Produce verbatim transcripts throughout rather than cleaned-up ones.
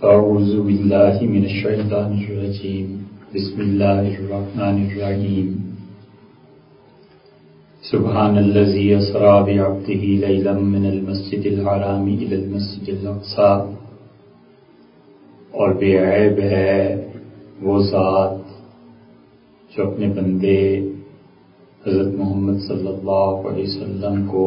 اعوذ باللہ من الشیطان الرجیم بسم اللہ الرحمن الرحیم سبحان الذی اسری بعبدہ لیلا من المسجد الحرام الی المسجد الاقصی، اور بے عیب ہے وہ ذات جو اپنے بندے حضرت محمد صلی اللہ علیہ وسلم کو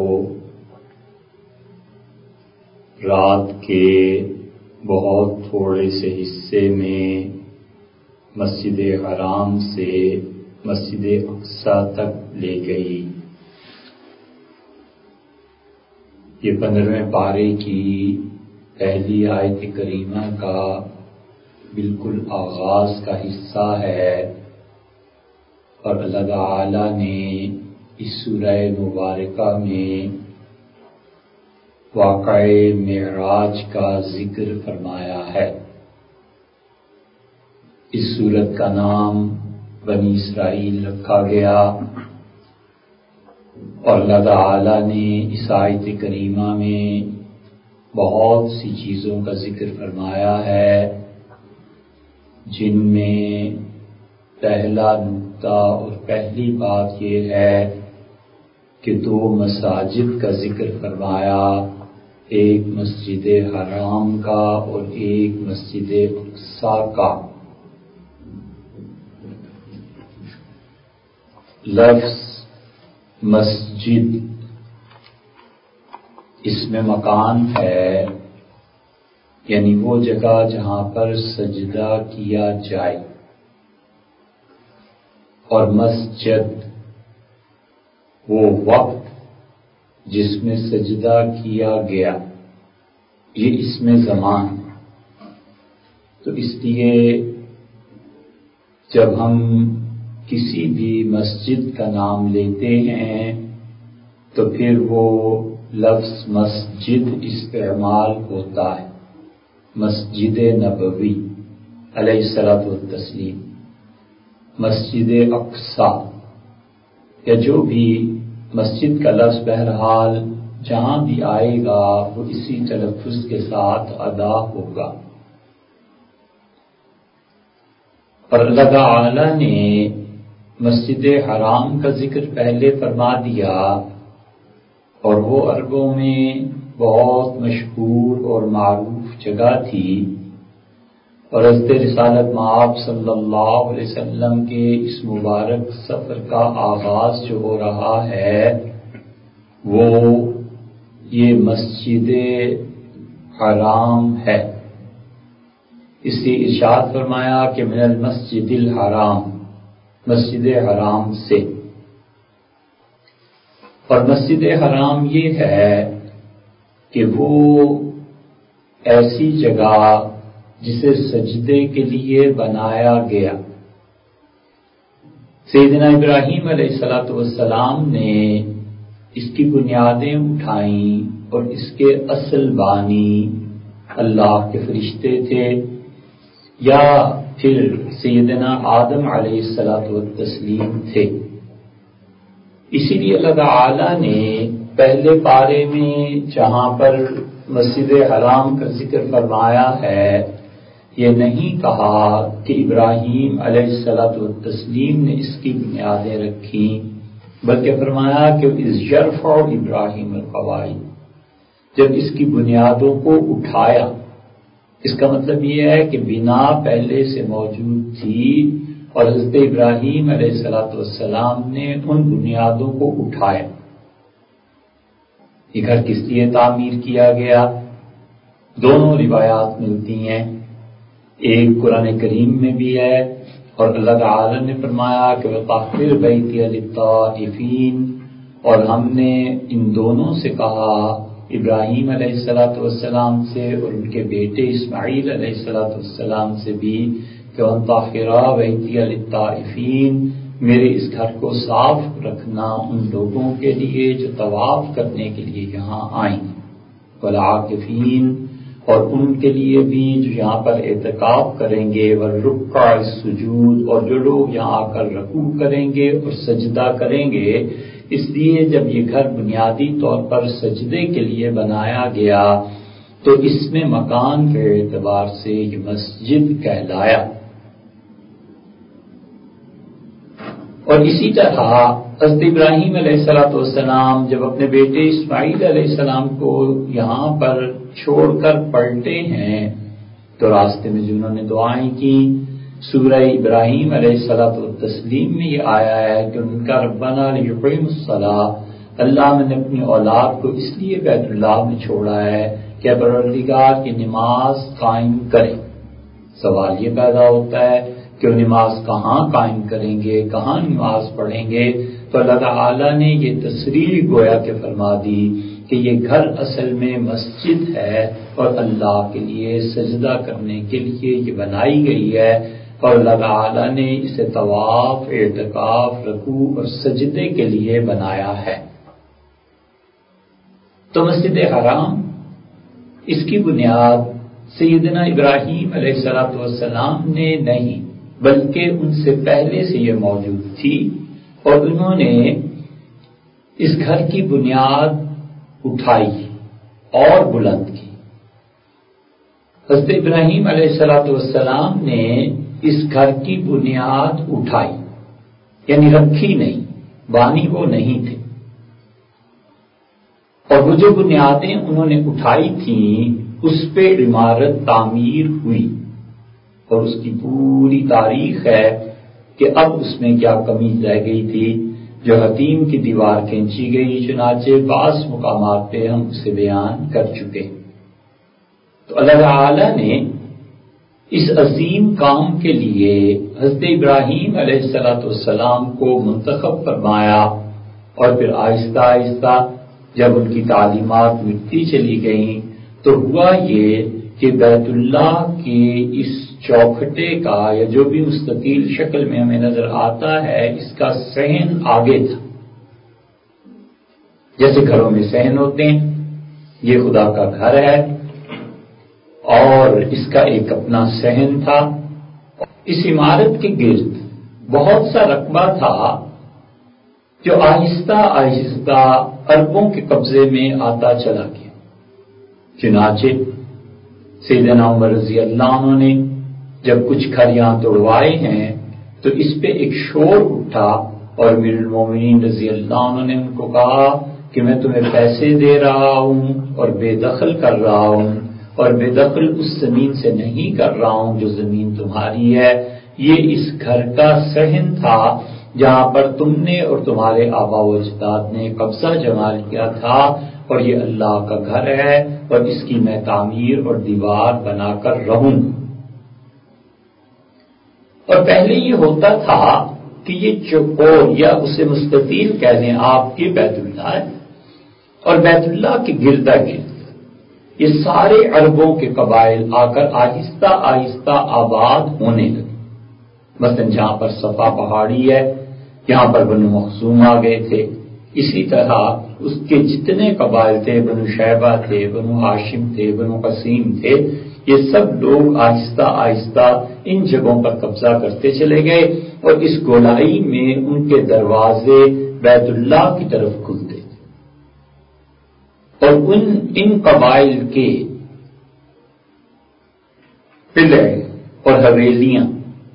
رات کے بہت تھوڑے سے حصے میں مسجد حرام سے مسجد اقصی تک لے گئی۔ یہ پندرہویں پارے کی پہلی آیت کریمہ کا بالکل آغاز کا حصہ ہے، اور اللہ تعالی نے اس سورہ مبارکہ میں واقعہ معراج کا ذکر فرمایا ہے۔ اس سورت کا نام بنی اسرائیل رکھا گیا، اور اللہ تعالی نے اس آیت کریمہ میں بہت سی چیزوں کا ذکر فرمایا ہے، جن میں پہلا نقطہ اور پہلی بات یہ ہے کہ دو مساجد کا ذکر فرمایا، ایک مسجد حرام کا اور ایک مسجد اقصی کا۔ لفظ مسجد اس میں مکان ہے، یعنی وہ جگہ جہاں پر سجدہ کیا جائے، اور مسجد وہ وقت جس میں سجدہ کیا گیا، یہ اس میں زمان۔ تو اس لیے جب ہم کسی بھی مسجد کا نام لیتے ہیں تو پھر وہ لفظ مسجد استعمال ہوتا ہے، مسجد نبوی علیہ الصلوۃ والتسلیم، مسجد اقصی، یا جو بھی مسجد کا لفظ بہرحال جہاں بھی آئے گا وہ اسی تلفظ کے ساتھ ادا ہوگا۔ اور اللہ تعالی نے مسجد حرام کا ذکر پہلے فرما دیا، اور وہ عربوں میں بہت مشہور اور معروف جگہ تھی، اور حضرت رسالت مآب صلی اللہ علیہ وسلم کے اس مبارک سفر کا آغاز جو ہو رہا ہے وہ یہ مسجد حرام ہے۔ اس لیے ارشاد فرمایا کہ من المسجد الحرام، مسجد حرام سے۔ اور مسجد حرام یہ ہے کہ وہ ایسی جگہ جسے سجدے کے لیے بنایا گیا۔ سیدنا ابراہیم علیہ الصلوۃ والسلام نے اس کی بنیادیں اٹھائیں، اور اس کے اصل بانی اللہ کے فرشتے تھے، یا پھر سیدنا آدم علیہ الصلوۃ والتسلیم تھے۔ اسی لیے اللہ تعالی نے پہلے پارے میں جہاں پر مسجد حرام کا ذکر فرمایا ہے، یہ نہیں کہا کہ ابراہیم علیہ الصلوۃ والتسلیم نے اس کی بنیادیں رکھی، بلکہ فرمایا کہ اذ یرفع ابراہیم القواعد، جب اس کی بنیادوں کو اٹھایا۔ اس کا مطلب یہ ہے کہ بنا پہلے سے موجود تھی، اور حضرت ابراہیم علیہ الصلوۃ والسلام نے ان بنیادوں کو اٹھایا۔ یہ گھر کس لیے تعمیر کیا گیا؟ دونوں روایات ملتی ہیں، ایک قرآن کریم میں بھی ہے، اور اللہ تعالی نے فرمایا کہ وَطَهِّرْ بَيْتِيَ لِلطَّائِفِينَ، اور ہم نے ان دونوں سے کہا، ابراہیم علیہ الصلوۃ والسلام سے اور ان کے بیٹے اسماعیل علیہ الصلوۃ والسلام سے بھی، کہ وَطَهِّرْ بَيْتِيَ لِلطَّائِفِينَ، میرے اس گھر کو صاف رکھنا ان لوگوں کے لیے جو طواف کرنے کے لیے یہاں آئیں، وَالْعَاكِفِينَ، اور ان کے لیے بھی جو یہاں پر اعتکاف کریں گے، والرکع السجود، اور جو لوگ یہاں آ کر رکوع کریں گے اور سجدہ کریں گے۔ اس لیے جب یہ گھر بنیادی طور پر سجدے کے لیے بنایا گیا تو اس میں مکان کے اعتبار سے یہ مسجد کہلایا۔ اور اسی طرح حضرت ابراہیم علیہ الصلوۃ والسلام جب اپنے بیٹے اسماعیل علیہ السلام کو یہاں پر چھوڑ کر پلٹے ہیں تو راستے میں جنہوں نے دعائیں کی، سورہ ابراہیم علیہ الصلوۃ والتسلیم میں یہ آیا ہے کہ ان کا ربنا لیقیموا الصلاۃ، اللہ میں نے اپنی اولاد کو اس لیے بیت اللہ میں چھوڑا ہے کہ پروردگار کی نماز قائم کرے۔ سوال یہ پیدا ہوتا ہے کہ وہ نماز کہاں قائم کریں گے، کہاں نماز پڑھیں گے؟ تو اللہ تعالیٰ نے یہ تصریح گویا کہ فرما دی کہ یہ گھر اصل میں مسجد ہے اور اللہ کے لیے سجدہ کرنے کے لیے یہ بنائی گئی ہے، اور اللہ تعالیٰ نے اسے طواف، اعتکاف، رکوع اور سجدے کے لیے بنایا ہے۔ تو مسجد حرام اس کی بنیاد سیدنا ابراہیم علیہ الصلوۃ والسلام نے نہیں بلکہ ان سے پہلے سے یہ موجود تھی، اور انہوں نے اس گھر کی بنیاد اٹھائی اور بلند کی۔ حضرت ابراہیم علیہ الصلوۃ والسلام نے اس گھر کی بنیاد اٹھائی، یعنی رکھی نہیں، بانی وہ نہیں تھے، اور وہ جو بنیادیں انہوں نے اٹھائی تھیں اس پہ عمارت تعمیر ہوئی، اور اس کی پوری تاریخ ہے کہ اب اس میں کیا کمی رہ گئی تھی جو حتیم کی دیوار کھینچی گئی، چنانچہ بعض مقامات پہ ہم اسے بیان کر چکے۔ تو اللہ تعالی نے اس عظیم کام کے لیے حضرت ابراہیم علیہ الصلوۃ والسلام کو منتخب فرمایا، اور پھر آہستہ آہستہ جب ان کی تعلیمات مٹتی چلی گئیں تو ہوا یہ کہ بیت اللہ کے اس چوکھٹے کا یا جو بھی مستطیل شکل میں ہمیں نظر آتا ہے اس کا صحن آگے تھا، جیسے گھروں میں صحن ہوتے ہیں، یہ خدا کا گھر ہے اور اس کا ایک اپنا صحن تھا۔ اس عمارت کے گرد بہت سا رقبہ تھا جو آہستہ آہستہ عربوں کے قبضے میں آتا چلا گیا۔ چنانچہ سیدنا عمر رضی اللہ عنہ نے جب کچھ گھر یہاں توڑوائے ہیں تو اس پہ ایک شور اٹھا، اور امیر المومنین رضی اللہ عنہ نے ان کو کہا کہ میں تمہیں پیسے دے رہا ہوں اور بے دخل کر رہا ہوں، اور بے دخل اس زمین سے نہیں کر رہا ہوں جو زمین تمہاری ہے، یہ اس گھر کا صحن تھا جہاں پر تم نے اور تمہارے آبا و اجداد نے قبضہ جما کیا تھا، اور یہ اللہ کا گھر ہے اور اس کی میں تعمیر اور دیوار بنا کر رہوں۔ اور پہلے یہ ہوتا تھا کہ یہ چوکور یا اسے مستطیل کہہ لیں آپ کی بیت اللہ ہے، اور بیت اللہ کے گردا گرد یہ سارے عربوں کے قبائل آ کر آہستہ آہستہ آباد ہونے لگے۔ مثلا جہاں پر صفا پہاڑی ہے یہاں پر بنو مخزوم آ گئے تھے، اسی طرح اس کے جتنے قبائل تھے، بنو شیبہ تھے، بنو ہاشم تھے، بنو قسیم تھے، یہ سب لوگ آہستہ آہستہ ان جگہوں پر قبضہ کرتے چلے گئے، اور اس گولائی میں ان کے دروازے بیت اللہ کی طرف کھلتے تھے، اور ان ان قبائل کے قلعے اور حویلیاں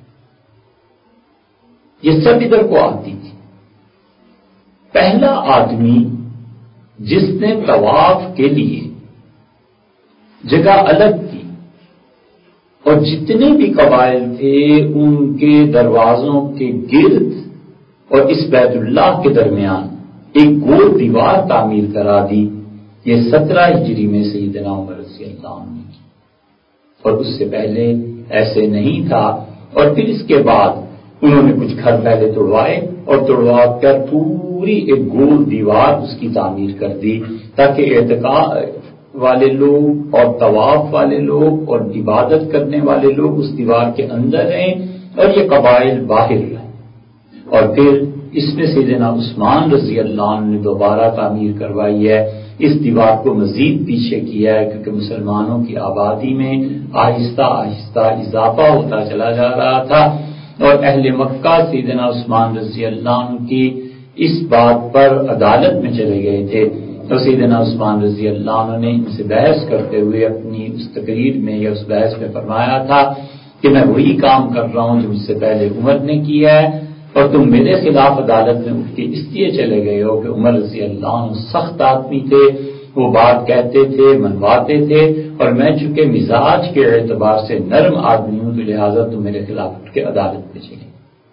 یہ سب ادھر کو آتی تھی۔ پہلا آدمی جس نے طواف کے لیے جگہ الگ کی اور جتنے بھی قبائل تھے ان کے دروازوں کے گرد اور اس بیت اللہ کے درمیان ایک گول دیوار تعمیر کرا دی، یہ سترہ ہجری میں سیدنا عمر رضی اللہ عنہ نے کی، اور اس سے پہلے ایسے نہیں تھا۔ اور پھر اس کے بعد انہوں نے کچھ گھر پہلے توڑوائے اور توڑوا کر پوری ایک گول دیوار اس کی تعمیر کر دی، تاکہ اعتکاف والے لوگ اور طواف والے لوگ اور عبادت کرنے والے لوگ اس دیوار کے اندر رہیں اور یہ قبائل باہر رہیں۔ اور پھر اس میں سیدنا عثمان رضی اللہ عنہ نے دوبارہ تعمیر کروائی ہے، اس دیوار کو مزید پیچھے کیا ہے کیونکہ مسلمانوں کی آبادی میں آہستہ آہستہ اضافہ ہوتا چلا جا رہا تھا، اور اہل مکہ سیدنا عثمان رضی اللہ عنہ کی اس بات پر عدالت میں چلے گئے تھے تو سیدنا عثمان رضی اللہ عنہ نے ان سے بحث کرتے ہوئے اپنی اس تقریر میں یا اس بحث میں فرمایا تھا کہ میں وہی کام کر رہا ہوں جو مجھ سے پہلے عمر نے کیا ہے، اور تم میرے خلاف عدالت میں اٹھ کے اس لیے چلے گئے ہو کہ عمر رضی اللہ عنہ سخت آدمی تھے، وہ بات کہتے تھے، منواتے تھے، اور میں چونکہ مزاج کے اعتبار سے نرم آدمی ہوں تو لہٰذا تم میرے خلاف اٹھ کے عدالت میں چلے۔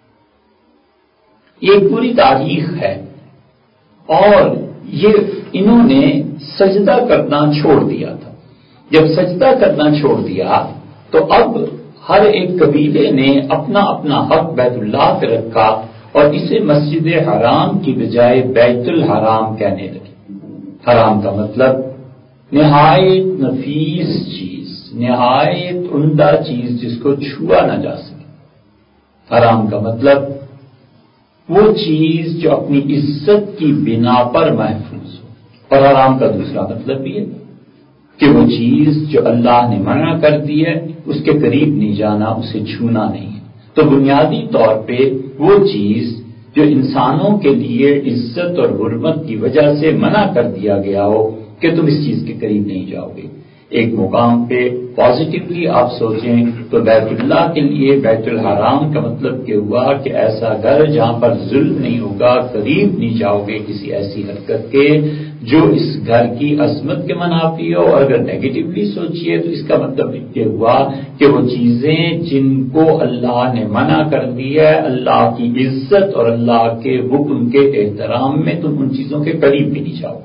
یہ ایک پوری تاریخ ہے، اور یہ انہوں نے سجدہ کرنا چھوڑ دیا تھا۔ جب سجدہ کرنا چھوڑ دیا تو اب ہر ایک قبیلے نے اپنا اپنا حق بیت اللہ پہ رکھا اور اسے مسجد حرام کی بجائے بیت الحرام کہنے لگے۔ حرام کا مطلب نہایت نفیس چیز، نہایت عمدہ چیز جس کو چھوا نہ جا سکے۔ حرام کا مطلب وہ چیز جو اپنی عزت کی بنا پر محفوظ ہو، اور حرام کا دوسرا مطلب بھی ہے کہ وہ چیز جو اللہ نے منع کر دی ہے اس کے قریب نہیں جانا، اسے چھونا نہیں ہے۔ تو بنیادی طور پہ وہ چیز جو انسانوں کے لیے عزت اور حرمت کی وجہ سے منع کر دیا گیا ہو کہ تم اس چیز کے قریب نہیں جاؤ گے۔ ایک مقام پہ پازیٹیولی آپ سوچیں تو بیت اللہ کے لیے بیت الحرام کا مطلب کہ ہوا کہ ایسا گھر جہاں پر ظلم نہیں ہوگا، قریب نہیں جاؤ گے کسی ایسی حرکت کے جو اس گھر کی عظمت کے منافی ہو، اور اگر نیگیٹولی سوچئے تو اس کا مطلب یہ ہوا کہ وہ چیزیں جن کو اللہ نے منع کر دی ہے، اللہ کی عزت اور اللہ کے حکم کے احترام میں تم ان چیزوں کے قریب بھی نہیں جاؤ گے۔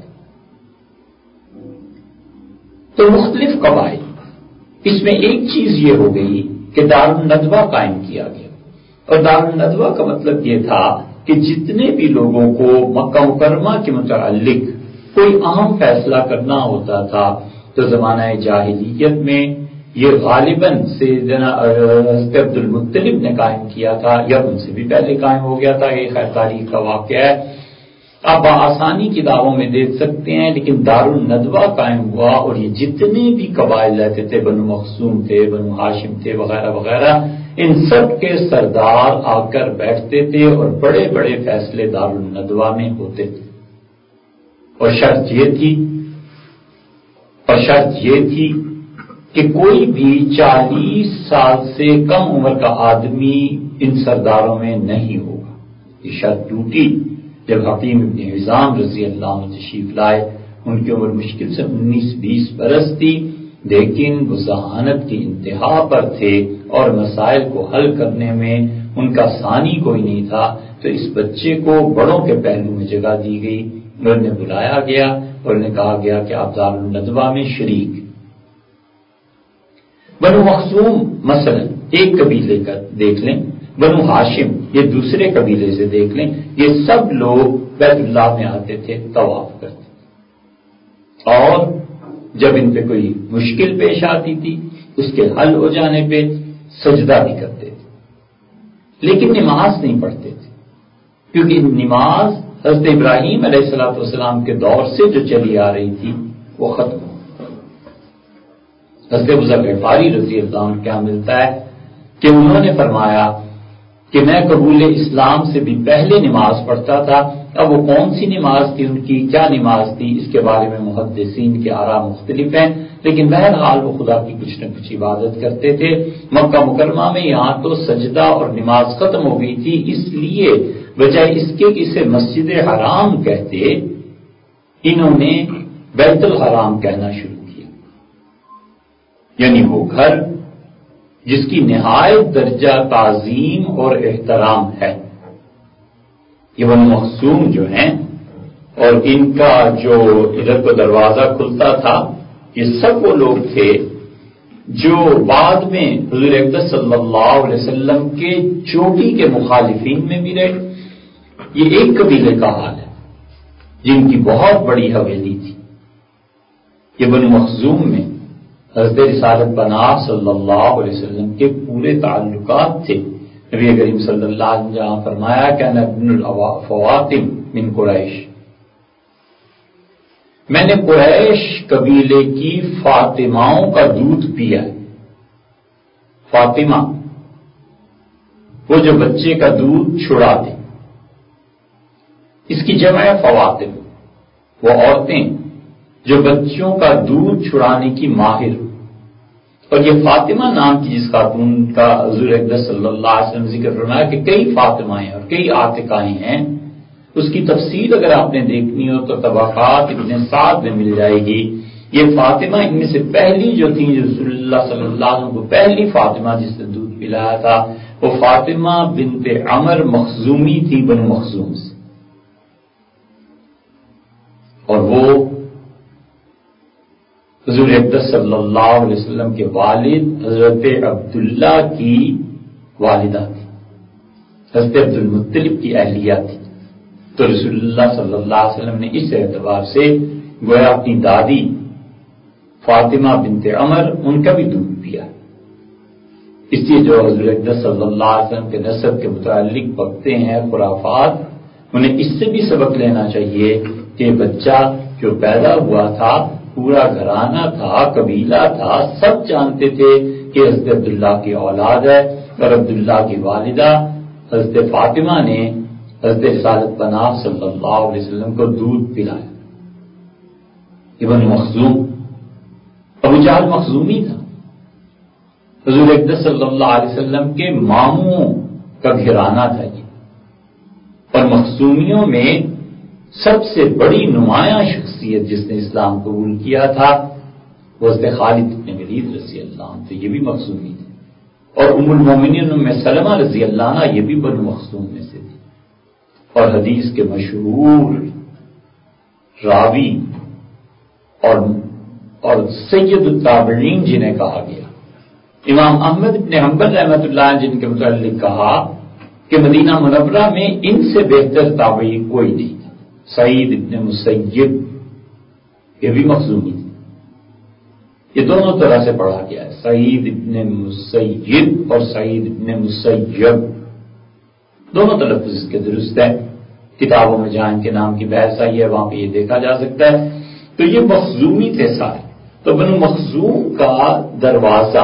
تو مختلف قبائل، اس میں ایک چیز یہ ہو گئی کہ دارالندوہ قائم کیا گیا، اور دارالندوہ کا مطلب یہ تھا کہ جتنے بھی لوگوں کو مکہ مکرمہ کے متعلق کوئی اہم فیصلہ کرنا ہوتا تھا تو زمانہ جاہلیت میں یہ غالباً سیدنا حضرت عبد المطلب نے قائم کیا تھا، یا ان سے بھی پہلے قائم ہو گیا تھا۔ یہ خیر تاریخ کا واقعہ ہے، آپ بآسانی کتابوں میں دیکھ سکتے ہیں، لیکن دارالندوہ قائم ہوا اور یہ جتنے بھی قبائل رہتے تھے، بنو مخزوم تھے، بنو ہاشم تھے، وغیرہ وغیرہ، ان سب کے سردار آ کر بیٹھتے تھے اور بڑے بڑے فیصلے دارالندوہ میں ہوتے تھے۔ اور شرط یہ تھی اور شرط یہ تھی کہ کوئی بھی چالیس سال سے کم عمر کا آدمی ان سرداروں میں نہیں ہوگا۔ یہ شرط ٹوٹی جب حکیم ابن حزام رضی اللہ عنہ تشریف لائے۔ ان کی عمر مشکل سے انیس بیس برس تھی، لیکن وہ ذہانت کی انتہا پر تھے اور مسائل کو حل کرنے میں ان کا ثانی کوئی نہیں تھا۔ تو اس بچے کو بڑوں کے پہلو میں جگہ دی گئی، انہیں بلایا گیا اور انہیں کہا گیا کہ آپ دارالندوہ میں شریک۔ بنو مخزوم مثلا ایک قبیلے کا دیکھ لیں، بنو ہاشم یہ دوسرے قبیلے سے دیکھ لیں، یہ سب لوگ بیت اللہ میں آتے تھے، طواف کرتے تھے، اور جب ان پہ کوئی مشکل پیش آتی تھی اس کے حل ہو جانے پہ سجدہ بھی کرتے تھے، لیکن نماز نہیں پڑھتے تھے، کیونکہ نماز حضرت ابراہیم علیہ الصلوۃ والسلام کے دور سے جو چلی آ رہی تھی وہ ختم ہو۔ حضرت ابو ذر غفاری رضی اللہ عنہ کیا ملتا ہے کہ انہوں نے فرمایا کہ میں قبول اسلام سے بھی پہلے نماز پڑھتا تھا۔ اب وہ کون سی نماز تھی، ان کی کیا نماز تھی، اس کے بارے میں محدثین کے آراء مختلف ہیں، لیکن بہرحال وہ خدا کی کچھ نہ کچھ عبادت کرتے تھے۔ مکہ مکرمہ میں یہاں تو سجدہ اور نماز ختم ہو گئی تھی، اس لیے بجائے اس کے کہ اسے مسجد حرام کہتے، انہوں نے بیت الحرام کہنا شروع کیا، یعنی وہ گھر جس کی نہایت درجہ تعظیم اور احترام ہے۔ یہ وہ مخزوم جو ہیں اور ان کا جو ادھر کو دروازہ کھلتا تھا، یہ سب وہ لوگ تھے جو بعد میں حضور اقدس صلی اللہ علیہ وسلم کے چوٹی کے مخالفین میں بھی رہے۔ یہ ایک قبیلے کا حال ہے جن کی بہت بڑی حویلی تھی۔ یہ بنو مخزوم میں حضرت رسالت پناہ صلی اللہ علیہ وسلم کے پورے تعلقات تھے۔ نبی کریم صلی اللہ علیہ وسلم جہاں فرمایا کہ انا ابن الفواطم من قریش، میں نے قریش قبیلے کی فاطماؤں کا دودھ پیا ہے۔ فاطمہ وہ جو بچے کا دودھ چھڑاتے، اس کی جمع ہے فواطم، وہ عورتیں جو بچوں کا دودھ چھڑانے کی ماہر. اور یہ فاطمہ نام کی جس خاتون کا حضور اقدس صلی اللہ علیہ وسلم ذکر فرمایا کہ کئی فاطمائیں اور کئی عاتقائیں ہیں، اس کی تفصیل اگر آپ نے دیکھنی ہو تو طبقات ابن سعد میں مل جائے گی. یہ فاطمہ ان میں سے پہلی جو تھی، جو رسول اللہ صلی اللہ علیہ وسلم کو پہلی فاطمہ جس نے دودھ پلایا تھا، وہ فاطمہ بنت عمر مخزومی تھی، بنو مخزوم سے. اور وہ حضور اقدس صلی اللہ علیہ وسلم کے والد حضرت عبداللہ کی والدہ تھی، حضرت عبد المطلب کی اہلیہ تھی. تو رسول اللہ صلی اللہ علیہ وسلم نے اس اعتبار سے گویا اپنی دادی فاطمہ بنت عمر ان کا بھی دودھ پیا. اس لیے جو حضور اقدس صلی اللہ علیہ وسلم کے نسب کے متعلق بکتے ہیں خرافات، انہیں اس سے بھی سبق لینا چاہیے کہ بچہ جو پیدا ہوا تھا پورا گھرانہ تھا، قبیلہ تھا، سب جانتے تھے کہ حضرت عبداللہ کی اولاد ہے. اور عبداللہ کی والدہ حضرت فاطمہ نے حضرت رسالت پناہ صلی اللہ علیہ وسلم کو دودھ پلایا. ابن مخزوم، ابو جہل مخزومی تھا. حضور اقدس صلی اللہ علیہ وسلم کے ماموں کا گھرانہ تھا یہ. اور مخزومیوں میں سب سے بڑی نمایاں شخصیت جس نے اسلام قبول کیا تھا وہ حضرت خالد بن ولید رضی اللہ عنہ تھے، یہ بھی مخزومی تھے. اور ام المومنین ام سلمہ رضی اللہ عنہ یہ بھی بنو مخزوم میں سے تھی. اور حدیث کے مشہور راوی اور اور سید التابعین جنہیں کہا گیا، امام احمد بن حنبل رحمۃ اللہ علیہ جن کے متعلق کہا کہ مدینہ منورہ میں ان سے بہتر تابعی کوئی نہیں تھا. سعید ابن مسیب یہ بھی مخزومی تھی. یہ دونوں طرح سے پڑھا گیا ہے، سعید ابن مسیب اور سعید ابن مسیب، دونوں تلفظ اس کے درست ہیں. کتابوں میں جہاں ان کے نام کی بحث آئی ہے وہاں پہ یہ دیکھا جا سکتا ہے. تو یہ مخزومی تھے سارے. تو بنو مخزوم کا دروازہ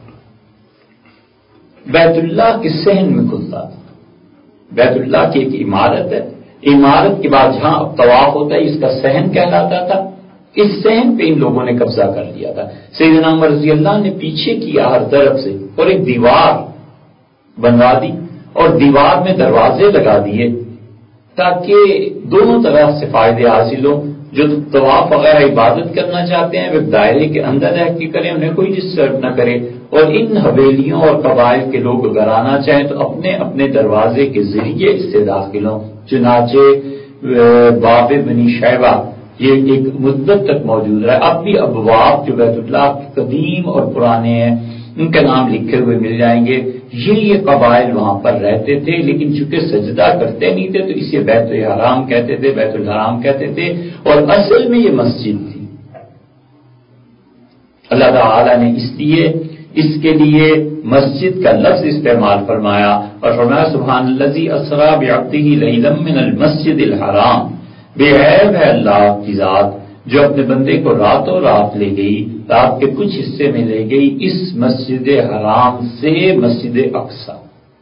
بیت اللہ کے صحن میں کھلتا تھا. بیت اللہ کی ایک عمارت ہے، عمارت کے بعد جہاں اب طواف ہوتا ہے اس کا صحن کہلاتا تھا. اس صحن پہ ان لوگوں نے قبضہ کر لیا تھا. سیدنا عمر رضی اللہ نے پیچھے کیا ہر طرف سے اور ایک دیوار بنوا دی اور دیوار میں دروازے لگا دیے تاکہ دونوں طرف سے فائدے حاصل ہوں. جو طواف وغیرہ عبادت کرنا چاہتے ہیں وہ دائرے کے اندر رہ کے کریں، انہیں کوئی ڈسٹرب نہ کرے. اور ان حویلیوں اور قبائل کے لوگ اگر آنا چاہیں تو اپنے اپنے دروازے کے ذریعے اس سے داخل ہوں. چنانچہ باب بنی شیبہ یہ ایک مدت تک موجود رہا. اب بھی ابواب جو بیت اللہ قدیم اور پرانے ہیں ان کے نام لکھے ہوئے مل جائیں گے. یہ یہ قبائل وہاں پر رہتے تھے، لیکن چونکہ سجدہ کرتے نہیں تھے تو اسے بیت الحرام کہتے تھے، بیت الحرام کہتے تھے. اور اصل میں یہ مسجد تھی. اللہ تعالی نے اس لیے اس کے لیے مسجد کا لفظ استعمال فرمایا اور فرمایا سبحان الذی اسری بعبدہ لیلا من المسجد الحرام. بے عیب ہے اللہ کی ذات جو اپنے بندے کو راتوں رات لے گئی، رات کے کچھ حصے میں لے گئی اس مسجد حرام سے مسجد اقصی.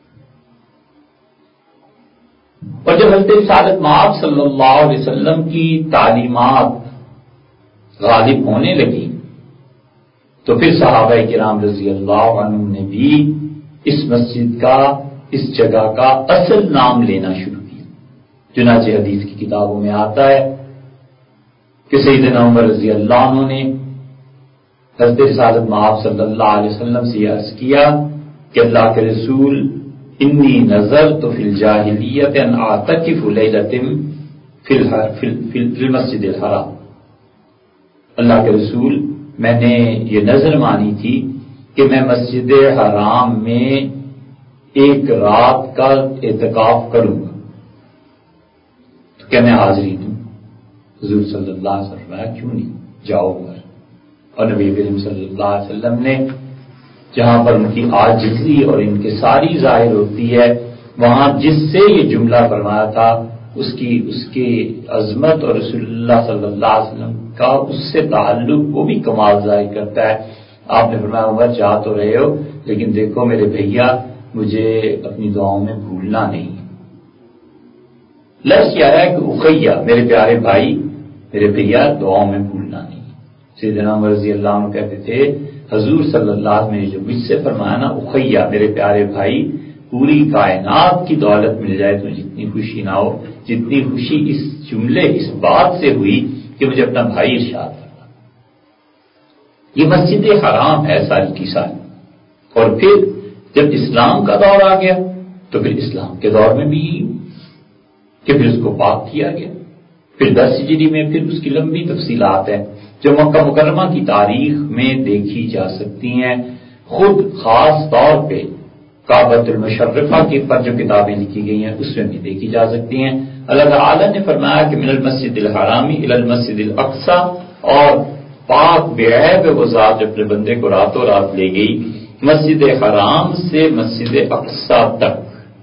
اور جب حضرت رسالت مآب صلی اللہ علیہ وسلم کی تعلیمات غالب ہونے لگی تو پھر صحابہ کرام رضی اللہ عنہم نے بھی اس مسجد کا، اس جگہ کا اصل نام لینا شروع کیا. چنانچہ حدیث کی کتابوں میں آتا ہے کہ سیدنا عمر رضی اللہ عنہ نے حضرت رسالت مآب صلی اللہ علیہ وسلم سے یہ عرض کیا کہ اللہ کے رسول انی نظرت فی الجاہلیت ان اعتکف لیلۃ فی المسجد الحرام. اللہ کے رسول میں نے یہ نظر مانی تھی کہ میں مسجد حرام میں ایک رات کا اعتکاف کروں گا. تو کیا میں حاضری دوں؟ حضور صلی اللہ علیہ وسلم نے کیوں نہیں، جاؤ گھر. اور نبی کریم صلی اللہ علیہ وسلم نے جہاں پر ان کی عاجزی اور ان کی ساری ظاہر ہوتی ہے وہاں جس سے یہ جملہ فرمایا تھا اس کی اس کی عظمت اور رسول اللہ صلی اللہ علیہ وسلم کا اس سے تعلق وہ بھی کمال ظاہر کرتا ہے. آپ نے فرمایا عمر جا تو رہے ہو لیکن دیکھو میرے بھیا مجھے اپنی دعاؤں میں بھولنا نہیں. لفظ کیا ہے کہ اخیہ میرے پیارے بھائی میرے بھیا دعاؤں میں بھولنا نہیں. سیدنا عمر رضی اللہ عنہ کہتے تھے حضور صلی اللہ علیہ وسلم نے جو مجھ سے فرمایا نا اخیا میرے پیارے بھائی پوری کائنات کی دولت مل جائے تو جتنی خوشی نہ ہو جتنی خوشی اس جملے اس بات سے ہوئی کہ مجھے اپنا بھائی ارشاد کرنا. یہ مسجد حرام ہے ساری کی ساری. اور پھر جب اسلام کا دور آ گیا تو پھر اسلام کے دور میں بھی کہ پھر اس کو پاک کیا گیا. پھر دس ہجری میں پھر اس کی لمبی تفصیلات ہیں جو مکہ مکرمہ کی تاریخ میں دیکھی جا سکتی ہیں. خود خاص طور پہ کعبۃ المشرفہ کے پر جو کتابیں لکھی گئی ہیں اس میں بھی دیکھی جا سکتی ہیں. اللہ تعالی نے فرمایا کہ من المسجد الحرام الی المسجد الاقصی، اور پاک بے عیب وہ ذات جو اپنے بندے کو راتوں رات لے گئی مسجد حرام سے مسجد اقصی تک.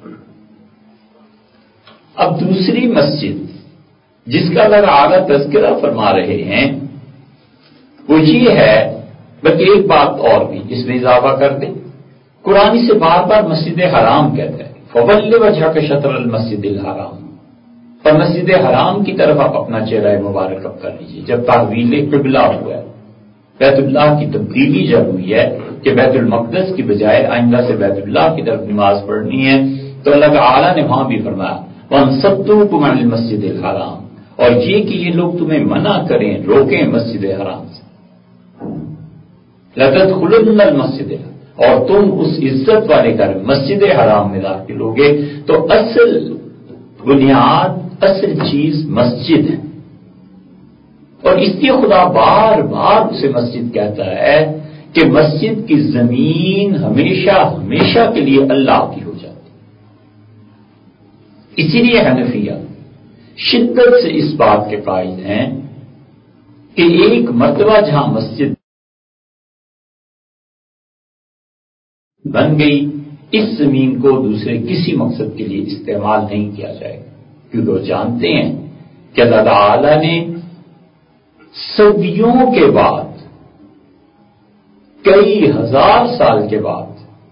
اب دوسری مسجد جس کا اللہ تعالی تذکرہ فرما رہے ہیں وہ یہ ہے، بلکہ ایک بات اور بھی اس میں اضافہ کر دیں. قرآن سے بار بار مسجد حرام کہتا ہے فَوَلِّ وَجْهَكَ شَطْرَ الْمَسْجِدِ الْحَرَامِ، اور مسجد حرام کی طرف آپ اپنا چہرہ مبارک اب کر لیجیے. جب تحویل قبلہ ہوا ہے، بیت اللہ کی تبدیلی جب ہوئی ہے کہ بیت المقدس کی بجائے آئندہ سے بیت اللہ کی طرف نماز پڑھنی ہے، تو اللہ تعالی نے وہاں بھی فرمایا وَانْصَدُّوكُمْ عَنِ الْمَسْجِدِ الْحَرَامِ، اور یہ کہ یہ لوگ تمہیں منع کریں روکیں مسجد حرام سے. لَتَدْخُلُنَّ الْمَسْجِدَ، اور تم اس عزت والے گھر مسجد حرام میں داخل ہوگے. تو اصل بنیاد اصل چیز مسجد ہے، اور اس لیے خدا بار بار اسے مسجد کہتا ہے کہ مسجد کی زمین ہمیشہ ہمیشہ کے لیے اللہ کی ہو جاتی. اسی لیے حنفیہ شدت سے اس بات کے قائل ہیں کہ ایک مرتبہ جہاں مسجد بن گئی اس زمین کو دوسرے کسی مقصد کے لیے استعمال نہیں کیا جائے گا، کیونکہ وہ جانتے ہیں کہ اللہ تعالی نے صدیوں کے بعد کئی ہزار سال کے بعد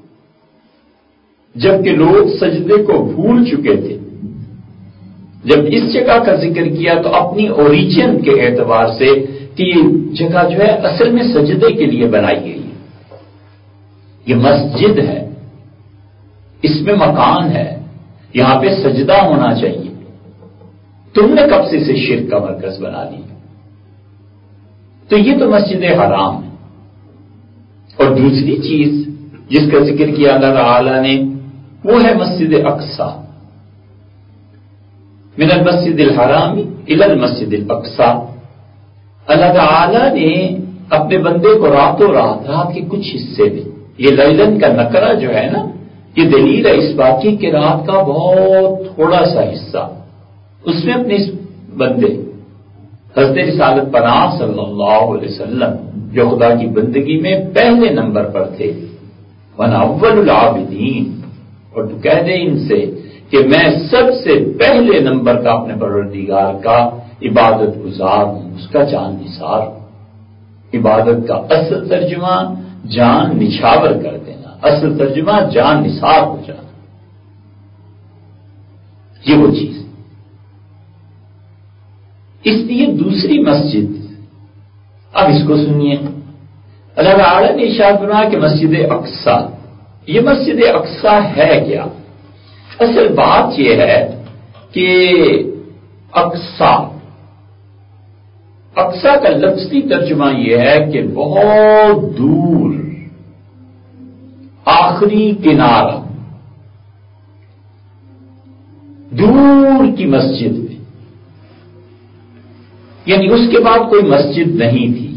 جبکہ لوگ سجدے کو بھول چکے تھے جب اس جگہ کا ذکر کیا تو اپنی اوریجن کے اعتبار سے کہ یہ جگہ جو ہے اصل میں سجدے کے لیے بنائی گئی ہے، یہ مسجد ہے، اس میں مکان ہے، یہاں پہ سجدہ ہونا چاہیے. تم نے کب سے اسے شرک کا مرکز بنا لیا؟ تو یہ تو مسجد حرام ہے. اور دوسری چیز جس کا ذکر کیا اللہ تعالی نے وہ ہے مسجد اقصی. من المسجد الحرام الی المسجد الاقصی، اللہ تعالی نے اپنے بندے کو راتوں رات رات کے کچھ حصے میں، یہ لیلن کا نکرہ جو ہے نا یہ دلیل ہے اس بات کی کہ رات کا بہت تھوڑا سا حصہ اس میں اپنے بندے حضرت رسالت پناہ صلی اللہ علیہ وسلم جو خدا کی بندگی میں پہلے نمبر پر تھے، وَأَنَا أَوَّلُ الْعَابِدِينَ، اور تو کہہ دے ان سے کہ میں سب سے پہلے نمبر کا اپنے پروردگار کا عبادت گزار ہوں، اس کا جان نثار ہوں. عبادت کا اصل ترجمہ جان نچھاور کر دینا، اصل ترجمہ جان نثار ہو جانا، یہ وہ چیز. اس لیے دوسری مسجد، اب اس کو سنیے، اللہ تعالی نے ارشاد فرمایا کہ مسجد اقصی، یہ مسجد اقصی ہے کیا؟ اصل بات یہ ہے کہ اقصی اقصی کا لفظی ترجمہ یہ ہے کہ بہت دور، آخری کنارہ، دور کی مسجد میں، یعنی اس کے بعد کوئی مسجد نہیں تھی.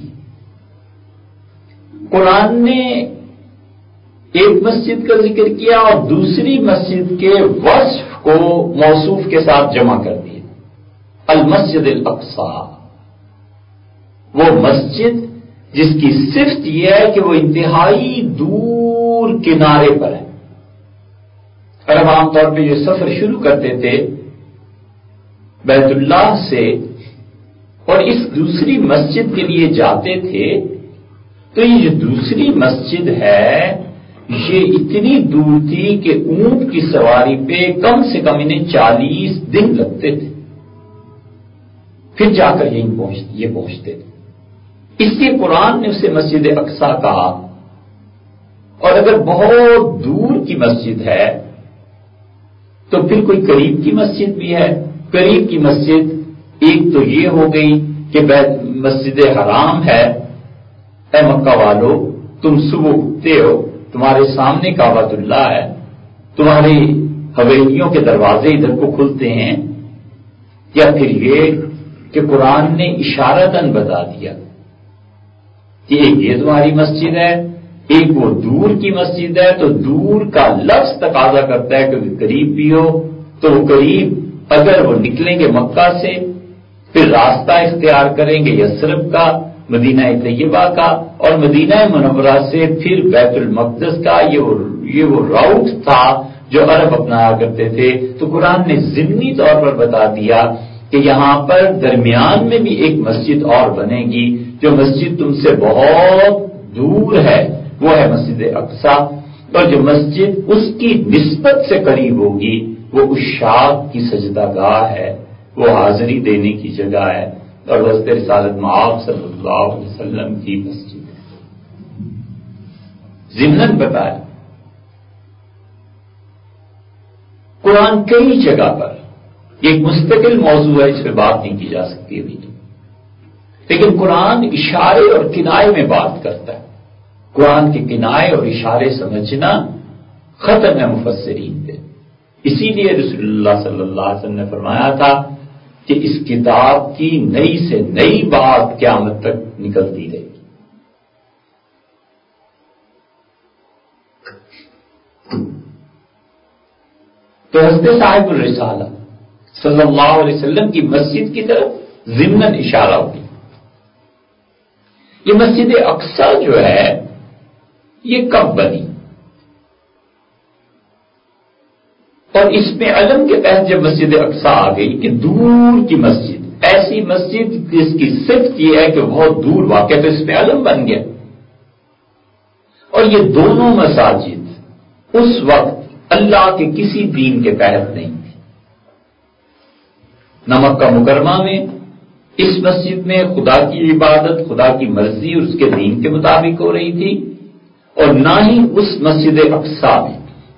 قرآن نے ایک مسجد کا ذکر کیا اور دوسری مسجد کے وصف کو موصوف کے ساتھ جمع کر دیا، المسجد الاقصی، وہ مسجد جس کی صفت یہ ہے کہ وہ انتہائی دور کنارے پر ہے. عرب عام طور پہ جو سفر شروع کرتے تھے بیت اللہ سے اور اس دوسری مسجد کے لیے جاتے تھے، تو یہ جو دوسری مسجد ہے یہ اتنی دور تھی کہ اونٹ کی سواری پہ کم سے کم انہیں چالیس دن لگتے تھے. پھر جا کر یہیں پہنچ یہ پہنچتے تھے. اس لیے قرآن نے اسے مسجد اقصیٰ کہا. اور اگر بہت دور کی مسجد ہے تو پھر کوئی قریب کی مسجد بھی ہے. قریب کی مسجد ایک تو یہ ہو گئی کہ مسجد حرام ہے. اے مکہ والو، تم صبح اٹھتے ہو، تمہارے سامنے کعبۃ اللہ ہے، تمہاری حویلیوں کے دروازے ادھر کو کھلتے ہیں. یا پھر یہ کہ قرآن نے اشارتاً بتا دیا کہ ایک یہ تمہاری مسجد ہے، ایک وہ دور کی مسجد ہے. تو دور کا لفظ تقاضا کرتا ہے کہ قریب بھی ہو. تو وہ قریب اگر وہ نکلیں گے مکہ سے، پھر راستہ اختیار کریں گے یثرب کا، مدینہ طیبہ کا، اور مدینہ منورہ سے پھر بیت المقدس کا. یہ وہ یہ وہ راؤٹ تھا جو عرب اپنایا کرتے تھے. تو قرآن نے ضمنی طور پر بتا دیا کہ یہاں پر درمیان میں بھی ایک مسجد اور بنے گی. جو مسجد تم سے بہت دور ہے وہ ہے مسجد اقصیٰ. اور جو مسجد اس کی نسبت سے قریب ہوگی وہ عشاق کی سجدہ گاہ ہے، وہ حاضری دینے کی جگہ ہے، اور حضرت رسالت مآب صلی اللہ علیہ وسلم کی مسجد ہے. ضمناً بتایا. قرآن کئی جگہ پر ایک مستقل موضوع ہے، اس پہ بات نہیں کی جا سکتی ابھی تو، لیکن قرآن اشارے اور کنائے میں بات کرتا ہے. قرآن کے کنائے اور اشارے سمجھنا ختم ہے مفسرین پہ. اسی لیے رسول اللہ صلی اللہ علیہ وسلم نے فرمایا تھا کہ اس کتاب کی نئی سے نئی بات قیامت تک نکلتی رہے گی. تو حضرت صاحب الرسالہ صلی اللہ علیہ وسلم کی مسجد کی طرف ضمناً اشارہ ہوگی. یہ مسجد اقصیٰ جو ہے یہ کب بنی؟ اور اس میں علم کے تحت جب مسجد اقصیٰ آ گئی کہ دور کی مسجد، ایسی مسجد جس کی صفت یہ ہے کہ بہت دور واقع، تو اس میں علم بن گیا. اور یہ دونوں مساجد اس وقت اللہ کے کسی دین کے تحت نہیں تھی. نہ مکہ مکرمہ میں اس مسجد میں خدا کی عبادت، خدا کی مرضی اور اس کے دین کے مطابق ہو رہی تھی، اور نہ ہی اس مسجد اقصیٰ میں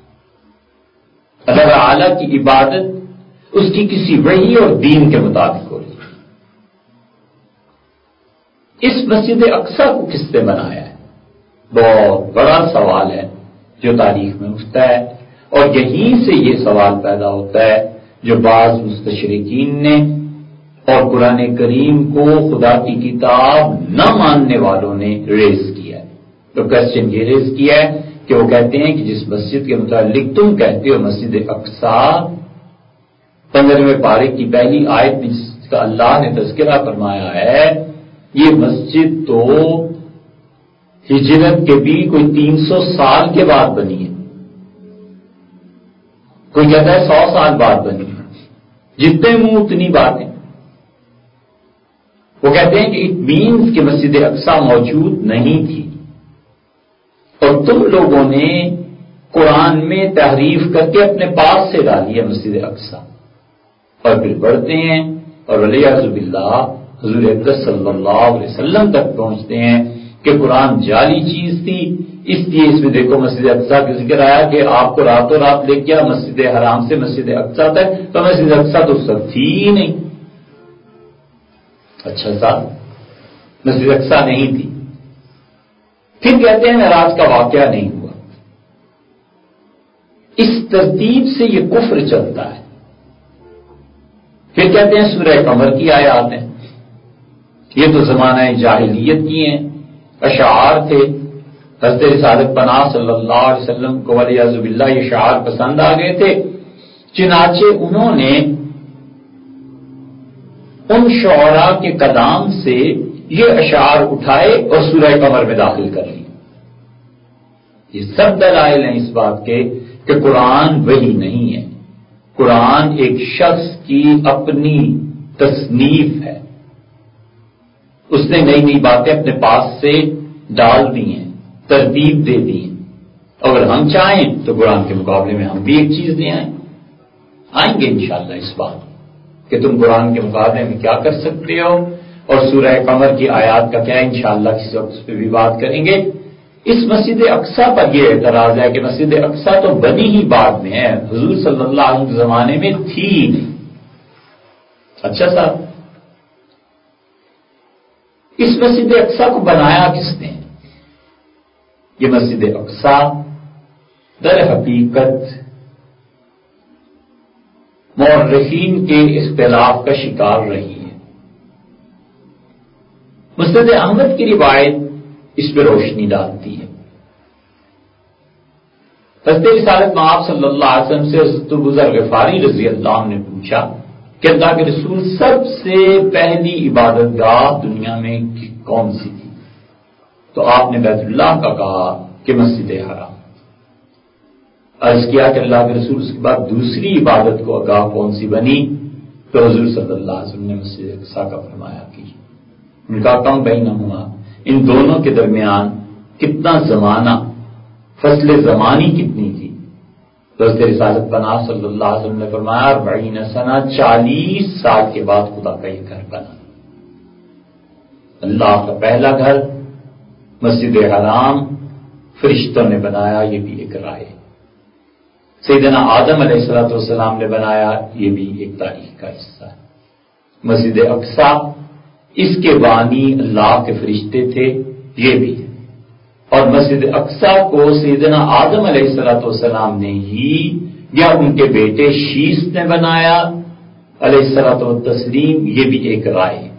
اللہ تعالی کی عبادت اس کی کسی وحی اور دین کے مطابق ہو رہی ہے. اس مسجد اقصیٰ کو کس نے بنایا ہے؟ بہت بڑا سوال ہے جو تاریخ میں اٹھتا ہے. اور یہیں سے یہ سوال پیدا ہوتا ہے جو بعض مستشرقین نے اور قرآن کریم کو خدا کی کتاب نہ ماننے والوں نے ریز کیا ہے. تو کوشچن یہ ریز کیا ہے کہ وہ کہتے ہیں کہ جس مسجد کے متعلق تم کہتے ہو مسجد اقصیٰ، پندرہویں پارے کی پہلی آیت میں جس کا اللہ نے تذکرہ فرمایا ہے، یہ مسجد تو ہجرت کے بھی کوئی تین سو سال کے بعد بنی ہے، کوئی کہتا ہے سو سال بعد بنی ہے. جتنے منہ اتنی باتیں. وہ کہتے ہیں کہ اٹ مینس کہ مسجد اقصیٰ موجود نہیں تھی، اور تم لوگوں نے قرآن میں تحریف کر کے اپنے پاس سے ڈالی ہے مسجد اقصیٰ. اور پھر پڑھتے ہیں اور والعیاذ باللہ حضور اقدس صلی اللہ علیہ وسلم تک پہنچتے ہیں کہ قرآن جعلی چیز تھی. اس لیے اس میں دیکھو مسجد اقصیٰ کا ذکر آیا کہ آپ کو راتوں رات لے گیا مسجد حرام سے مسجد اقصیٰ تک، تو مسجد اقصیٰ تو سب تھی ہی نہیں. اچھا صاحب مسجد اقصیٰ نہیں تھی. پھر کہتے ہیں معراج کا واقعہ نہیں ہوا. اس ترتیب سے یہ کفر چلتا ہے. پھر کہتے ہیں سورہ قمر کی آیات ہیں، یہ تو زمانہ جاہلیت کی ہیں، اشعار تھے. حضرت رسالت پناہ صلی اللہ علیہ وسلم کو والعیاذ باللہ یہ اشعار پسند آ گئے تھے، چنانچہ انہوں نے ان شعراء کے کلام سے یہ اشعار اٹھائے اور سورہ قمر میں داخل کر لی. یہ سب دلائل ہیں اس بات کے کہ قرآن وہی نہیں ہے، قرآن ایک شخص کی اپنی تصنیف ہے. اس نے نئی نئی باتیں اپنے پاس سے ڈال دی ہیں، ترتیب دے دی ہیں. اگر ہم چاہیں تو قرآن کے مقابلے میں ہم بھی ایک چیز لے آئیں آئیں گے انشاءاللہ اس بات کہ تم قرآن کے مقابلے میں کیا کر سکتے ہو، اور سورہ قمر کی آیات کا کیا، انشاءاللہ کسی وقت اس پہ بھی بات کریں گے۔ اس مسجد اقصیٰ پر یہ اعتراض ہے کہ مسجد اقصیٰ تو بنی ہی بعد میں ہے، حضور صلی اللہ علیہ وسلم کے زمانے میں تھی ہی نہیں۔ اچھا صاحب، اس مسجد اقصیٰ کو بنایا کس نے؟ یہ مسجد اقصیٰ در حقیقت مورخین کے اختلاف کا شکار رہی ہے۔ مسند احمد کی روایت اس پہ روشنی ڈالتی ہے۔ حضرت رسالت مآب صلی اللہ علیہ وسلم سے حضرت ابو ذر غفاری رضی اللہ عنہ نے پوچھا کہ اللہ کے رسول سب سے پہلی عبادت گاہ دنیا میں کون سی تھی؟ تو آپ نے بیت اللہ کا کہا کہ مسجد حرام۔ عرض کیا کہ اللہ کے رسول اس کے بعد دوسری عبادت کو گاہ کون سی بنی؟ تو حضور صلی اللہ علیہ وسلم نے مسجد اقصیٰ کا فرمایا کی۔ ان کا کم بینہما، ان دونوں کے درمیان کتنا زمانہ، فصل زمانی کتنی تھی؟ تو حضرت رسالت پناہ صلی اللہ علیہ وسلم نے فرمایا اربعین سنہ، چالیس سال کے بعد خدا کا یہ گھر بنا۔ اللہ کا پہلا گھر مسجد حرام فرشتوں نے بنایا، یہ بھی ایک رائے۔ سیدنا آدم علیہ الصلوۃ والسلام نے بنایا، یہ بھی ایک تاریخ کا حصہ ہے۔ مسجد اقصیٰ، اس کے بانی اللہ کے فرشتے تھے، یہ بھی ہے۔ اور مسجد اقصیٰ کو سیدنا آدم علیہ الصلوۃ والسلام نے ہی یا ان کے بیٹے شیس نے بنایا علیہ الصلوۃ والتسلیم، یہ بھی ایک رائے ہے۔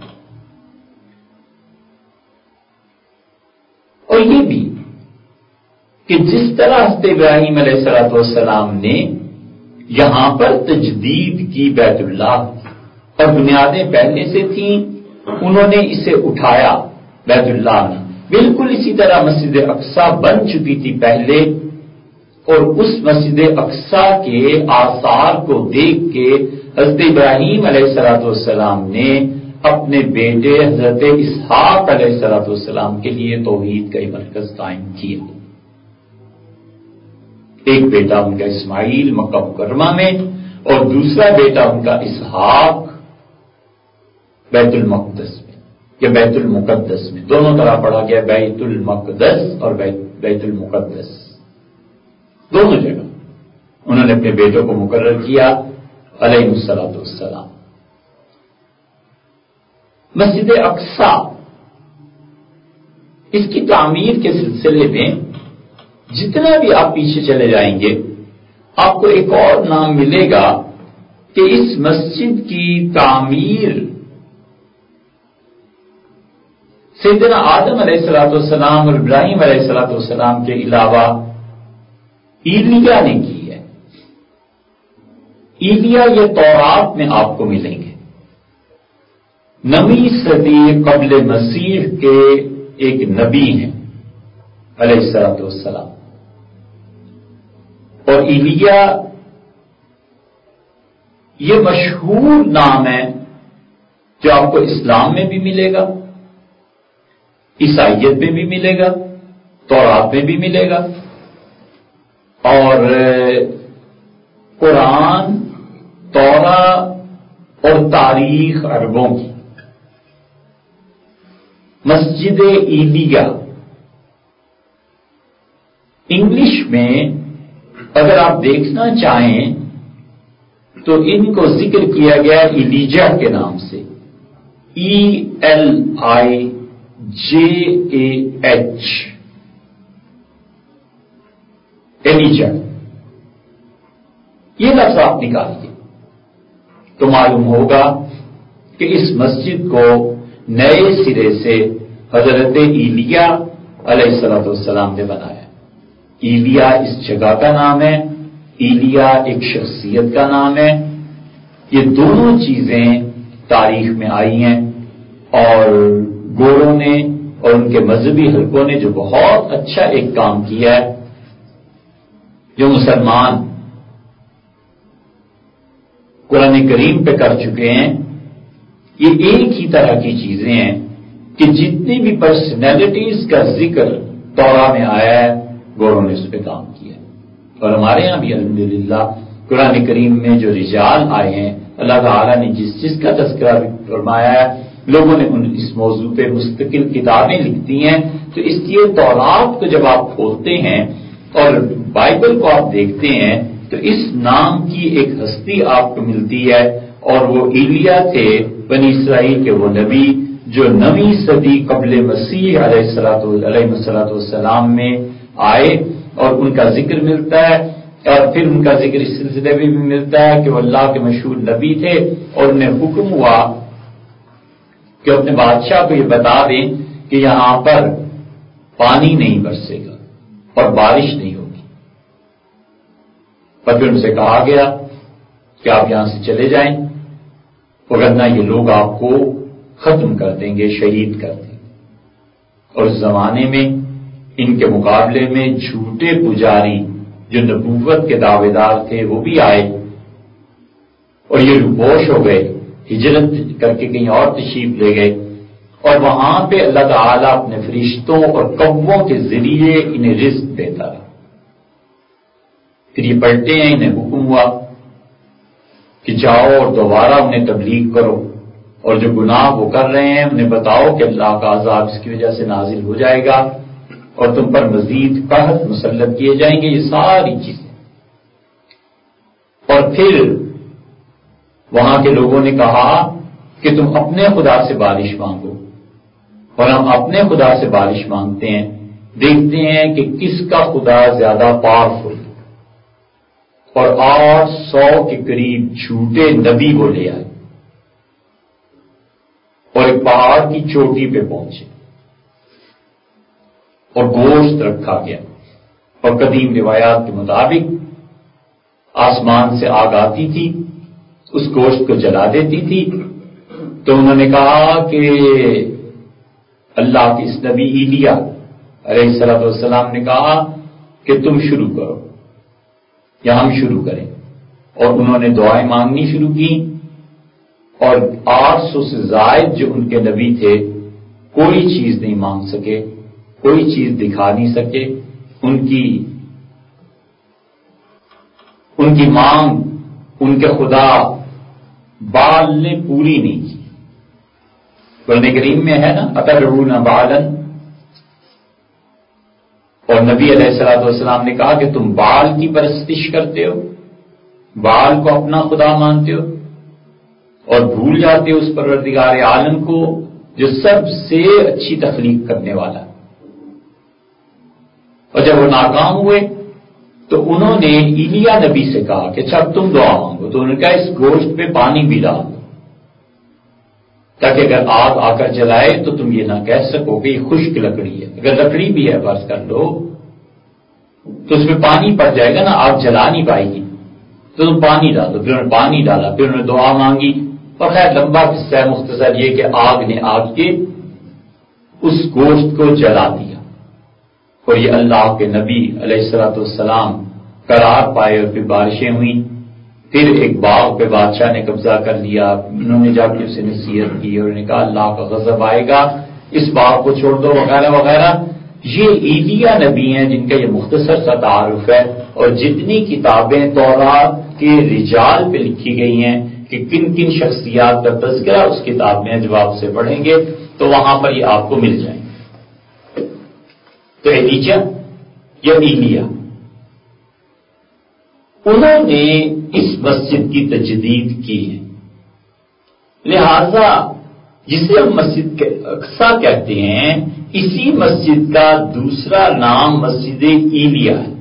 اور یہ بھی کہ جس طرح حضرت ابراہیم علیہ الصلوۃ والسلام نے یہاں پر تجدید کی بیت اللہ اور بنیادیں پہلے سے تھیں، انہوں نے اسے اٹھایا بیت اللہ میں، بالکل اسی طرح مسجد اقصیٰ بن چکی تھی پہلے، اور اس مسجد اقصیٰ کے آثار کو دیکھ کے حضرت ابراہیم علیہ الصلوۃ والسلام نے اپنے بیٹے حضرت اسحاق علیہ الصلوۃ والسلام کے لیے توحید کا مرکز قائم کیا۔ ایک بیٹا ان کا اسماعیل مکہ مکرمہ میں، اور دوسرا بیٹا ان کا اسحاق بیت المقدس میں یا بیت المقدس میں، دونوں طرح پڑھا گیا، بیت المقدس اور بیت المقدس، دونوں جگہ انہوں نے اپنے بیٹوں کو مقرر کیا علیہ الصلوۃ والسلام۔ مسجد اقصیٰ، اس کی تعمیر کے سلسلے میں جتنا بھی آپ پیچھے چلے جائیں گے، آپ کو ایک اور نام ملے گا کہ اس مسجد کی تعمیر سیدنا آدم علیہ الصلوۃ والسلام اور ابراہیم علیہ الصلوۃ والسلام کے علاوہ ایلیا نے کی ہے۔ ایلیا یہ تورات میں آپ کو ملیں گے، نویں صدی قبل مسیح کے ایک نبی ہیں علیہ الصلوۃ والسلام۔ اور ایلیا یہ مشہور نام ہے جو آپ کو اسلام میں بھی ملے گا، عیسائیت میں بھی ملے گا، تورات میں بھی ملے گا، اور قرآن، تورات اور تاریخ عربوں کی مسجد ایلیا۔ انگلش میں اگر آپ دیکھنا چاہیں تو ان کو ذکر کیا گیا ایلیجا کے نام سے، E L I J A H, ایلیجا۔ یہ لفظ آپ نکالیے تو معلوم ہوگا کہ اس مسجد کو نئے سرے سے حضرت ایلیا علیہ الصلوۃ والسلام نے بنایا۔ ایلیا اس جگہ کا نام ہے، ایلیا ایک شخصیت کا نام ہے۔ یہ دونوں چیزیں تاریخ میں آئی ہیں، اور گوروں نے اور ان کے مذہبی حلقوں نے جو بہت اچھا ایک کام کیا ہے، جو مسلمان قرآن کریم پہ کر چکے ہیں، یہ ایک ہی طرح کی چیزیں ہیں کہ جتنی بھی پرسنالٹیز کا ذکر تورات میں آیا ہے، گوروں نے اس پہ کام کیا، اور ہمارے یہاں بھی الحمدللہ قرآن کریم میں جو رجال آئے ہیں اللہ تعالیٰ نے جس چیز کا تذکرہ فرمایا ہے، لوگوں نے ان اس موضوع پہ مستقل کتابیں لکھتی ہیں. تو اس لیے تورات کو جب آپ کھولتے ہیں اور بائبل کو آپ دیکھتے ہیں تو اس نام کی ایک ہستی آپ کو ملتی ہے، اور وہ ایلیا تھے بنی اسرائیل کے وہ نبی جو نویں صدی قبل مسیح علیہ الصلوۃ علیہ والسلام میں آئے، اور ان کا ذکر ملتا ہے. اور پھر ان کا ذکر اس سلسلے میں بھی ملتا ہے کہ وہ اللہ کے مشہور نبی تھے، اور انہیں حکم ہوا کہ اپنے بادشاہ کو یہ بتا دیں کہ یہاں پر پانی نہیں برسے گا اور بارش نہیں ہوگی. اور پھر ان سے کہا گیا کہ آپ یہاں سے چلے جائیں، ورنہ یہ لوگ آپ کو ختم کر دیں گے، شہید کر دیں گے. اور اس زمانے میں ان کے مقابلے میں جھوٹے پجاری جو نبوت کے دعوے دار تھے وہ بھی آئے، اور یہ روپوش ہو گئے، ہجرت کر کے کہیں اور تشریف لے گئے. اور وہاں پہ اللہ تعالیٰ اپنے فرشتوں اور کووں کے ذریعے انہیں رزق دیتا رہا. پھر یہ پلٹے ہیں، انہیں حکم ہوا کہ جاؤ اور دوبارہ انہیں تبلیغ کرو، اور جو گناہ وہ کر رہے ہیں انہیں بتاؤ کہ اللہ کا عذاب اس کی وجہ سے نازل ہو جائے گا اور تم پر مزید قحط مسلط کیے جائیں گے، یہ ساری چیزیں. اور پھر وہاں کے لوگوں نے کہا کہ تم اپنے خدا سے بارش مانگو، اور ہم اپنے خدا سے بارش مانگتے ہیں، دیکھتے ہیں کہ کس کا خدا زیادہ پاورفل. اور آٹھ سو کے قریب جھوٹے نبی وہ لے آئے اور ایک پہاڑ کی چوٹی پہ پہنچے اور گوشت رکھا گیا. اور قدیم روایات کے مطابق آسمان سے آگ آتی تھی، اس گوشت کو جلا دیتی تھی. تو انہوں نے کہا کہ اللہ کے اس نبی ایلیا علیہ الصلوۃ والسلام نے کہا کہ تم شروع کرو یا ہم شروع کریں. اور انہوں نے دعائیں مانگنی شروع کی، اور آٹھ سو سے زائد جو ان کے نبی تھے کوئی چیز نہیں مانگ سکے، کوئی چیز دکھا نہیں سکے. ان کی ان کی مانگ ان کے خدا بال نے پوری نہیں کی. قرآن کریم میں ہے نا اتدعون بالا، اور نبی علیہ الصلوۃ والسلام نے کہا کہ تم بال کی پرستش کرتے ہو، بال کو اپنا خدا مانتے ہو اور بھول جاتے ہو اس پروردگار عالم کو جو سب سے اچھی تخلیق کرنے والا. اور جب وہ ناکام ہوئے تو انہوں نے ایلیا نبی سے کہا کہ اچھا اب تم دعا مانگو. تو انہوں نے کہا اس گوشت پہ پانی بھی ڈال دو تاکہ اگر آگ آ کر جلائے تو تم یہ نہ کہہ سکو کہ یہ خشک لکڑی ہے. اگر لکڑی بھی ہے فرض کر لو تو اس میں پانی پڑ جائے گا نا، آگ جلا نہیں پائے گی، تو تم پانی ڈالو. پھر انہوں نے پانی ڈالا، پھر انہوں نے دعا مانگی. اور خیر لمبا قصہ ہے، مختصر یہ کہ آگ نے آگ کے اس گوشت کو جلا دیا. اور یہ اللہ کے نبی علیہ الصلوۃ والسلام قرار پائے اور پھر بارشیں ہوئیں. پھر ایک باغ پہ بادشاہ نے قبضہ کر لیا. انہوں نے جا کے اسے نصیحت کی اور انہوں نے کہا اللہ کا غضب آئے گا، اس باغ کو چھوڑ دو وغیرہ وغیرہ. یہ ایلیا نبی ہیں جن کا یہ مختصر سا تعارف ہے. اور جتنی کتابیں تورات کے رجال پہ لکھی گئی ہیں کہ کن کن شخصیات کا تذکرہ اس کتاب میں جب آپ سے پڑھیں گے تو وہاں پر یہ آپ کو مل جائیں گے. تو ایلیجا یا ایلیا انہوں نے اس مسجد کی تجدید کی ہے، لہذا جسے ہم مسجد کے اقصی کہتے ہیں اسی مسجد کا دوسرا نام مسجد ایلیا ہے.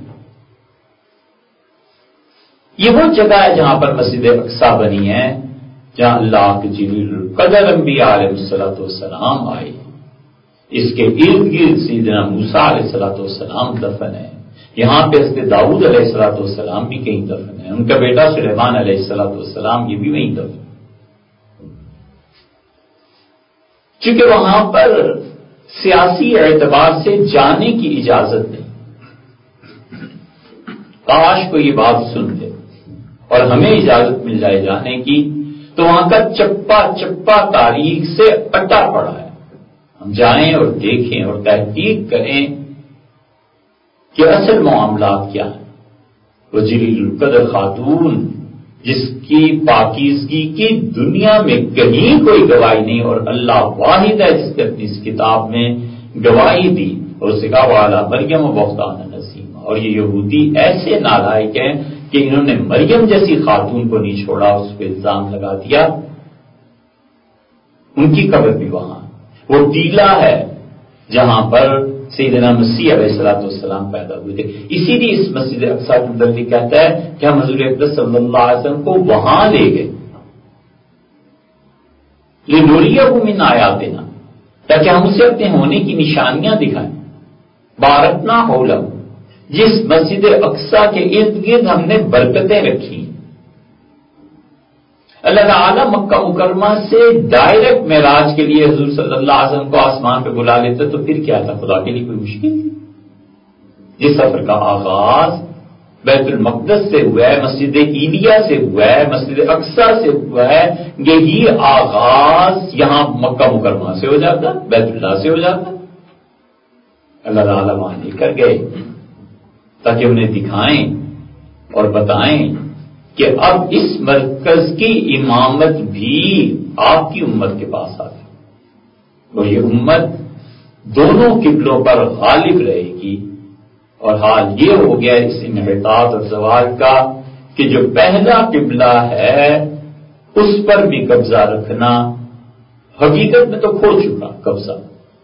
یہ وہ جگہ ہے جہاں پر مسجد اقصی بنی ہے جہاں اللہ کے جلیل القدر انبیاء علیہ الصلوۃ والسلام آئے. اس کے ارد گرد سیدنا موسیٰ علیہ الصلوۃ والسلام دفن ہے. یہاں پہ حضرت داؤد علیہ الصلوۃ والسلام بھی کہیں دفن ہے، ان کا بیٹا سلیمان علیہ الصلوۃ والسلام یہ بھی وہیں دفن. چونکہ وہاں پر سیاسی اعتبار سے جانے کی اجازت نہیں. کاش کو یہ بات سنتے اور ہمیں اجازت مل جائے جانے کی، تو وہاں کا چپا چپا تاریخ سے اٹا پڑا ہے. ہم جائیں اور دیکھیں اور تحقیق کریں کہ اصل معاملات کیا ہیں. وہ جلیل القدر خاتون جس کی پاکیزگی کی دنیا میں کہیں کوئی گواہی نہیں، اور اللہ واحد ہے جس نے اپنی اس کتاب میں گواہی دی اور اسے کہا والا مریم و بہتان نسیم. اور یہ یہودی ایسے نالائق ہیں کہ انہوں نے مریم جیسی خاتون کو نہیں چھوڑا، اس پہ الزام لگا دیا. ان کی قبر بھی وہاں، وہ ٹیلا ہے جہاں پر سیدنا مسیح علیہ الصلوۃ والسلام پیدا ہوئے تھے. اسی لیے اس مسجد اقصی کے متعلق کہتا ہے کہ ہم حضور اقدس صلی اللہ علیہ وسلم کو وہاں لے گئے لنوریہ من آیاتنا، تاکہ ہم اسے اپنے ہونے کی نشانیاں دکھائیں. بارکنا حولہ، جس مسجد اقصی کے ارد گرد ہم نے برکتیں رکھی. اللہ تعالیٰ مکہ مکرمہ سے ڈائریکٹ معراج کے لیے حضور صلی اللہ علیہ وسلم کو آسمان پہ بلا لیتے تو پھر کیا تھا؟ خدا کے لیے کوئی مشکل تھی؟ جس سفر کا آغاز بیت المقدس سے ہوا ہے، مسجد عیلیہ سے ہوا ہے، مسجد اقصی سے ہوا ہے، یہی آغاز یہاں مکہ مکرمہ سے ہو جاتا، بیت اللہ سے ہو جاتا. اللہ تعالیٰ وہاں لے کر گئے تاکہ انہیں دکھائیں اور بتائیں کہ اب اس مرکز کی امامت بھی آپ کی امت کے پاس آ گئی، اور یہ امت دونوں قبلوں پر غالب رہے گی. اور حال یہ ہو گیا اس انحطاط اور زوال کا کہ جو پہلا قبلہ ہے اس پر بھی قبضہ رکھنا حقیقت میں تو کھو چکا قبضہ.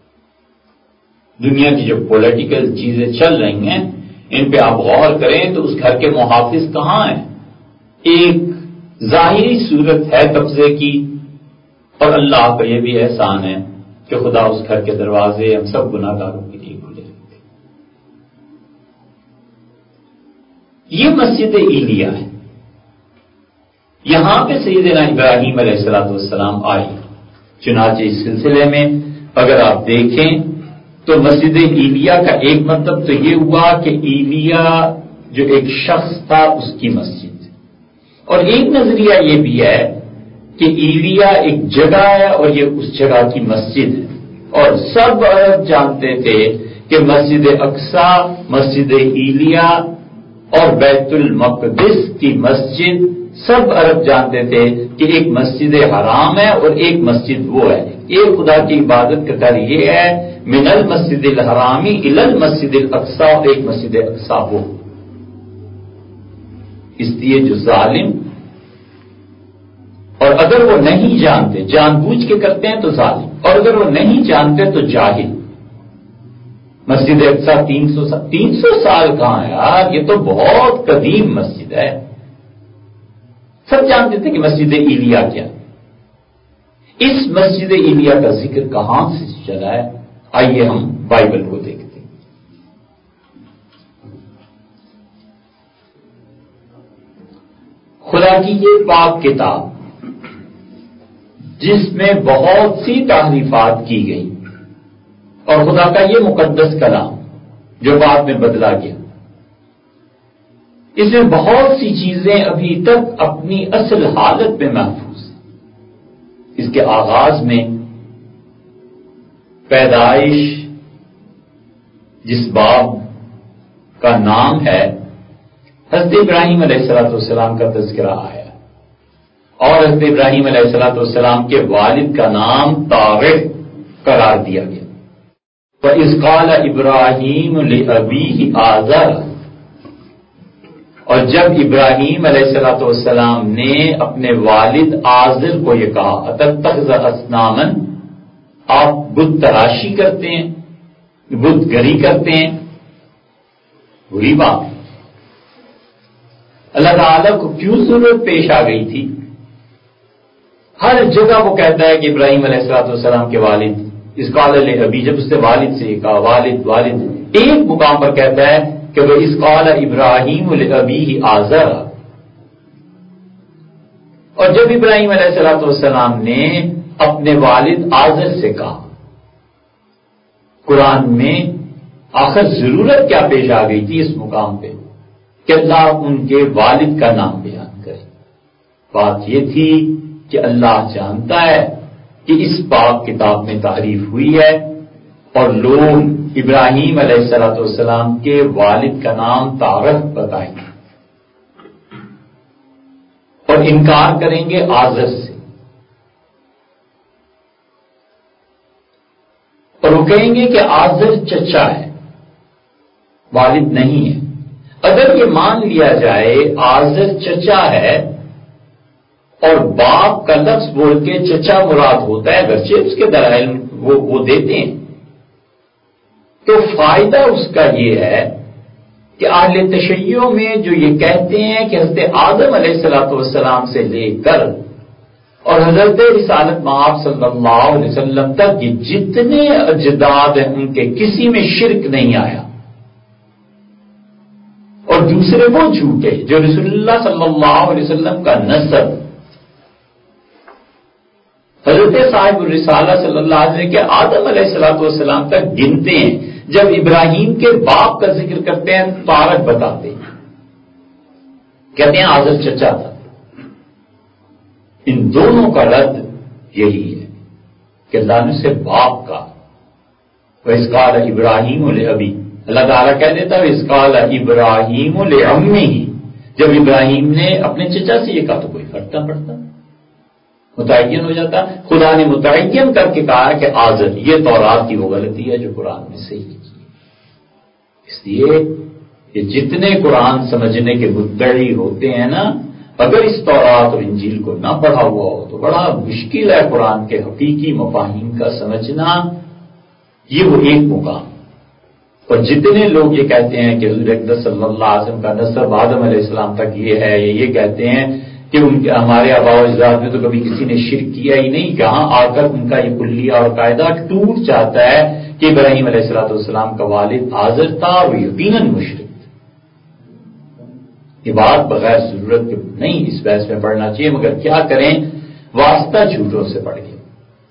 دنیا کی جو پولیٹیکل چیزیں چل رہی ہیں ان پہ آپ غور کریں تو اس گھر کے محافظ کہاں ہیں؟ ایک ظاہری صورت ہے قبضے کی، اور اللہ کا یہ بھی احسان ہے کہ خدا اس گھر کے دروازے ہم سب گناہ گاروں کے لیے کھلے رکھتے. یہ مسجد عیلیہ ہے، یہاں پہ سیدنا ابراہیم علیہ الصلوۃ والسلام آئے. چنانچہ اس سلسلے میں اگر آپ دیکھیں تو مسجد عیلیہ کا ایک مطلب تو یہ ہوا کہ عیلیہ جو ایک شخص تھا اس کی مسجد، اور ایک نظریہ یہ بھی ہے کہ عیلیہ ایک جگہ ہے اور یہ اس جگہ کی مسجد ہے. اور سب عرب جانتے تھے کہ مسجد اقصی، مسجد عیلیہ اور بیت المقدس کی مسجد، سب عرب جانتے تھے کہ ایک مسجد حرام ہے اور ایک مسجد وہ ہے. ایک خدا کی عبادت کا گھر یہ ہے من المسجد الحرامی الی المسجد الاقصی، اور ایک مسجد اقصی وہ. اس لیے جو ظالم، اور اگر وہ نہیں جانتے، جان بوجھ کے کرتے ہیں تو ظالم، اور اگر وہ نہیں جانتے تو جاہل. مسجد اقصی تین سو تین سو سال کہاں ہے یار، یہ تو بہت قدیم مسجد ہے. سب جانتے تھے کہ مسجد عیلیہ کیا. اس مسجد عیلیہ کا ذکر کہاں سے چلا ہے؟ آئیے ہم بائبل کو دیکھتے ہیں. خدا کی یہ پاک کتاب جس میں بہت سی تحریفات کی گئی، اور خدا کا یہ مقدس کلام جو بعد میں بدلا گیا، اس میں بہت سی چیزیں ابھی تک اپنی اصل حالت میں محفوظ ہیں. اس کے آغاز میں پیدائش جس باب کا نام ہے، حضرت ابراہیم علیہ الصلوۃ والسلام کا تذکرہ آیا، اور حضرت ابراہیم علیہ الصلوۃ والسلام کے والد کا نام طارق قرار دیا گیا. وَإِذْ قَالَ إِبْرَاهِيمُ لِأَبِيهِ آزَرَ، اور جب ابراہیم علیہ الصلوۃ والسلام نے اپنے والد آزر کو یہ کہا اتتخذ اصنامًا، آپ بت تراشی کرتے ہیں، بت گری کرتے ہیں. بری بات. اللہ تعالیٰ کو کیوں ضرورت پیش آ گئی تھی؟ ہر جگہ وہ کہتا ہے کہ ابراہیم علیہ الصلوۃ والسلام کے والد، اس قال ابھی، جب اس نے والد سے کہا والد والد، ایک مقام پر کہتا ہے کہ وہ اس قال ابراہیم لابیہ آزر، اور جب ابراہیم علیہ الصلوۃ والسلام نے اپنے والد آزر سے کہا، قرآن میں آخر ضرورت کیا پیش آ گئی تھی اس مقام پہ کہ اللہ ان کے والد کا نام بیان کرے؟ بات یہ تھی کہ اللہ جانتا ہے کہ اس پاک کتاب میں تحریف ہوئی ہے، اور لوگ ابراہیم علیہ الصلوۃ والسلام کے والد کا نام طارق بتائیں گے، اور اور انکار کریں گے آزر سے، اور وہ کہیں گے کہ آزر چچا ہے، والد نہیں ہے۔ اگر یہ مان لیا جائے آزر چچا ہے اور باپ کا لفظ بول کے چچا مراد ہوتا ہے، اگرچہ اس کے دلائل وہ, وہ دیتے ہیں، تو فائدہ اس کا یہ ہے کہ اہل تشیع میں جو یہ کہتے ہیں کہ حضرت آدم علیہ الصلوۃ والسلام سے لے کر اور حضرت رسالت مآب صلی اللہ علیہ وسلم تک یہ جتنے اجداد ہیں ان کے کسی میں شرک نہیں آیا، اور دوسرے وہ جھوٹے جو رسول اللہ صلی اللہ علیہ وسلم کا نسب حضرت صاحب الرسالہ صلی اللہ علیہ وسلم کے آدم علیہ الصلوۃ والسلام تک گنتے ہیں، جب ابراہیم کے باپ کا ذکر کرتے ہیں تو تارک بتاتے ہیں، کہتے ہیں آزر چچا تھا۔ ان دونوں کا رد یہی ہے کہ اللہ نے سے باپ کا وَإِذْ قَالَ إِبْرَاهِيمُ لِأَبِيهِ، اللہ تعالیٰ کہہ دیتا ہے وَإِذْ قَالَ إِبْرَاهِيمُ لِأُمِّهِ، جب ابراہیم نے اپنے چچا سے یہ کہا تو کوئی فرق نہ پڑتا، متعین ہو جاتا۔ خدا نے متعین کر کے کہا کہ آزر، یہ تورات کی وہ غلطی ہے جو قرآن میں صحیح کی، اس لیے یہ جتنے قرآن سمجھنے کے مدعی ہوتے ہیں نا، اگر اس تورات اور انجیل کو نہ پڑھا ہوا ہو تو بڑا مشکل ہے قرآن کے حقیقی مفاہیم کا سمجھنا۔ یہ وہ ایک مقام، اور جتنے لوگ یہ کہتے ہیں کہ حضور اقدس صلی اللہ علیہ وسلم کا نسب آدم علیہ السلام تک یہ ہے، یہ یہ کہتے ہیں کہ ان کے ہمارے آباء و اجداد میں تو کبھی کسی نے شرک کیا ہی نہیں، یہاں آ کر ان کا یہ کلیہ اور قاعدہ ٹوٹ جاتا ہے کہ ابراہیم علیہ الصلوۃ والسلام کا والد آزر تھا اور یقیناً مشرک تھا۔ یہ بات بغیر ضرورت کے نہیں اس بحث میں پڑھنا چاہیے، مگر کیا کریں، واسطہ جھوٹوں سے پڑھ گئے۔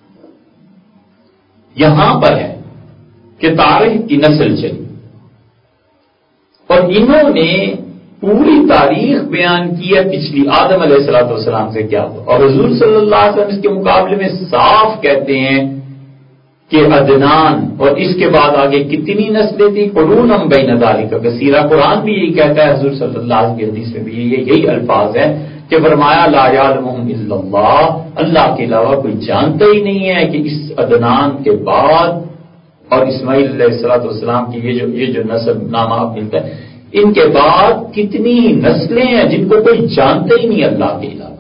یہاں پر ہے کہ تاریخ کی نسل چلی اور انہوں نے پوری تاریخ بیان کی ہے پچھلی آدم علیہ الصلوۃ والسلام سے کیا ہوا، اور حضور صلی اللہ علیہ وسلم اس کے مقابلے میں صاف کہتے ہیں کہ عدنان اور اس کے بعد آگے کتنی نسلیں تھیں، قرون بین ذالک کثیرہ، قرآن بھی یہی کہتا ہے، حضور صلی اللہ علیہ وسلم کی حدیث میں بھی یہی الفاظ ہیں کہ فرمایا لا یعلمہم الا اللہ، اللہ کے علاوہ کوئی جانتا ہی نہیں ہے کہ اس عدنان کے بعد اور اسماعیل علیہ الصلوۃ والسلام کی یہ جو یہ جو نسب نامہ ملتا ہے، ان کے بعد کتنی نسلیں ہیں جن کو کوئی جانتا ہی نہیں اللہ کے علاوہ۔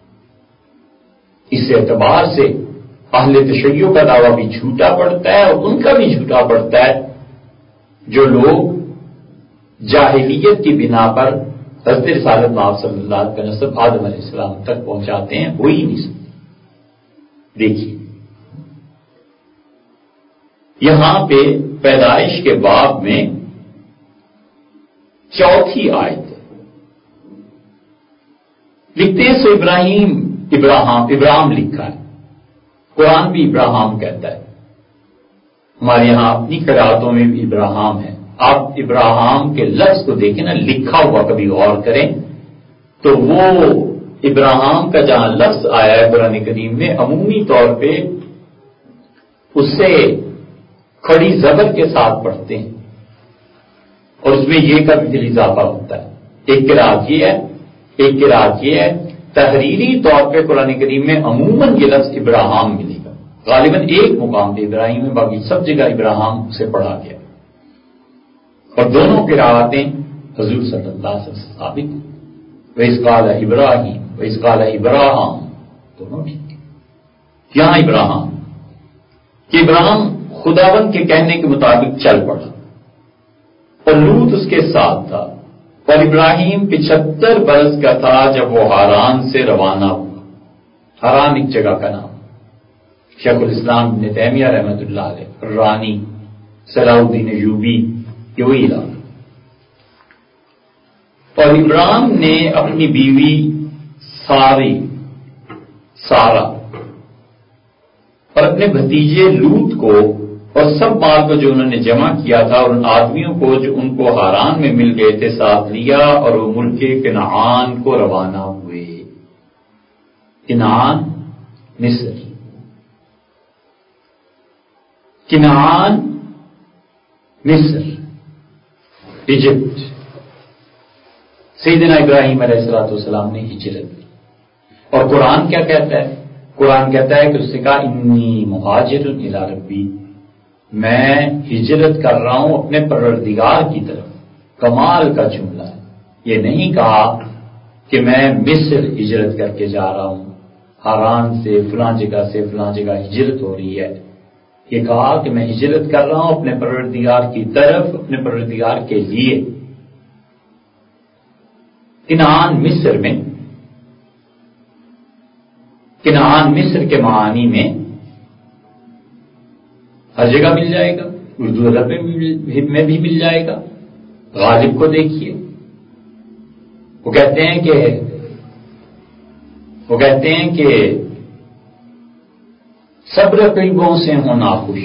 اس اعتبار سے اہل تشیع کا دعویٰ بھی جھوٹا پڑتا ہے اور ان کا بھی جھوٹا پڑتا ہے جو لوگ جاہلیت کی بنا پر حضرت رسالت مآب صلی اللہ علیہ وسلم کا نسب آدم علیہ السلام تک پہنچاتے ہیں، وہی نہیں سکتے۔ دیکھیے یہاں پہ پیدائش کے باب میں چوتھی آیت لکھتے ہیں سو ابراہیم ابراہم ابراہم لکھا ہے، قرآن بھی ابراہم کہتا ہے، ہمارے یہاں اپنی قرآتوں میں بھی ابراہم ہے۔ آپ ابراہم کے لفظ کو دیکھیں نا، لکھا ہوا کبھی غور کریں تو وہ ابراہم کا جہاں لفظ آیا ہے قرآن کریم میں، عمومی طور پہ اس سے کھڑی زبر کے ساتھ پڑھتے ہیں اور اس میں یہ کا بھی اضافہ ہوتا ہے۔ ایک قرات یہ ہے، ایک قرات یہ ہے، تحریری طور پہ قرآن کریم میں عموماً یہ لفظ ابراہم ملے گا، غالباً ایک مقام پہ ابراہیم میں، باقی سب جگہ ابراہم سے پڑھا گیا، اور دونوں قراتیں حضور صلی اللہ علیہ وسلم سے ثابت ہیں۔ وَإِذْ قَالَ إِبْرَاهِيمُ وَإِذْ قَالَ إِبْرَاهِيمُ، دونوں ٹھیک ہے۔ یہاں ابراہم کہ ابراہم خداوند کے کہنے کے مطابق چل پڑا اور لوط اس کے ساتھ تھا، اور ابراہیم پچہتر برس کا تھا جب وہ ہاران سے روانہ ہوا۔ ہاران ایک جگہ کا نام، شیخ الاسلام ابن تیمیہ رحمۃ اللہ علیہ، رانی صلاح الدین ایوبی، یہ وہی علاقہ۔ اور ابراہیم نے اپنی بیوی ساری سارا اور اپنے بھتیجے لوط کو اور سب مال کو جو انہوں نے جمع کیا تھا اور ان آدمیوں کو جو ان کو ہاران میں مل گئے تھے ساتھ لیا، اور وہ ملک کنعان کو روانہ ہوئے۔ کنعان مصر، کنعان مصر، ایجپٹ۔ سیدنا ابراہیم علیہ الصلوۃ والسلام نے ہجرت کی اور قرآن کیا کہتا ہے؟ قرآن کہتا ہے کہ اس نے کہا انی مہاجر الی ربی، میں ہجرت کر رہا ہوں اپنے پروردگار کی طرف۔ کمال کا جملہ ہے، یہ نہیں کہا کہ میں مصر ہجرت کر کے جا رہا ہوں، ہاران سے فلاں جگہ سے فلاں جگہ ہجرت ہو رہی ہے، یہ کہا کہ میں ہجرت کر رہا ہوں اپنے پروردگار کی طرف، اپنے پروردگار کے لیے۔ کنعان مصر میں، کنعان مصر کے معانی میں ہر جگہ مل جائے گا، اردو ادب میں بھی مل جائے گا۔ غالب کو دیکھیے، وہ کہتے ہیں کہ وہ کہتے ہیں کہ سب رقیبوں سے ہوں ناخوش،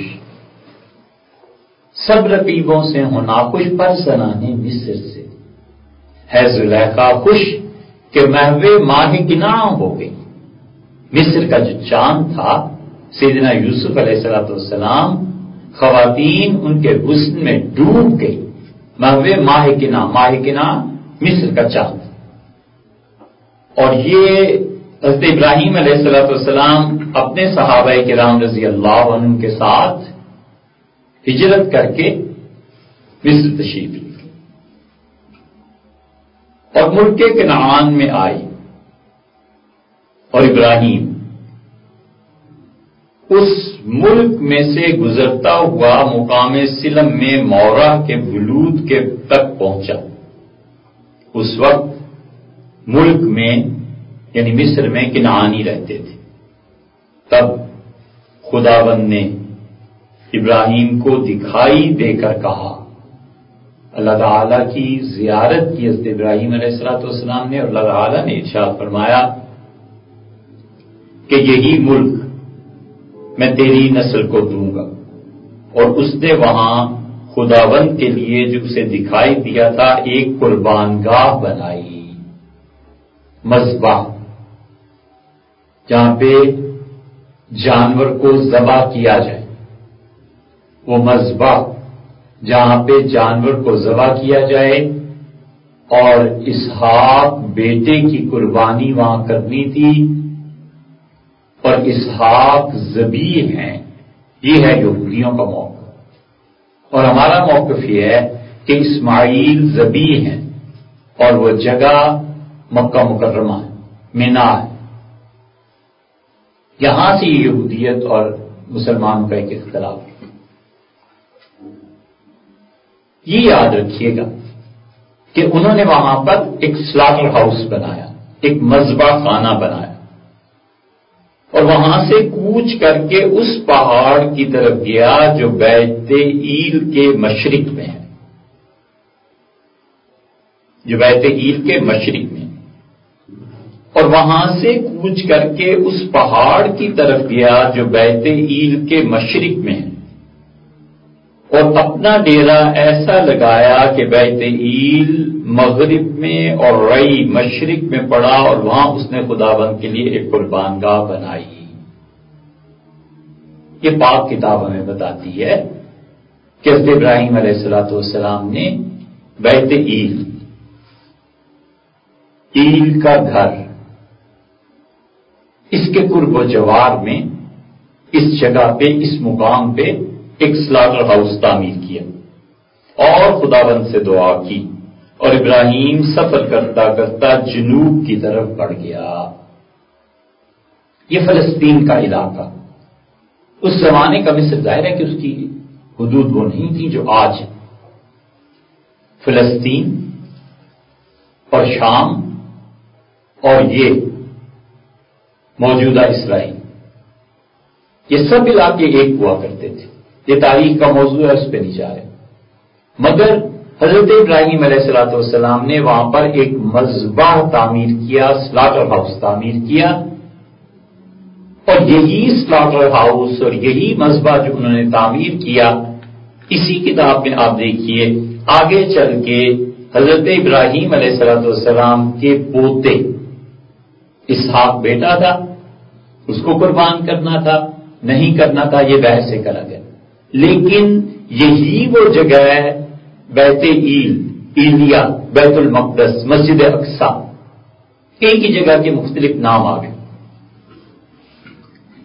سب رقیبوں سے ہوں ناخوش پر زنانے مصر سے، ہے زلیخا خوش کہ محو ماہ کناں ہو گئی۔ مصر کا جو چاند تھا سیدنا یوسف علیہ الصلوۃ والسلام، خواتین ان کے حسن میں ڈوب گئی۔ محو ماہ کناں، ماہ کناں مصر کا چاند، اور یہ حضرت ابراہیم علیہ الصلوۃ والسلام اپنے صحابہ کرام رضی اللہ عنہ کے ساتھ ہجرت کر کے مصر تشریف لے گئے اور ملک کنعان میں آئی، اور ابراہیم اس ملک میں سے گزرتا ہوا مقام سلم میں مورہ کے بلود کے تک پہنچا۔ اس وقت ملک میں یعنی مصر میں کنعانی رہتے تھے۔ تب خداوند نے ابراہیم کو دکھائی دے کر کہا، اللہ تعالیٰ کی زیارت کی حضرت ابراہیم علیہ الصلوۃ والسلام نے، اور اللہ تعالیٰ نے ارشاد فرمایا کہ یہی ملک میں تیری نسل کو دوں گا، اور اس نے وہاں خداوند کے لیے جو اسے دکھائی دیا تھا ایک قربان گاہ بنائی، مذبح، جہاں پہ جانور کو ذبح کیا جائے، وہ مذبح جہاں پہ جانور کو ذبح کیا جائے، اور اسحاق بیٹے کی قربانی وہاں کرنی تھی، اور اسحاق ذبیح ہیں۔ یہ ہے یہودیوں کا موقف، اور ہمارا موقف یہ ہے کہ اسماعیل ذبیح ہیں، اور وہ جگہ مکہ مکرمہ ہے، مینا ہے۔ یہاں سے یہودیت اور مسلمانوں کا ایک اختلاف ہے۔ یہ یاد رکھیے گا کہ انہوں نے وہاں پر ایک سلاٹر ہاؤس بنایا، ایک مذبح خانہ بنایا، اور وہاں سے کوچ کر کے اس پہاڑ کی طرف گیا جو بیت ایل کے مشرق میں ہے، جو بیت ایل کے مشرق میں، اور وہاں سے کوچ کر کے اس پہاڑ کی طرف گیا جو بیت ایل کے مشرق میں ہے، اور اپنا ڈیرا ایسا لگایا کہ بیت ایل مغرب میں اور رئی مشرق میں پڑا، اور وہاں اس نے خداوند کے لیے ایک قربان گاہ بنائی۔ یہ پاک کتاب ہمیں بتاتی ہے کہ حضرت ابراہیم علیہ الصلوۃ والسلام نے بیت ایل، ایل کا گھر، اس کے قرب و جوار میں اس جگہ پہ، اس مقام پہ ایک سلاٹر ہاؤس تعمیر کیا، اور خداوند سے دعا کی، اور ابراہیم سفر کرتا کرتا جنوب کی طرف بڑھ گیا۔ یہ فلسطین کا علاقہ، اس زمانے کا مصر، ظاہر ہے کہ اس کی حدود وہ نہیں تھی جو آج ہے۔ فلسطین اور شام اور یہ موجودہ اسرائیل، یہ سب علاقے ایک ہوا کرتے تھے۔ یہ تاریخ کا موضوع ہے، اس پہ نہیں جا رہے، مگر حضرت ابراہیم علیہ الصلوۃ والسلام نے وہاں پر ایک مذبح تعمیر کیا، سلاٹر ہاؤس تعمیر کیا، اور یہی سلاٹر ہاؤس اور یہی مذبح جو انہوں نے تعمیر کیا، اسی کتاب میں آپ دیکھیے آگے چل کے حضرت ابراہیم علیہ الصلوۃ والسلام کے پوتے، اسحاق بیٹا تھا، اس کو قربان کرنا تھا نہیں کرنا تھا، یہ بحث سے کرا گیا، لیکن یہی وہ جگہ ہے بیت ایل، ایلیا، بیت المقدس، مسجد اقصی، ایک ہی جگہ کے مختلف نام آ گئے۔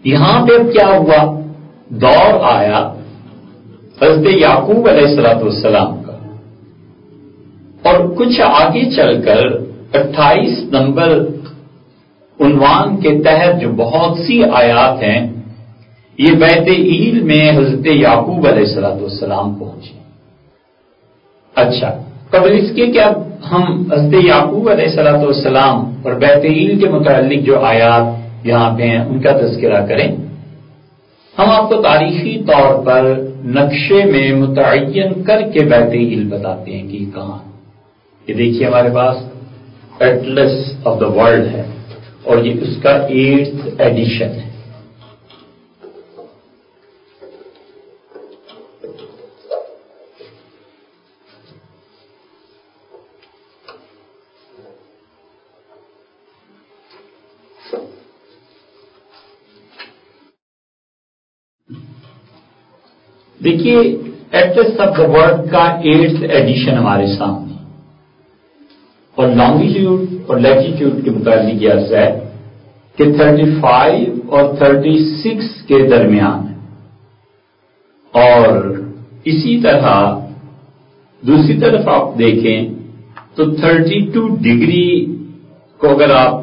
یہاں پہ اب کیا ہوا، دور آیا حضرت یعقوب علیہ الصلوۃ والسلام کا، اور کچھ آگے چل کر اٹھائیس نمبر عنوان کے تحت جو بہت سی آیات ہیں، یہ بیت ایل میں حضرت یعقوب علیہ الصلوۃ والسلام پہنچے۔ اچھا، قبل اس کے کیا ہم حضرت یعقوب علیہ الصلوۃ والسلام اور بیت ایل کے متعلق جو آیات یہاں پہ ہیں ان کا تذکرہ کریں؟ ہم آپ کو تاریخی طور پر نقشے میں متعین کر کے بیت ایل بتاتے ہیں کہ یہ کہاں ہے۔ یہ دیکھیے ہمارے پاس ایٹلس آف دا ورلڈ ہے، اور یہ اس کا ایٹھ ایڈیشن ہے۔ دیکھیے ایٹلس آف دا ورلڈ کا ایٹھ ایڈیشن ہمارے سامنے، اور لانگیٹیوڈ اور لیٹیٹیوڈ کے متعلق یہ عرض ہے کہ تھرٹی فائیو اور تھرٹی سکس کے درمیان ہے، اور اسی طرح دوسری طرف آپ دیکھیں تو تھرٹی ٹو ڈگری کو اگر آپ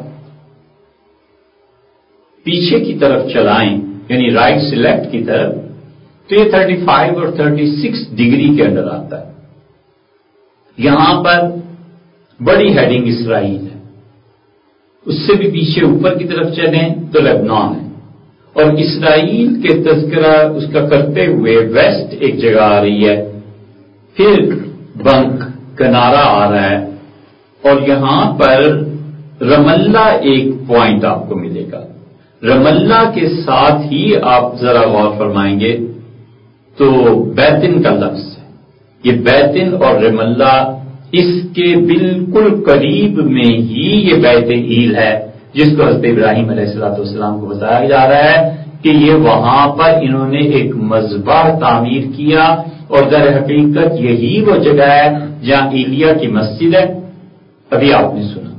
پیچھے کی طرف چلائیں، یعنی رائٹ سے لیفٹ کی طرف، تو یہ تھرٹی فائیو اور تھرٹی سکس ڈگری کے اندر آتا ہے۔ یہاں پر بڑی ہیڈنگ اسرائیل ہے، اس سے بھی پیچھے اوپر کی طرف چلیں تو لبنان ہے، اور اسرائیل کے تذکرہ اس کا کرتے ہوئے ویسٹ ایک جگہ آ رہی ہے، پھر بنک کنارا آ رہا ہے، اور یہاں پر رم اللہ ایک پوائنٹ آپ کو ملے گا۔ رم اللہ کے ساتھ ہی آپ ذرا غور فرمائیں گے تو بیتن کا لفظ ہے، یہ بیتن اور رم اللہ اس کے بالکل قریب میں ہی یہ بیت ایل ہے، جس کو حضرت ابراہیم علیہ الصلوۃ والسلام کو بتایا جا رہا ہے کہ یہ وہاں پر انہوں نے ایک مذبح تعمیر کیا، اور در حقیقت یہی وہ جگہ ہے جہاں ایلیا کی مسجد ہے، ابھی آپ نے سنا،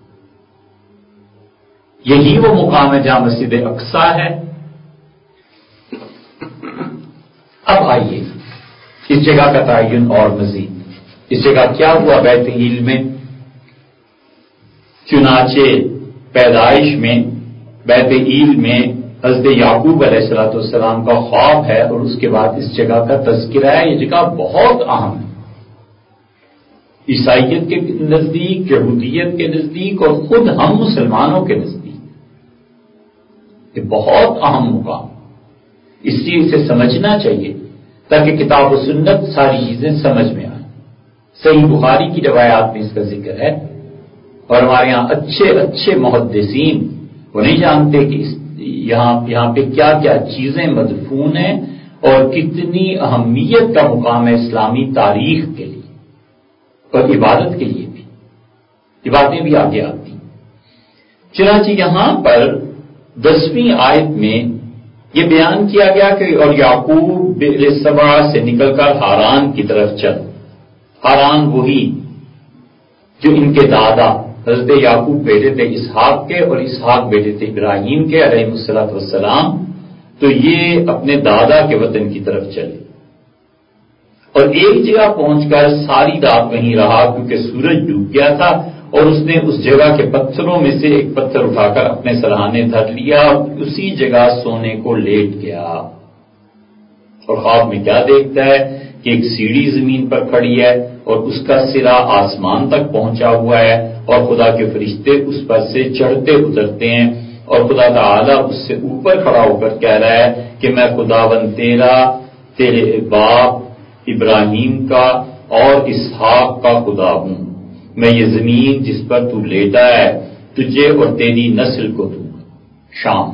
یہی وہ مقام ہے جہاں مسجد اقصیٰ ہے۔ اب آئیے اس جگہ کا تعین اور مزید، اس جگہ کیا ہوا بیت ایل میں؟ چنانچہ پیدائش میں بیت ایل میں حضرت یعقوب علیہ الصلوۃ والسلام کا خواب ہے، اور اس کے بعد اس جگہ کا تذکرہ ہے۔ یہ جگہ بہت اہم ہے عیسائیت کے نزدیک، یہودیت کے نزدیک، اور خود ہم مسلمانوں کے نزدیک یہ بہت اہم مقام، اس لیے اسے سمجھنا چاہیے تاکہ کتاب و سنت ساری چیزیں سمجھ میں آئیں۔ صحیح بخاری کی روایات میں اس کا ذکر ہے، اور ہمارے یہاں اچھے اچھے محدثین وہ نہیں جانتے کہ اس یہاں یہاں پہ کیا کیا چیزیں مدفون ہیں، اور کتنی اہمیت کا مقام ہے اسلامی تاریخ کے لیے اور عبادت کے لیے بھی، یہ باتیں بھی آگے آتی ہیں۔ چنانچہ یہاں پر دسویں آیت میں یہ بیان کیا گیا کہ اور یعقوب بئر سبع سے نکل کر ہاران کی طرف چل۔ ہاران وہی جو ان کے دادا حضرت یعقوب بیٹے تھے اسحاق کے، اور اسحاق بیٹے تھے ابراہیم کے علیہ الصلوۃ والسلام، تو یہ اپنے دادا کے وطن کی طرف چلے، اور ایک جگہ پہنچ کر ساری رات وہیں رہا کیونکہ سورج ڈوب گیا تھا، اور اس نے اس جگہ کے پتھروں میں سے ایک پتھر اٹھا کر اپنے سرہانے دھر لیا، اور اسی جگہ سونے کو لیٹ گیا، اور خواب میں کیا دیکھتا ہے کہ ایک سیڑھی زمین پر کھڑی ہے، اور اس کا سرا آسمان تک پہنچا ہوا ہے، اور خدا کے فرشتے اس پر سے چڑھتے اترتے ہیں، اور خدا تعالیٰ اس سے اوپر کھڑا ہو کر کہہ رہا ہے کہ میں خداوند تیرا، تیرے باپ ابراہیم کا اور اسحاق کا خدا ہوں، میں یہ زمین جس پر تو لیٹا ہے تجھے اور تیری نسل کو دوں گا۔ شام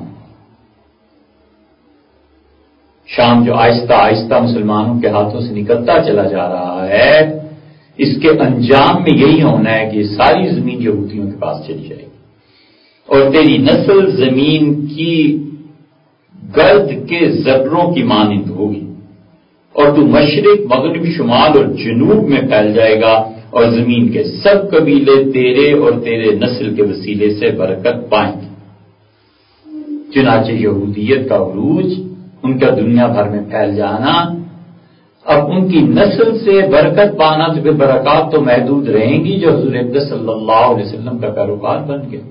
شام جو آہستہ آہستہ مسلمانوں کے ہاتھوں سے نکلتا چلا جا رہا ہے، اس کے انجام میں یہی ہونا ہے کہ ساری زمین یہودیوں کے پاس چلی جائے گی، اور تیری نسل زمین کی گرد کے ذروں کی مانند ہوگی، اور تو مشرق، مغرب، شمال اور جنوب میں پھیل جائے گا، اور زمین کے سب قبیلے تیرے اور تیرے نسل کے وسیلے سے برکت پائیں گے۔ چنانچہ یہودیت کا عروج، ان کا دنیا بھر میں پھیل جانا، اب ان کی نسل سے برکت پانا تو پھر برکات تو محدود رہیں گی جو حضور اقدس صلی اللہ علیہ وسلم کا کاروبار بن گیا۔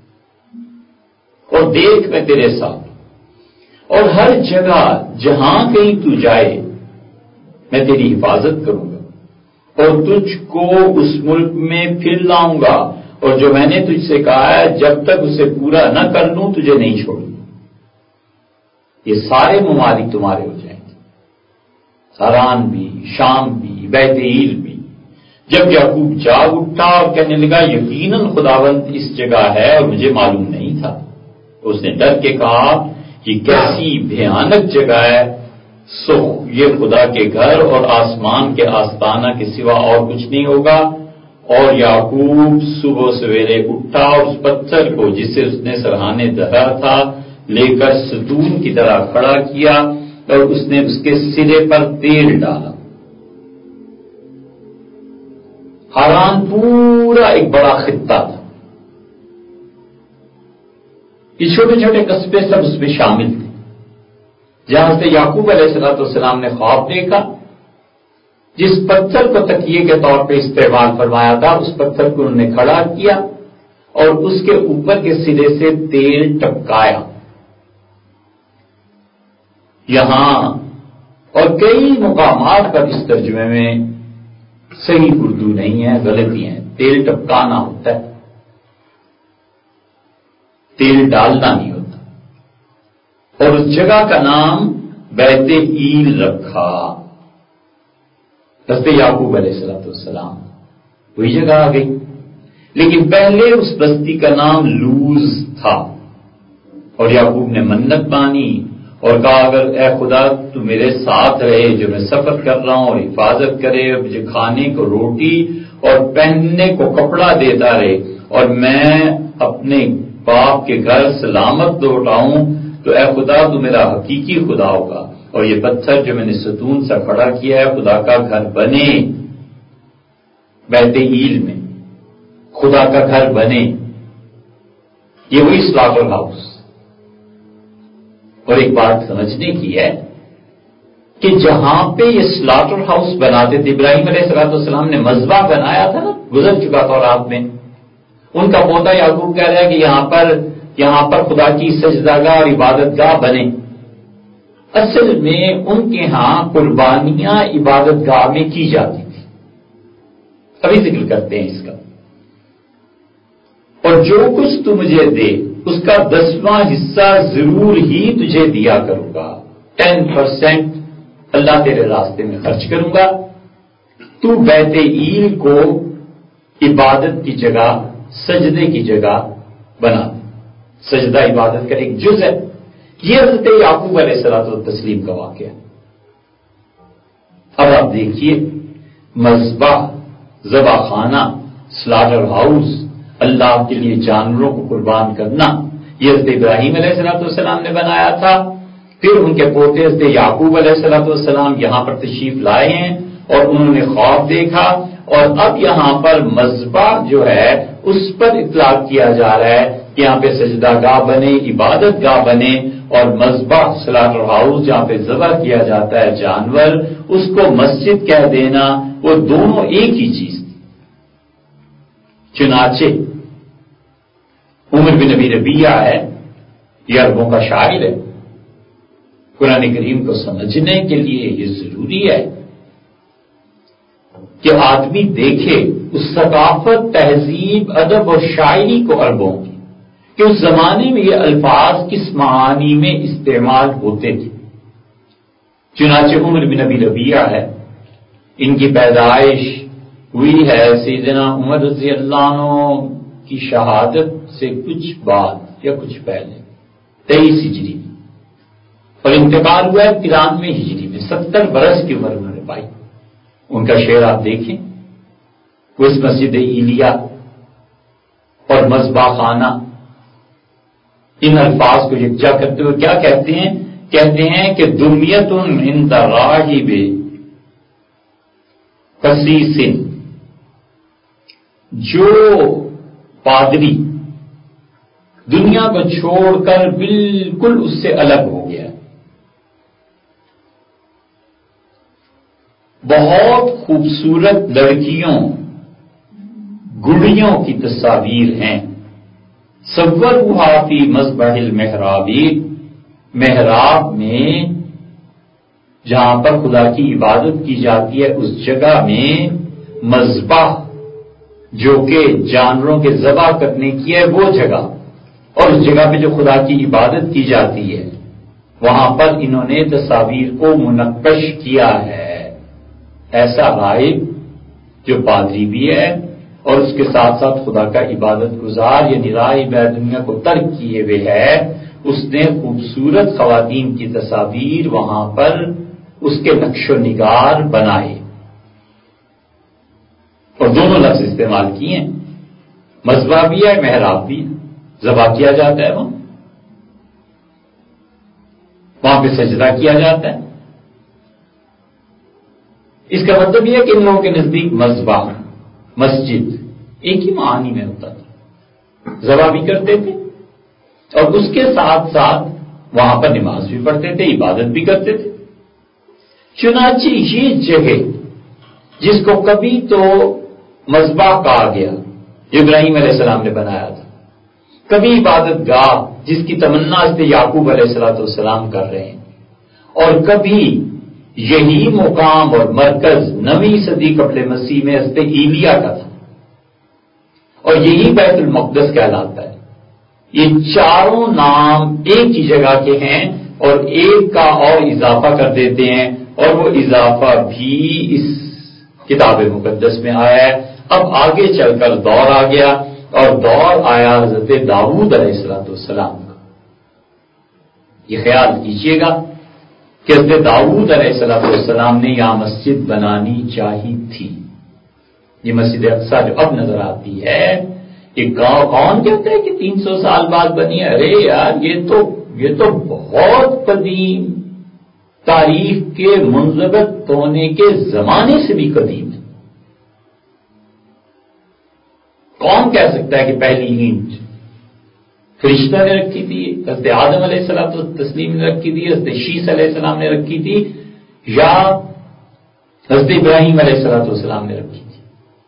اور دیکھ میں تیرے ساتھ، اور ہر جگہ جہاں کہیں تو جائے میں تیری حفاظت کروں گا اور تجھ کو اس ملک میں پھر لاؤں گا، اور جو میں نے تجھ سے کہا ہے جب تک اسے پورا نہ کر لوں تجھے نہیں چھوڑوں۔ یہ سارے ممالک تمہارے ہو جائیں گے، حران بھی، شام بھی، بیت ایل بھی۔ جب یعقوب جاگ اٹھا اور کہنے لگا یقیناً خداوند اس جگہ ہے اور مجھے معلوم نہیں تھا، اس نے ڈر کے کہا یہ کیسی بھیانک جگہ ہے، سو یہ خدا کے گھر اور آسمان کے آستانہ کے سوا اور کچھ نہیں ہوگا۔ اور یعقوب صبح سویرے اٹھا اور اس پتھر کو جسے اس نے سرہانے دھرا تھا لے کر ستون کی طرح کھڑا کیا اور اس نے اس کے سرے پر تیل ڈالا۔ حران پورا ایک بڑا خطہ تھا، یہ چھوٹے چھوٹے قصبے سب اس میں شامل تھے، جہاں سے یعقوب علیہ الصلوۃ والسلام نے خواب دیکھا، جس پتھر کو تکیے کے طور پہ استعمال فرمایا تھا اس پتھر کو انہوں نے کھڑا کیا اور اس کے اوپر کے سرے سے تیل ٹپکایا۔ یہاں اور کئی مقامات پر اس ترجمے میں صحیح اردو نہیں ہے، غلطی ہے، تیل ٹپکانا ہوتا ہے، تیل ڈالنا نہیں ہوتا۔ اور اس جگہ کا نام بیت ایل رکھا، حضرت یعقوب علیہ الصلوۃ والسلام وہی جگہ آ گئی، لیکن پہلے اس بستی کا نام لوز تھا۔ اور یعقوب نے منت مانی اور کہا اگر اے خدا تو میرے ساتھ رہے جو میں سفر کر رہا ہوں اور حفاظت کرے اور مجھے کھانے کو روٹی اور پہننے کو کپڑا دیتا رہے اور میں اپنے باپ کے گھر سلامت لوٹ آؤں تو اے خدا تو میرا حقیقی خدا ہوگا اور یہ پتھر جو میں نے ستون سے کھڑا کیا ہے خدا کا گھر بنے، بیت ایل میں خدا کا گھر بنے۔ یہ وہی سلاٹر ہاؤس۔ اور ایک بات سمجھنے کی ہے کہ جہاں پہ یہ سلاٹر ہاؤس بناتے تھے، ابراہیم علیہ الصلوۃ والسلام نے مذبح بنایا تھا نا، گزر چکا تھا رات میں، ان کا پوتا یعقوب کہہ رہا ہے کہ یہاں پر یہاں پر خدا کی سجدہ گاہ اور عبادت گاہ بنے۔ اصل میں ان کے ہاں قربانیاں عبادت گاہ میں کی جاتی تھی، ابھی ذکر کرتے ہیں اس کا۔ اور جو کچھ تو مجھے دے اس کا دسواں حصہ ضرور ہی تجھے دیا کروں گا، ٹین پرسینٹ اللہ تیرے راستے میں خرچ کروں گا۔ تو بیت ایل کو عبادت کی جگہ، سجدے کی جگہ بنا دے، سجدہ عبادت کا ایک جز ہے۔ یہ حضرت یعقوب علیہ الصلوۃ والتسلیم کا واقعہ۔ اب آپ دیکھیے، مذبح، ذبح خانہ، سلاٹر ہاؤس، اللہ کے لیے جانوروں کو قربان کرنا، یہ حضرت ابراہیم علیہ الصلوۃ والسلام نے بنایا تھا۔ پھر ان کے پوتے حضرت یعقوب علیہ الصلوۃ والسلام یہاں پر تشریف لائے ہیں اور انہوں نے خواب دیکھا، اور اب یہاں پر مذبح جو ہے اس پر اطلاق کیا جا رہا ہے کہ یہاں پہ سجدہ گاہ بنے، عبادت گاہ بنے، اور مذبح سلاٹر ہاؤس جہاں پہ ذبح کیا جاتا ہے جانور، اس کو مسجد کہہ دینا، وہ دونوں ایک ہی چیز تھی۔ چنانچہ عمر بن ابی ربیعہ ہے، یہ عربوں کا شاعر ہے، قرآن کریم کو سمجھنے کے لیے یہ ضروری ہے کہ آدمی دیکھے اس ثقافت، تہذیب، ادب اور شاعری کو عربوں کی، کہ اس زمانے میں یہ الفاظ کس معانی میں استعمال ہوتے تھے۔ چنانچہ عمر بن ابی ربیعہ ہے، ان کی پیدائش ہوئی ہے سیدنا عمر رضی اللہ عنہ کی شہادت سے کچھ بعد یا کچھ پہلے، تیئیس ہجری میں، اور انتقال ہوا ہے ترانوے ہجری میں، ستر برس کی عمر انہوں نے پائی۔ ان کا شعر آپ دیکھیں، وہ اس مسجد ایلیا اور مذبح خانہ، ان الفاظ کو یکجا کرتے ہوئے کیا کہتے ہیں؟ کہتے ہیں کہ دمیت عند راہب قسیس، جو پادری دنیا کو چھوڑ کر بالکل اس سے الگ ہو گیا. بہت خوبصورت لڑکیوں گڑیوں کی تصاویر ہیں. صورھا فی مذبح المحراب، محراب میں جہاں پر خدا کی عبادت کی جاتی ہے اس جگہ میں مذبح جو کہ جانوروں کے ذبح کرنے کی ہے وہ جگہ، اور اس جگہ پہ جو خدا کی عبادت کی جاتی ہے وہاں پر انہوں نے تصاویر کو منقش کیا ہے. ایسا راہب جو پادری بھی ہے اور اس کے ساتھ ساتھ خدا کا عبادت گزار یعنی راہب ہے، دنیا کو ترک کیے ہوئے ہے، اس نے خوبصورت خواتین کی تصاویر وہاں پر اس کے نقش و نگار بنائے اور دونوں لفظ استعمال کیے ہیں. مذبح بھی ہے، محراب بھی ہے، ذبح کیا جاتا ہے، وہاں وہاں پہ سجدہ کیا جاتا ہے. اس کا مطلب یہ ہے کہ ان لوگوں کے نزدیک مذبح مسجد ایک ہی معنی میں ہوتا تھا. ذبح بھی کرتے تھے اور اس کے ساتھ ساتھ وہاں پر نماز بھی پڑھتے تھے، عبادت بھی کرتے تھے. چنانچہ یہ جگہ جس کو کبھی تو مذبح کہا گیا جو ابراہیم علیہ السلام نے بنایا تھا، کبھی عبادت گاہ جس کی تمنا اس پہ یعقوب علیہ الصلوۃ والسلام کر رہے ہیں، اور کبھی یہی مقام اور مرکز نویں صدی قبل مسیح میں حضرت ایلیا کا تھا اور یہی بیت المقدس کہلاتا ہے. یہ چاروں نام ایک ہی جگہ کے ہیں اور ایک کا اور اضافہ کر دیتے ہیں اور وہ اضافہ بھی اس کتاب مقدس میں آیا ہے. اب آگے چل کر دور آ گیا اور دور آیا حضرت داؤد علیہ الصلوۃ والسلام کا. یہ خیال کیجئے گا کہ حضرت داؤد علیہ الصلوۃ والسلام نے یہاں مسجد بنانی چاہی تھی. یہ مسجد اقصی جو اب نظر آتی ہے، یہ گاؤں کون کہتا ہے کہ تین سو سال بعد بنی ہے؟ ارے یار یہ تو یہ تو بہت قدیم، تاریخ کے منضبط ہونے کے زمانے سے بھی قدیم ہے. کون کہہ سکتا ہے کہ پہلی اینٹ فرشتہ نے رکھی تھی، حضرت آدم علیہ السلام تسلیم نے رکھی تھی، حضرت شیس علیہ السلام نے رکھی تھی، یا حضرت ابراہیم علیہ السلام والسلام نے رکھی تھی؟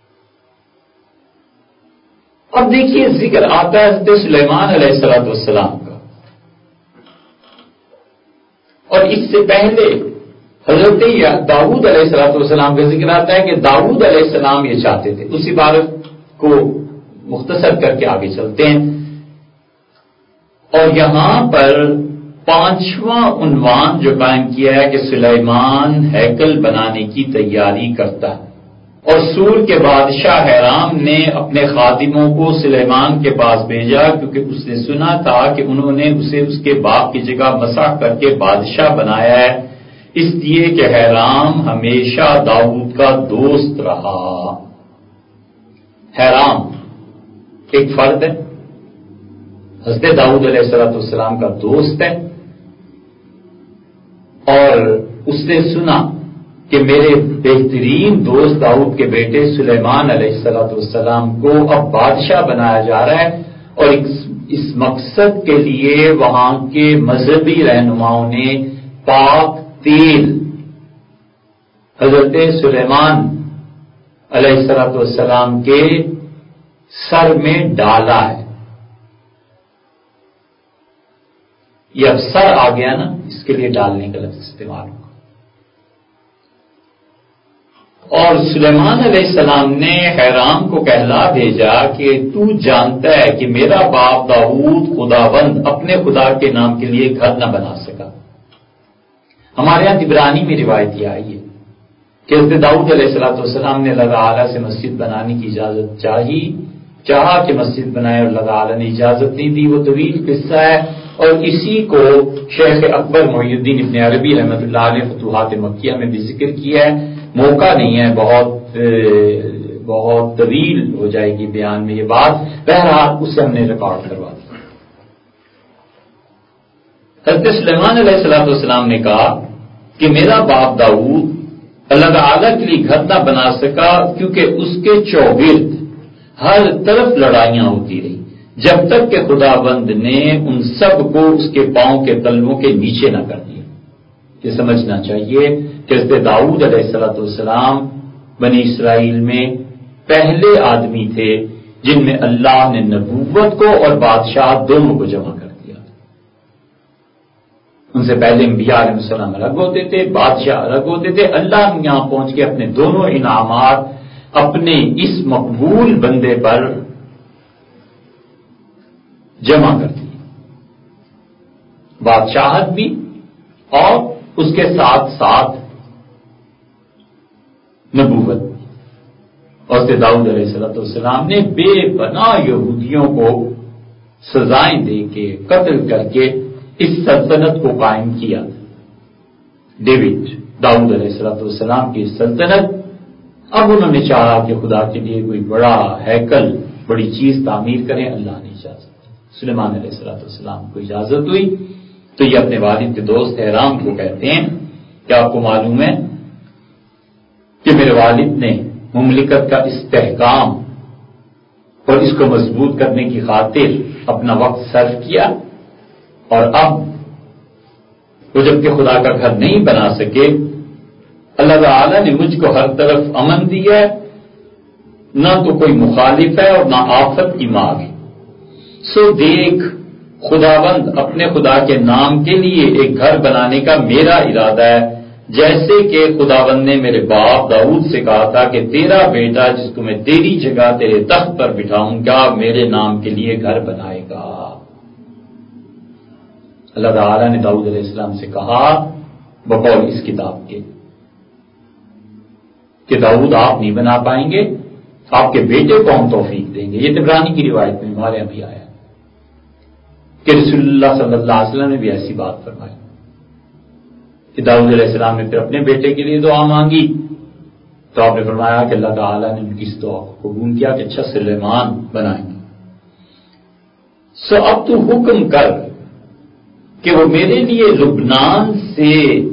اب دیکھیے ذکر آتا ہے حضرت سلیمان علیہ السلام والسلام کا، اور اس سے پہلے حضرت داؤد علیہ السلام والسلام کا ذکر آتا ہے کہ داؤد علیہ السلام یہ چاہتے تھے. اس عبارت کو مختصر کر کے آگے چلتے ہیں اور یہاں پر پانچواں عنوان جو قائم کیا ہے کہ سلیمان ہیکل بنانے کی تیاری کرتا ہے. اور سور کے بادشاہ حرام نے اپنے خادموں کو سلیمان کے پاس بھیجا کیونکہ اس نے سنا تھا کہ انہوں نے اسے اس کے باپ کی جگہ مسح کر کے بادشاہ بنایا ہے، اس لیے کہ حرام ہمیشہ داؤد کا دوست رہا. حرام ایک فرد ہے، حضرت داؤد علیہ الصلوۃ والسلام کا دوست ہے، اور اس نے سنا کہ میرے بہترین دوست داؤد کے بیٹے سلیمان علیہ الصلوۃ والسلام کو اب بادشاہ بنایا جا رہا ہے، اور اس مقصد کے لیے وہاں کے مذہبی رہنماؤں نے پاک تیل حضرت سلیمان علیہ الصلوۃ والسلام کے سر میں ڈالا ہے. یہ اب سر آ گیا نا، اس کے لیے ڈالنے کا لفظ استعمال ہوا. اور سلیمان علیہ السلام نے حرام کو کہلا بھیجا کہ تو جانتا ہے کہ میرا باپ داؤد خداوند اپنے خدا کے نام کے لیے گھر نہ بنا سکا. ہمارے یہاں عبرانی میں روایت یہ آئی ہے کہ حضرت داؤد علیہ السلام والسلام نے اللہ تعالیٰ سے مسجد بنانے کی اجازت چاہی چاہا کہ مسجد بنائے اور اللہ تعالیٰ نے اجازت نہیں دی. وہ طویل قصہ ہے اور اسی کو شیخ اکبر محی الدین ابن عربی رحمۃ اللہ علیہ فتوحات مکیہ میں بھی ذکر کیا ہے. موقع نہیں ہے، بہت بہت طویل ہو جائے گی بیان میں یہ بات. بہرحال اسے ہم نے ریکارڈ کروا دیا. حضرت سلیمان علیہ الصلوۃ والسلام نے کہا کہ میرا باپ داؤد اللہ تعالیٰ کے لیے گھر نہ بنا سکا کیونکہ اس کے چوگرد ہر طرف لڑائیاں ہوتی رہی. جب تک کہ خداوند نے ان سب کو اس کے پاؤں کے تلووں کے نیچے نہ کر دیا۔ یہ سمجھنا چاہیے کہ حضرت داؤد علیہ الصلوۃ والسلام بنی اسرائیل میں پہلے آدمی تھے جن میں اللہ نے نبوت کو اور بادشاہ دونوں کو جمع کر دیا۔ ان سے پہلے انبیاء علیہ السلام الگ ہوتے تھے، بادشاہ الگ ہوتے تھے۔ اللہ نے یہاں پہنچ کے اپنے دونوں انعامات اپنے اس مقبول بندے پر جمع کر دی، بادشاہت بھی اور اس کے ساتھ ساتھ نبوت۔ اور سے داؤد علیہ الصلوۃ والسلام نے بے پناہ یہودیوں کو سزائیں دے کے قتل کر کے اس سلطنت کو قائم کیا۔ ڈیوڈ داؤد علیہ الصلوۃ والسلام کی سلطنت، اب انہوں نے چاہا کہ خدا کے لیے کوئی بڑا ہیکل، بڑی چیز تعمیر کریں، اللہ نے اجازت دی۔ سلیمان علیہ الصلوۃ والسلام کو اجازت ہوئی تو یہ اپنے والد کے دوست حرام کو کہتے ہیں کہ آپ کو معلوم ہے کہ میرے والد نے مملکت کا استحکام اور اس کو مضبوط کرنے کی خاطر اپنا وقت صرف کیا، اور اب وہ جب کہ خدا کا گھر نہیں بنا سکے، اللہ تعالی نے مجھ کو ہر طرف امن دیا، نہ تو کوئی مخالف ہے اور نہ آفت کی مار ہے۔ سو دیکھ خداوند اپنے خدا کے نام کے لیے ایک گھر بنانے کا میرا ارادہ ہے، جیسے کہ خداوند نے میرے باپ داؤد سے کہا تھا کہ تیرا بیٹا جس کو میں تیری جگہ تیرے تخت پر بٹھاؤں گا میرے نام کے لیے گھر بنائے گا۔ اللہ تعالیٰ نے داؤد علیہ السلام سے کہا بقول اس کتاب کے کہ داؤد آپ نہیں بنا پائیں گے، آپ کے بیٹے کو ہم توفیق دیں گے۔ یہ طبرانی کی روایت میں ہمارے یہاں بھی آیا کہ رسول اللہ صلی اللہ علیہ وسلم نے بھی ایسی بات فرمائی کہ داؤد علیہ السلام نے پھر اپنے بیٹے کے لیے دعا مانگی تو آپ نے فرمایا کہ اللہ تعالیٰ نے ان کی اس دعا کو قبول کیا کہ اچھا سلیمان بنائیں گے۔ سو اب تو حکم کر کہ وہ میرے لیے لبنان سے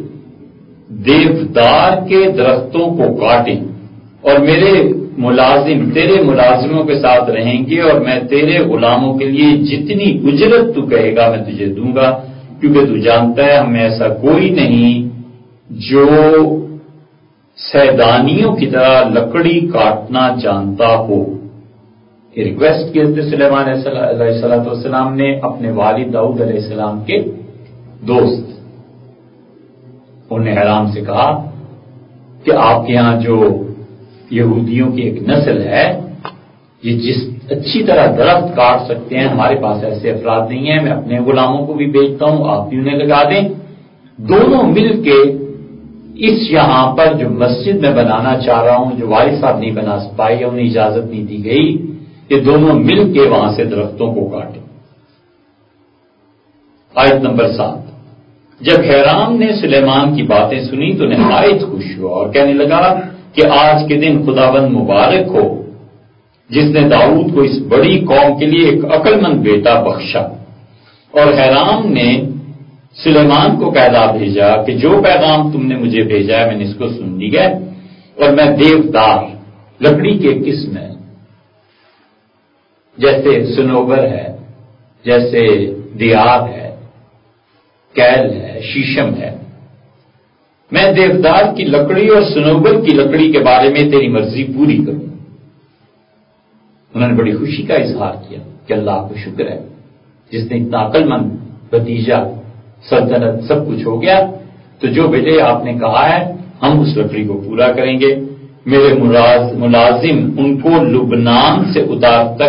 دیودار کے درختوں کو کاٹیں اور میرے ملازم تیرے ملازموں کے ساتھ رہیں گے، اور میں تیرے غلاموں کے لیے جتنی اجرت تو کہے گا میں تجھے دوں گا، کیونکہ تو جانتا ہے ہم میں ایسا کوئی نہیں جو سیدانیوں کی طرح لکڑی کاٹنا جانتا ہو۔ یہ ریکویسٹ کی حضرت سلیمان علیہ السلام نے اپنے والد داؤد علیہ السلام کے دوست انہیں حرام سے کہا کہ آپ کے ہاں جو یہودیوں کی ایک نسل ہے یہ جس اچھی طرح درخت کاٹ سکتے ہیں، ہمارے پاس ایسے افراد نہیں ہیں، میں اپنے غلاموں کو بھی بیچتا ہوں، آپ بھی انہیں لگا دیں، دونوں مل کے اس یہاں پر جو مسجد میں بنانا چاہ رہا ہوں جو والد صاحب نہیں بنا پائے، انہیں اجازت نہیں دی گئی، یہ دونوں مل کے وہاں سے درختوں کو کاٹیں۔ آیت نمبر سات، جب حرام نے سلیمان کی باتیں سنی تو نہایت خوش ہوا اور کہنے لگا کہ آج کے دن خداوند مبارک ہو جس نے داؤد کو اس بڑی قوم کے لیے ایک عقل مند بیٹا بخشا۔ اور حرام نے سلیمان کو پیغام بھیجا کہ جو پیغام تم نے مجھے بھیجا ہے میں نے اس کو سن لیا ہے، اور میں دیودار لکڑی کی ایک قسم ہے، جیسے سنوبر ہے، جیسے دیار ہے، کیل ہے، شیشم ہے، میں دیودار کی لکڑی اور سنوبر کی لکڑی کے بارے میں تیری مرضی پوری کروں۔ انہوں نے بڑی خوشی کا اظہار کیا کہ اللہ کو شکر ہے جس نے اتنا عقل مند بھتیجا، سلطنت سب کچھ ہو گیا، تو جو بیٹے آپ نے کہا ہے ہم اس لکڑی کو پورا کریں گے۔ میرے ملازم ان کو لبنان سے اتار تک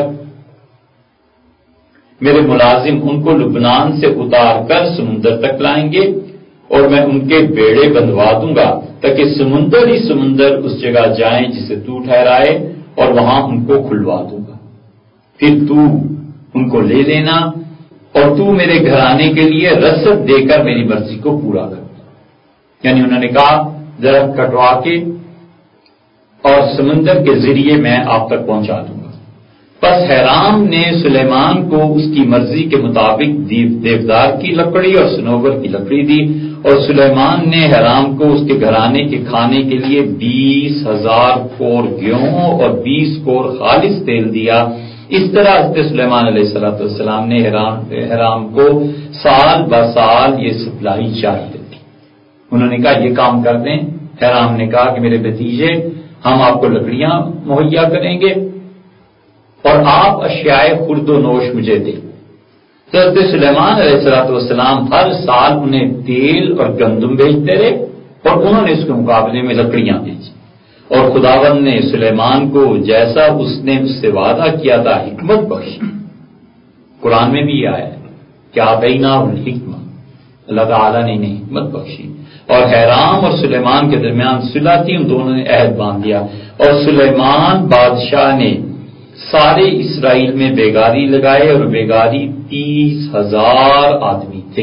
میرے ملازم ان کو لبنان سے اتار کر سمندر تک لائیں گے، اور میں ان کے بیڑے بندھوا دوں گا تاکہ سمندر ہی سمندر اس جگہ جائیں جسے تو ٹھہرائے، اور وہاں ان کو کھلوا دوں گا، پھر تو ان کو لے لینا اور تو میرے گھرانے کے لیے رسد دے کر میری مرضی کو پورا کر۔ یعنی انہوں نے کہا درخت کٹوا کے اور سمندر کے ذریعے میں آپ تک پہنچا دوں گا۔ پس حرام نے سلیمان کو اس کی مرضی کے مطابق دیودار کی لکڑی اور سنوبر کی لکڑی دی، اور سلیمان نے حرام کو اس کے گھرانے کے کھانے کے لیے بیس ہزار کور گیہوں اور بیس کور خالص تیل دیا، اس طرح حضرت سلیمان علیہ الصلوۃ والسلام نے حرام حرام کو سال ب سال یہ سپلائی چاہیے تھی. انہوں نے کہا یہ کام کر دیں. حرام نے کہا کہ میرے بھتیجے ہم آپ کو لکڑیاں مہیا کریں گے اور آپ اشیاء خرد و نوش مجھے دیں. تو حضرت سلیمان علیہ الصلوۃ والسلام ہر سال انہیں تیل اور گندم بھیجتے رہے اور انہوں نے اس کے مقابلے میں لکڑیاں بھیجی. اور خداوند نے سلیمان کو جیسا اس نے اس سے وعدہ کیا تھا حکمت بخشی. قرآن میں بھی آیا ہے کہ آتینا الحکمہ، اللہ تعالیٰ نے انہیں حکمت بخشی. اور حرام اور سلیمان کے درمیان صلح تھی، ان دونوں نے عہد باندھ دیا. اور سلیمان بادشاہ نے سارے اسرائیل میں بیگاری لگائے اور بیگاری تیس ہزار آدمی تھے.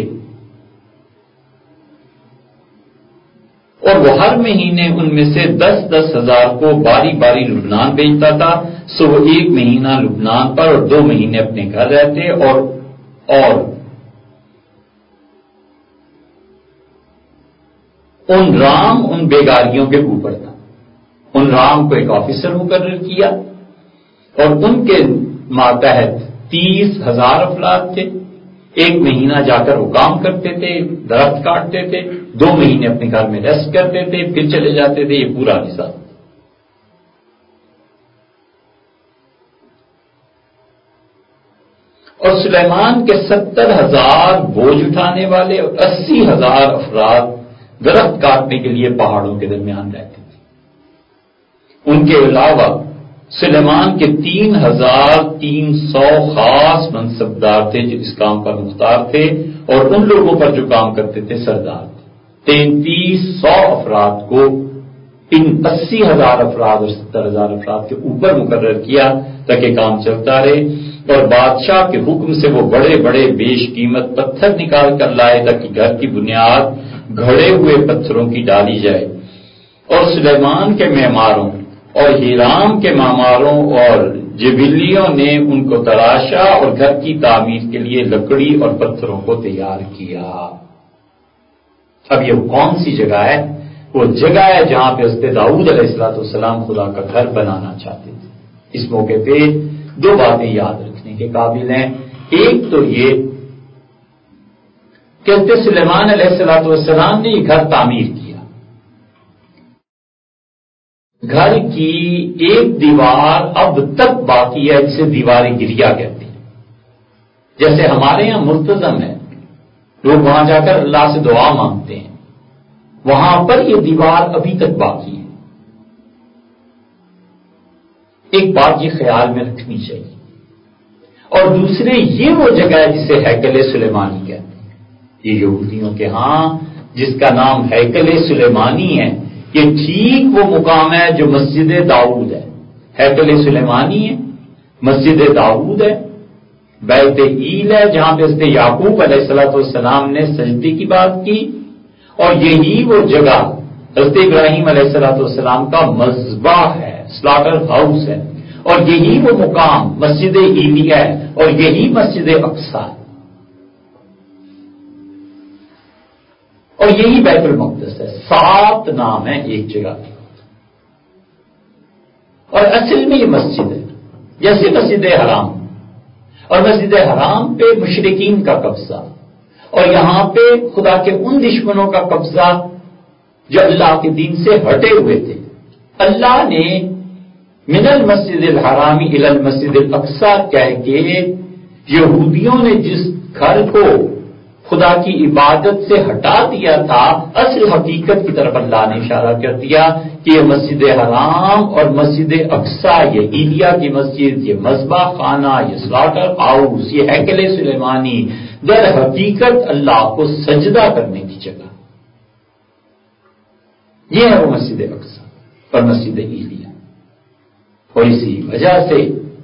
اور وہ ہر مہینے ان میں سے دس دس ہزار کو باری باری لبنان بھیجتا تھا. سو وہ ایک مہینہ لبنان پر اور دو مہینے اپنے گھر رہتے. اور اور ان رام ان بیگاریوں کے اوپر تھا. ان رام کو ایک آفیسر مقرر کیا اور ان کے ماتحت تیس ہزار افراد تھے. ایک مہینہ جا کر وہ کام کرتے تھے، درخت کاٹتے تھے، دو مہینے اپنے گھر میں ریسٹ کرتے تھے، پھر چلے جاتے تھے. یہ پورا نظام. اور سلیمان کے ستر ہزار بوجھ اٹھانے والے اور اسی ہزار افراد درخت کاٹنے کے لیے پہاڑوں کے درمیان رہتے تھے. ان کے علاوہ سلیمان کے تین ہزار تین سو خاص منصبدار تھے جو اس کام پر مختار تھے اور ان لوگوں پر جو کام کرتے تھے سردار تھے. تینتیس سو افراد کو ان اسی ہزار افراد اور ستر ہزار افراد کے اوپر مقرر کیا تاکہ کام چلتا رہے. اور بادشاہ کے حکم سے وہ بڑے بڑے بیش قیمت پتھر نکال کر لائے تاکہ گھر کی بنیاد گھڑے ہوئے پتھروں کی ڈالی جائے. اور سلیمان کے معماروں اور ہیرام کے معماروں اور جبلیوں نے ان کو تراشا اور گھر کی تعمیر کے لیے لکڑی اور پتھروں کو تیار کیا. اب یہ کون سی جگہ ہے؟ وہ جگہ ہے جہاں پہ حضرت داؤد علیہ الصلوۃ والسلام خدا کا گھر بنانا چاہتے تھے. اس موقع پہ دو باتیں یاد رکھنے کے قابل ہیں. ایک تو یہ کہ حضرت سلیمان علیہ الصلوۃ والسلام نے یہ گھر تعمیر کیا. گھر کی ایک دیوار اب تک باقی ہے جسے دیوار گریا کہتے ہیں. جیسے ہمارے یہاں ملتزم ہے، لوگ وہاں جا کر اللہ سے دعا مانگتے ہیں، وہاں پر یہ دیوار ابھی تک باقی ہے. ایک بات یہ خیال میں رکھنی چاہیے. اور دوسرے یہ وہ جگہ ہے جسے ہیکل سلیمانی کہتے ہیں. یہ یہودیوں کے ہاں جس کا نام ہیکل سلیمانی ہے، یہ ٹھیک وہ مقام ہے جو مسجد داؤد ہے. ہیکل سلیمانی ہے، مسجد داؤد ہے، بیت ایل ہے جہاں پہ حضرت یعقوب علیہ الصلوۃ والسلام نے سجدے کی بات کی. اور یہی وہ جگہ حضرت ابراہیم علیہ الصلوۃ والسلام کا مذبح ہے، سلاٹر ہاؤس ہے. اور یہی وہ مقام مسجد ایلیہ ہے اور یہی مسجد اقصی ہے اور یہی بیت المقدس ہے. سات نام ہے ایک جگہ کے. اور اصل میں یہ مسجد ہے جیسے مسجد حرام. اور مسجد حرام پہ مشرکین کا قبضہ اور یہاں پہ خدا کے ان دشمنوں کا قبضہ جو اللہ کے دین سے ہٹے ہوئے تھے. اللہ نے من المسجد الحرامی الی المسجد الاقصی کہہ کے یہودیوں نے جس گھر کو خدا کی عبادت سے ہٹا دیا تھا، اصل حقیقت کی طرف اللہ نے اشارہ کر دیا کہ یہ مسجد حرام اور مسجد اقصی، یہ ایلیا کی مسجد، یہ مذبح خانہ، یہ سلاٹر ہاؤس، یہ ہیکل سلیمانی در حقیقت اللہ کو سجدہ کرنے کی جگہ. یہ ہے وہ مسجد اقصی اور مسجد ایلیا. اور اسی وجہ سے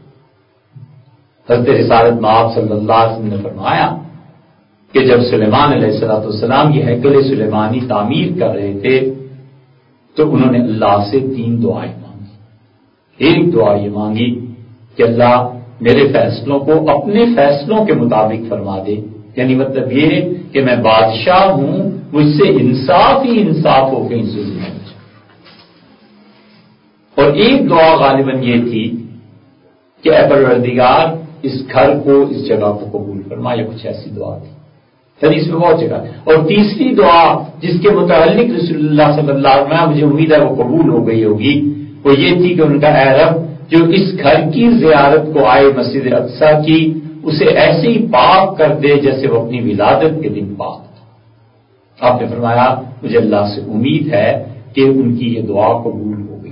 حضرت رسالت مآب صلی اللہ علیہ وسلم نے فرمایا کہ جب سلیمان علیہ الصلوۃ والسلام یہ ہیکل سلیمانی تعمیر کر رہے تھے تو انہوں نے اللہ سے تین دعائیں مانگی. ایک دعا یہ مانگی کہ اللہ میرے فیصلوں کو اپنے فیصلوں کے مطابق فرما دے، یعنی مطلب یہ کہ میں بادشاہ ہوں، مجھ سے انصاف ہی انصاف ہو کہیں ظلم ہے. اور ایک دعا غالباً یہ تھی کہ اے پروردگار اس گھر کو اس جگہ کو قبول فرما، یا کچھ ایسی دعا تھی حدیث میں بہت جگہ۔ اور تیسری دعا جس کے متعلق رسول اللہ صلی اللہ علیہ وسلم مجھے امید ہے وہ قبول ہو گئی ہوگی، وہ یہ تھی کہ ان کا اے رب جو اس گھر کی زیارت کو آئے مسجد اقصیٰ کی، اسے ایسے ہی پاک کر دے جیسے وہ اپنی ولادت کے دن پاک تھا۔ آپ نے فرمایا مجھے اللہ سے امید ہے کہ ان کی یہ دعا قبول ہو گئی۔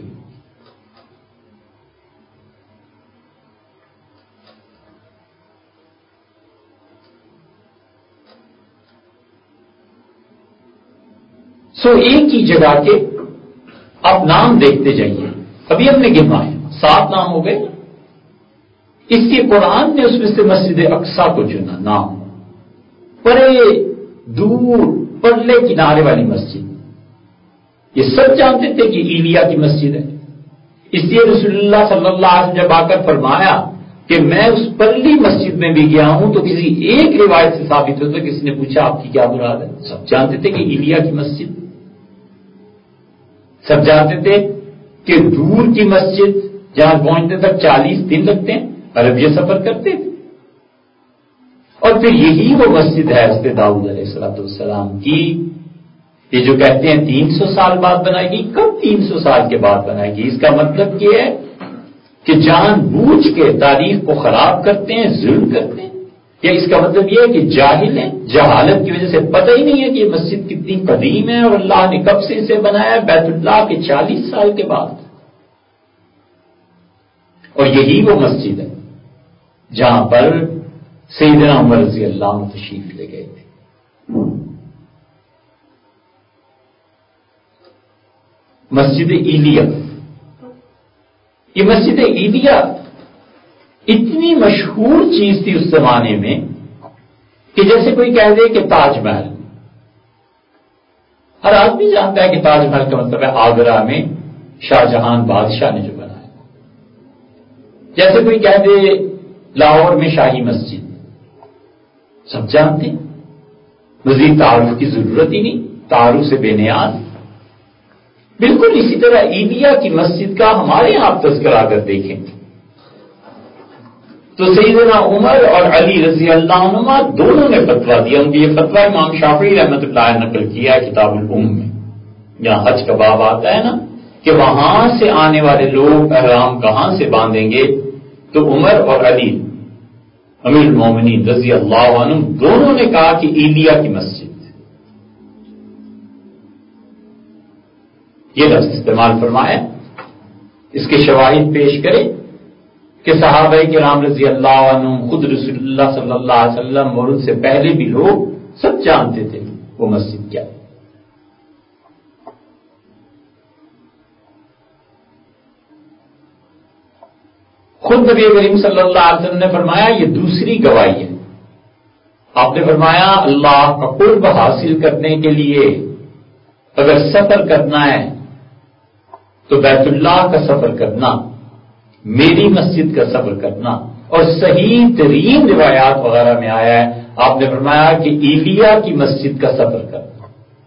سو ایک ہی جگہ کے آپ نام دیکھتے جائیے، ابھی ہم نے گنوائے سات نام ہو گئے، اس کے قرآن نے اس میں سے مسجد اقصیٰ کو چنا نام، پرے دور پرلے کنارے والی مسجد، یہ سب جانتے تھے کہ ایلیا کی مسجد ہے، اس لیے رسول اللہ صلی اللہ علیہ وسلم جب آ کر فرمایا کہ میں اس پرلی مسجد میں بھی گیا ہوں، تو کسی ایک روایت سے ثابت ہوتا ہے، کسی نے پوچھا آپ کی کیا مراد ہے؟ سب جانتے تھے کہ ایلیا کی مسجد، سب جانتے تھے کہ دور کی مسجد جہاں پہنچنے تک چالیس دن لگتے ہیں، عرب یہ سفر کرتے تھے، اور پھر یہی وہ مسجد ہے حضرت داؤد علیہ الصلوۃ والسلام کی، یہ جو کہتے ہیں تین سو سال بعد بنائے گی، کب تین سو سال کے بعد بنائے گی؟ اس کا مطلب یہ ہے کہ جان بوجھ کے تاریخ کو خراب کرتے ہیں، ظلم کرتے ہیں، یا اس کا مطلب یہ ہے کہ جاہل ہیں، جہالت کی وجہ سے پتہ ہی نہیں ہے کہ یہ مسجد کتنی قدیم ہے اور اللہ نے کب سے اسے بنایا ہے؟ بیت اللہ کے چالیس سال کے بعد، اور یہی وہ مسجد ہے جہاں پر سیدنا عمر رضی اللہ عنہ تشریف لے گئے تھے۔ مسجد ایلیا، یہ مسجد ایلیا اتنی مشہور چیز تھی اس زمانے میں کہ جیسے کوئی کہہ دے کہ تاج محل، ہر آدمی جانتا ہے کہ تاج محل کا مطلب ہے آگرہ میں شاہ جہان بادشاہ نے جو بنایا، جیسے کوئی کہہ دے لاہور میں شاہی مسجد، سب جانتے ہیں، مزید تعارف کی ضرورت ہی نہیں، تعارف سے بے نیاز۔ بالکل اسی طرح ایلیا کی مسجد کا ہمارے یہاں آپ تذکرہ اگر دیکھیں تو سیدنا عمر اور علی رضی اللہ عنہما دونوں نے فتویٰ دیا، ان کی یہ فتویٰ امام شافعی رحمۃ اللہ علیہ نقل کیا ہے کتاب الام میں، جہاں حج کا باب آتا ہے نا کہ وہاں سے آنے والے لوگ احرام کہاں سے باندھیں گے، تو عمر اور علی امیر المومنین رضی اللہ عنہ دونوں نے کہا کہ ایلیا کی مسجد، یہ لفظ استعمال فرمایا، اس کے شواہد پیش کرے کہ صحابہ کرام رضی اللہ عنہ، خود رسول اللہ صلی اللہ علیہ وسلم اور ان سے پہلے بھی لوگ سب جانتے تھے وہ مسجد کیا ہے۔ خود نبی کریم صلی اللہ علیہ وسلم نے فرمایا یہ دوسری گواہی ہے، آپ نے فرمایا اللہ کا قرب حاصل کرنے کے لیے اگر سفر کرنا ہے تو بیت اللہ کا سفر کرنا، میری مسجد کا سفر کرنا، اور صحیح ترین روایات وغیرہ میں آیا ہے آپ نے فرمایا کہ ایلیا کی مسجد کا سفر کرنا،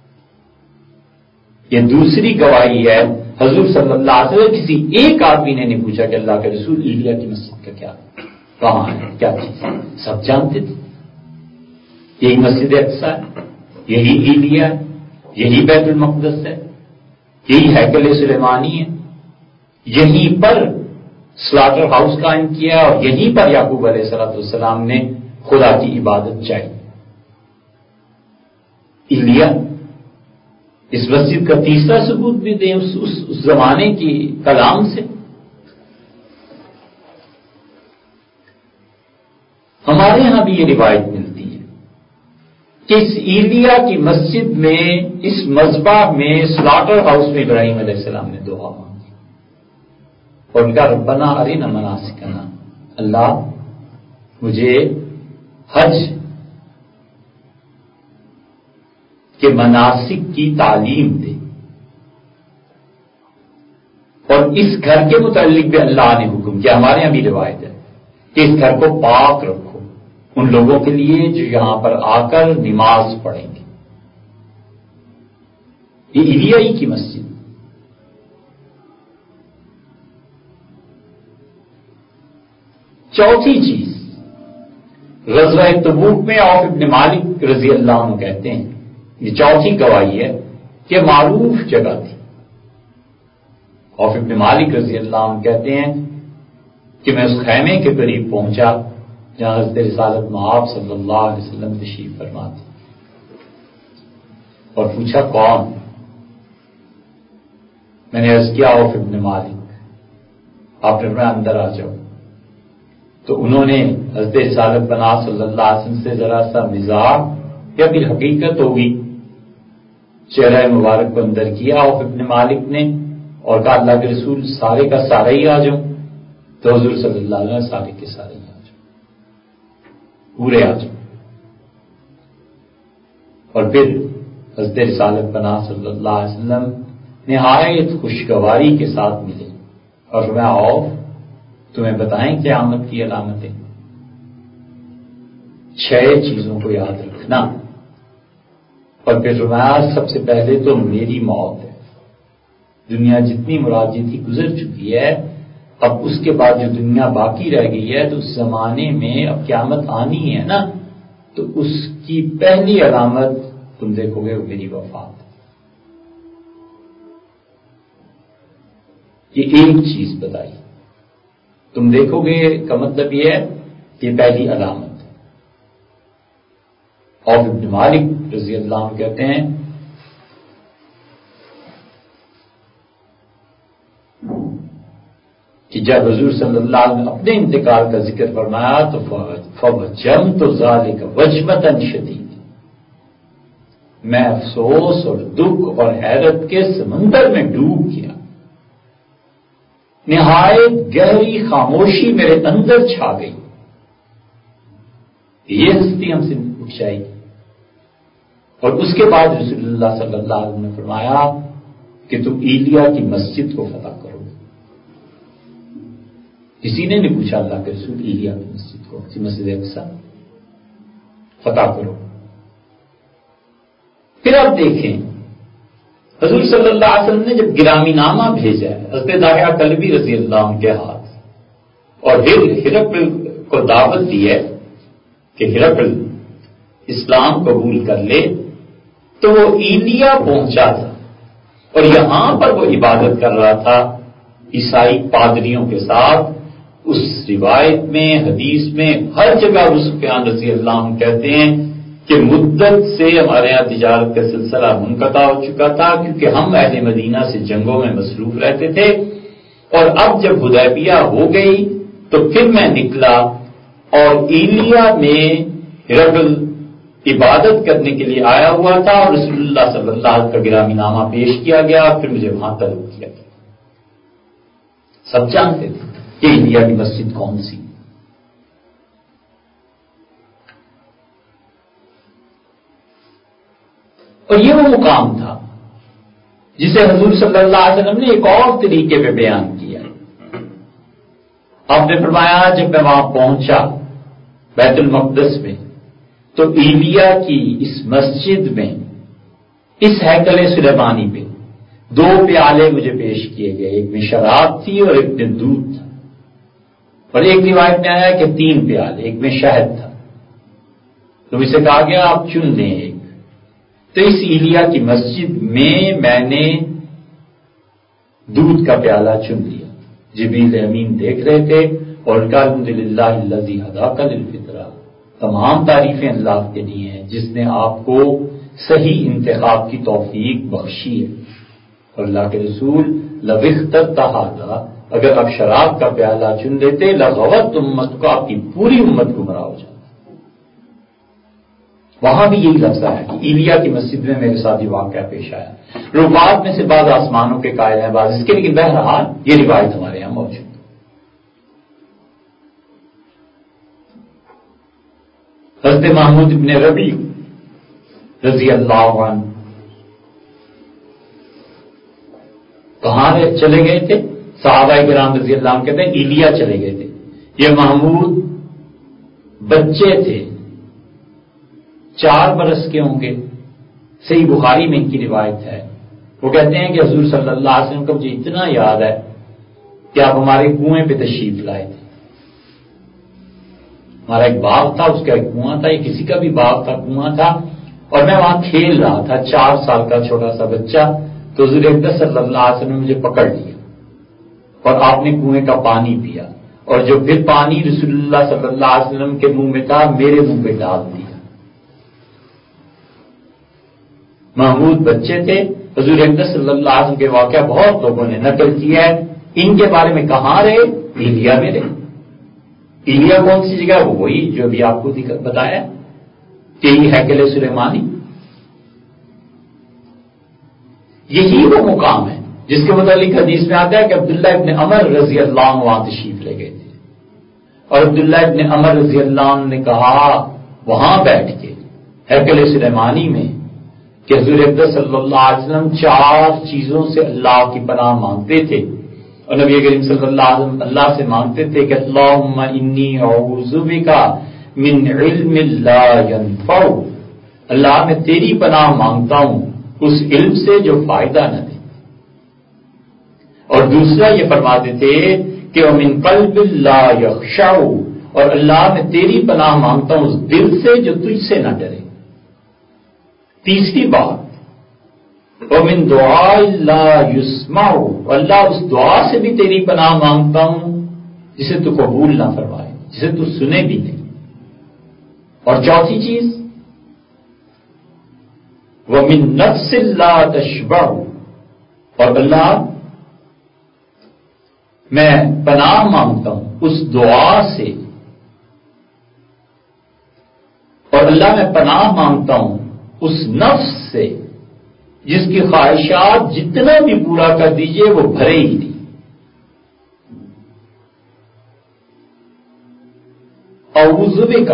یہ دوسری گواہی ہے۔ حضور صلی اللہ علیہ وسلم کسی ایک آدمی نے نہیں پوچھا کہ اللہ کے رسول ایلیا کی مسجد کا کیا کہاں ہے، کیا چیز ہے، سب جانتے تھے یہی مسجد اقصیٰ ہے، یہی ایلیا ہے، یہی بیت المقدس ہے، یہی ہیکل سلیمانی ہے، یہیں پر سلاٹر ہاؤس قائم کیا اور یہیں پر یعقوب علیہ الصلوۃ والسلام نے خدا کی عبادت چاہی۔ ایلیا اس مسجد کا تیسرا ثبوت بھی دیں اس, اس, اس زمانے کی کلام سے۔ ہمارے ہاں بھی یہ روایت ملتی ہے کہ اس ایلیا کی مسجد میں، اس مذبح میں، سلاٹر ہاؤس میں ابراہیم علیہ السلام نے دعا مانگی اور ان کا ربنا ارنا مناسکنا، اللہ مجھے حج کہ مناسک کی تعلیم دے، اور اس گھر کے متعلق بھی اللہ نے حکم کیا، ہمارے یہاں بھی روایت ہے کہ اس گھر کو پاک رکھو ان لوگوں کے لیے جو یہاں پر آ کر نماز پڑھیں گے۔ یہ ایلیائی کی مسجد، چوتھی چیز، غزوہ تبوک میں عوف ابن مالک رضی اللہ عنہ کہتے ہیں، یہ چوتھی گواہی ہے کہ معروف جگہ تھی۔ عوف ابن مالک رضی اللہ عنہ کہتے ہیں کہ میں اس خیمے کے قریب پہنچا جہاں حضرت رسالت مآب صلی اللہ علیہ وسلم تشریف فرما تھے، اور پوچھا کون؟ میں نے عرض کیا عوف ابن مالک۔ آپ نے فرمایا اندر آ جاؤ۔ تو انہوں نے حضرت رسالت پناہ صلی اللہ علیہ وسلم سے ذرا سا مزاح یا پھر حقیقت ہوگی چہرہ مبارک کو اندر کیا عوف ابن مالک نے، اور کہا اللہ کے رسول سارے کا سارا ہی آ جاؤ؟ تو حضور صلی اللہ علیہ وسلم سارے کے سارے ہی آ جاؤ، پورے آ جاؤ۔ اور پھر حضرت رسالت پناہ صلی اللہ علیہ وسلم نہایت خوشگواری کے ساتھ ملے اور فرمایا عوف تمہیں بتائیں قیامت کی علامتیں؟ چھ چیزوں کو یاد رکھنا، اور پھر فرمایا سب سے پہلے تو میری موت ہے۔ دنیا جتنی مرادی تھی گزر چکی ہے، اب اس کے بعد جو دنیا باقی رہ گئی ہے تو اس زمانے میں اب قیامت آنی ہے نا، تو اس کی پہلی علامت تم دیکھو گے وہ میری وفات۔ یہ ایک چیز بتائی تم دیکھو گے کا مطلب یہ ہے کہ پہلی علامت۔ عوف ابن مالک رضی اللہ عنہ کہتے ہیں کہ جب حضور صلی اللہ علیہ وسلم اپنے انتقال کا ذکر فرمایا تو فوجمت ذلک وجمۃ شدید، میں افسوس اور دکھ اور حیرت کے سمندر میں ڈوب گیا، نہایت گہری خاموشی میرے اندر چھا گئی۔ یہ ہستی ہم سے اٹھ جائے گی۔ اور اس کے بعد رسول اللہ صلی اللہ علیہ وسلم نے فرمایا کہ تم ایلیا کی مسجد کو فتح کرو۔ کسی نے نہیں پوچھا اللہ کے رسول ایلیا کی مسجد کو، مسجد اقصی فتح کرو۔ پھر آپ دیکھیں حضور صلی اللہ علیہ وسلم نے جب گرامی نامہ بھیجا ہے حضرت داحیہ کلبی رضی اللہ عنہ کے ہاتھ، اور پھر ہرقل کو دعوت دی ہے کہ ہرقل اسلام قبول کر لے، تو وہ ایلیا پہنچا تھا اور یہاں پر وہ عبادت کر رہا تھا عیسائی پادریوں کے ساتھ۔ اس روایت میں حدیث میں ہر جگہ ابو سفیان رضی اللہ عنہ کہتے ہیں کہ مدت سے ہمارے یہاں تجارت کا سلسلہ منقطع ہو چکا تھا کیونکہ ہم اہل مدینہ سے جنگوں میں مصروف رہتے تھے، اور اب جب حدیبیہ ہو گئی تو پھر میں نکلا اور ایلیا میں ہرقل عبادت کرنے کے لیے آیا ہوا تھا، اور رسول اللہ صلی اللہ علیہ وسلم کا گرامی نامہ پیش کیا گیا، پھر مجھے وہاں طلب کیا گیا۔ سب جانتے تھے کہ ایلیا کی مسجد کون سی۔ اور یہ وہ مقام تھا جسے حضور صلی اللہ علیہ وسلم نے ایک اور طریقے پہ بیان کیا۔ آپ نے فرمایا جب میں وہاں پہنچا بیت المقدس میں تو ایلیا کی اس مسجد میں اس ہیکل سلیمانی پہ دو پیالے مجھے پیش کیے گئے، ایک میں شراب تھی اور ایک میں دودھ تھا، اور ایک روایت میں آیا کہ تین پیالے، ایک میں شہد تھا۔ تو اسے کہا گیا آپ چن لیں ایک۔ تو اس ایلیا کی مسجد میں میں نے دودھ کا پیالہ چن لیا۔ جبریل امین دیکھ رہے تھے اور ان کا الحمدللہ الذی ہداک للفطرہ، تمام تعریفیں اللہ کے لیے ہیں جس نے آپ کو صحیح انتخاب کی توفیق بخشی ہے۔ اور اللہ کے رسول لو اخترت ھذا، اگر آپ شراب کا پیالہ چن لیتے لغوت امت کو، آپ کی پوری امت گمراہ ہو جاتی۔ وہاں بھی یہی لفظ ہے کہ ایلیا کی مسجد میں میرے ساتھ یہ واقعہ پیش آیا۔ روایت میں سے بعض آسمانوں کے قائل ہیں، بعض اس کے، لیکن بہرحال یہ روایت ہمارے یہاں موجود ہے۔ حضرت محمود ابن ربیع رضی اللہ عنہ کہاں چلے گئے تھے؟ صحابہ کرام رضی اللہ عنہ کہتے ہیں ایلیا چلے گئے تھے۔ یہ محمود بچے تھے، چار برس کے ہوں گے، صحیح بخاری میں ان کی روایت ہے۔ وہ کہتے ہیں کہ حضور صلی اللہ علیہ وسلم کو مجھے اتنا یاد ہے کہ آپ ہمارے کنویں پہ تشریف لائے تھے، ہمارا ایک باغ تھا، اس کا ایک کنواں تھا، یہ کسی کا بھی باغ تھا، کنواں تھا، اور میں وہاں کھیل رہا تھا، چار سال کا چھوٹا سا بچہ. تو حضور اقدس صلی اللہ علیہ وسلم نے مجھے پکڑ لیا اور آپ نے کنویں کا پانی پیا، اور جو پھر پانی رسول اللہ صلی اللہ علیہ وسلم کے منہ میں تھا میرے منہ پہ ڈال دیا. محمود بچے تھے. حضور اقدس صلی اللہ علیہ وسلم کے واقعہ بہت لوگوں نے نقل کیا ہے. ان کے بارے میں کہاں رہے؟ ایلیا میں رہے. ایلیا کون سی جگہ؟ وہ وہی جو ابھی آپ کو بتایا کہ یہ ہیکل سلیمانی. یہی وہ مقام ہے جس کے متعلق حدیث میں آتا ہے کہ عبداللہ ابن عمر رضی اللہ عنہ وہاں تشریف لے گئے تھے، اور عبداللہ ابن عمر رضی اللہ عنہ نے کہا وہاں بیٹھ کے ہیکل سلیمانی میں کہ حضور اقدس صلی اللہ علیہ وسلم چار چیزوں سے اللہ کی پناہ مانگتے تھے، اور نبی کریم صلی اللہ علیہ وسلم اللہ سے مانگتے تھے کہ اللہم انی اعوذ بک من علم لا ينفع، اللہ میں تیری پناہ مانگتا ہوں اس علم سے جو فائدہ نہ دے. اور دوسرا یہ فرماتے تھے کہ ومن قلب لا یخشع، اور اللہ میں تیری پناہ مانگتا ہوں اس دل سے جو تجھ سے نہ ڈرے. تیسری بات ومن دعاء لا یسمع، اللہ اس دعا سے بھی تیری پناہ مانگتا ہوں جسے تو قبول نہ فرمائے، جسے تو سنے بھی نہیں. اور چوتھی چیز ومن نفس لا تشبع، اور اللہ میں پناہ مانگتا ہوں اس دعا سے، اور اللہ میں پناہ مانگتا ہوں اس نفس سے جس کی خواہشات جتنا بھی پورا کر دیجئے وہ بھرے ہی نہیں. اعوذ بک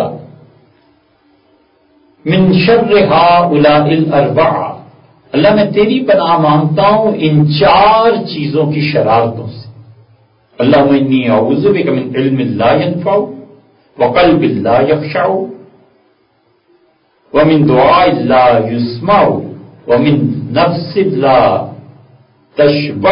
من شر ہؤلاء الاربعہ، اللہ میں تیری پناہ مانگتا ہوں ان چار چیزوں کی شرارتوں سے. اللہم انی اعوذ بک من علم لا ينفع وقلب لا یخشع ومن دعاء لا يسمع ومن نفس لا تشبع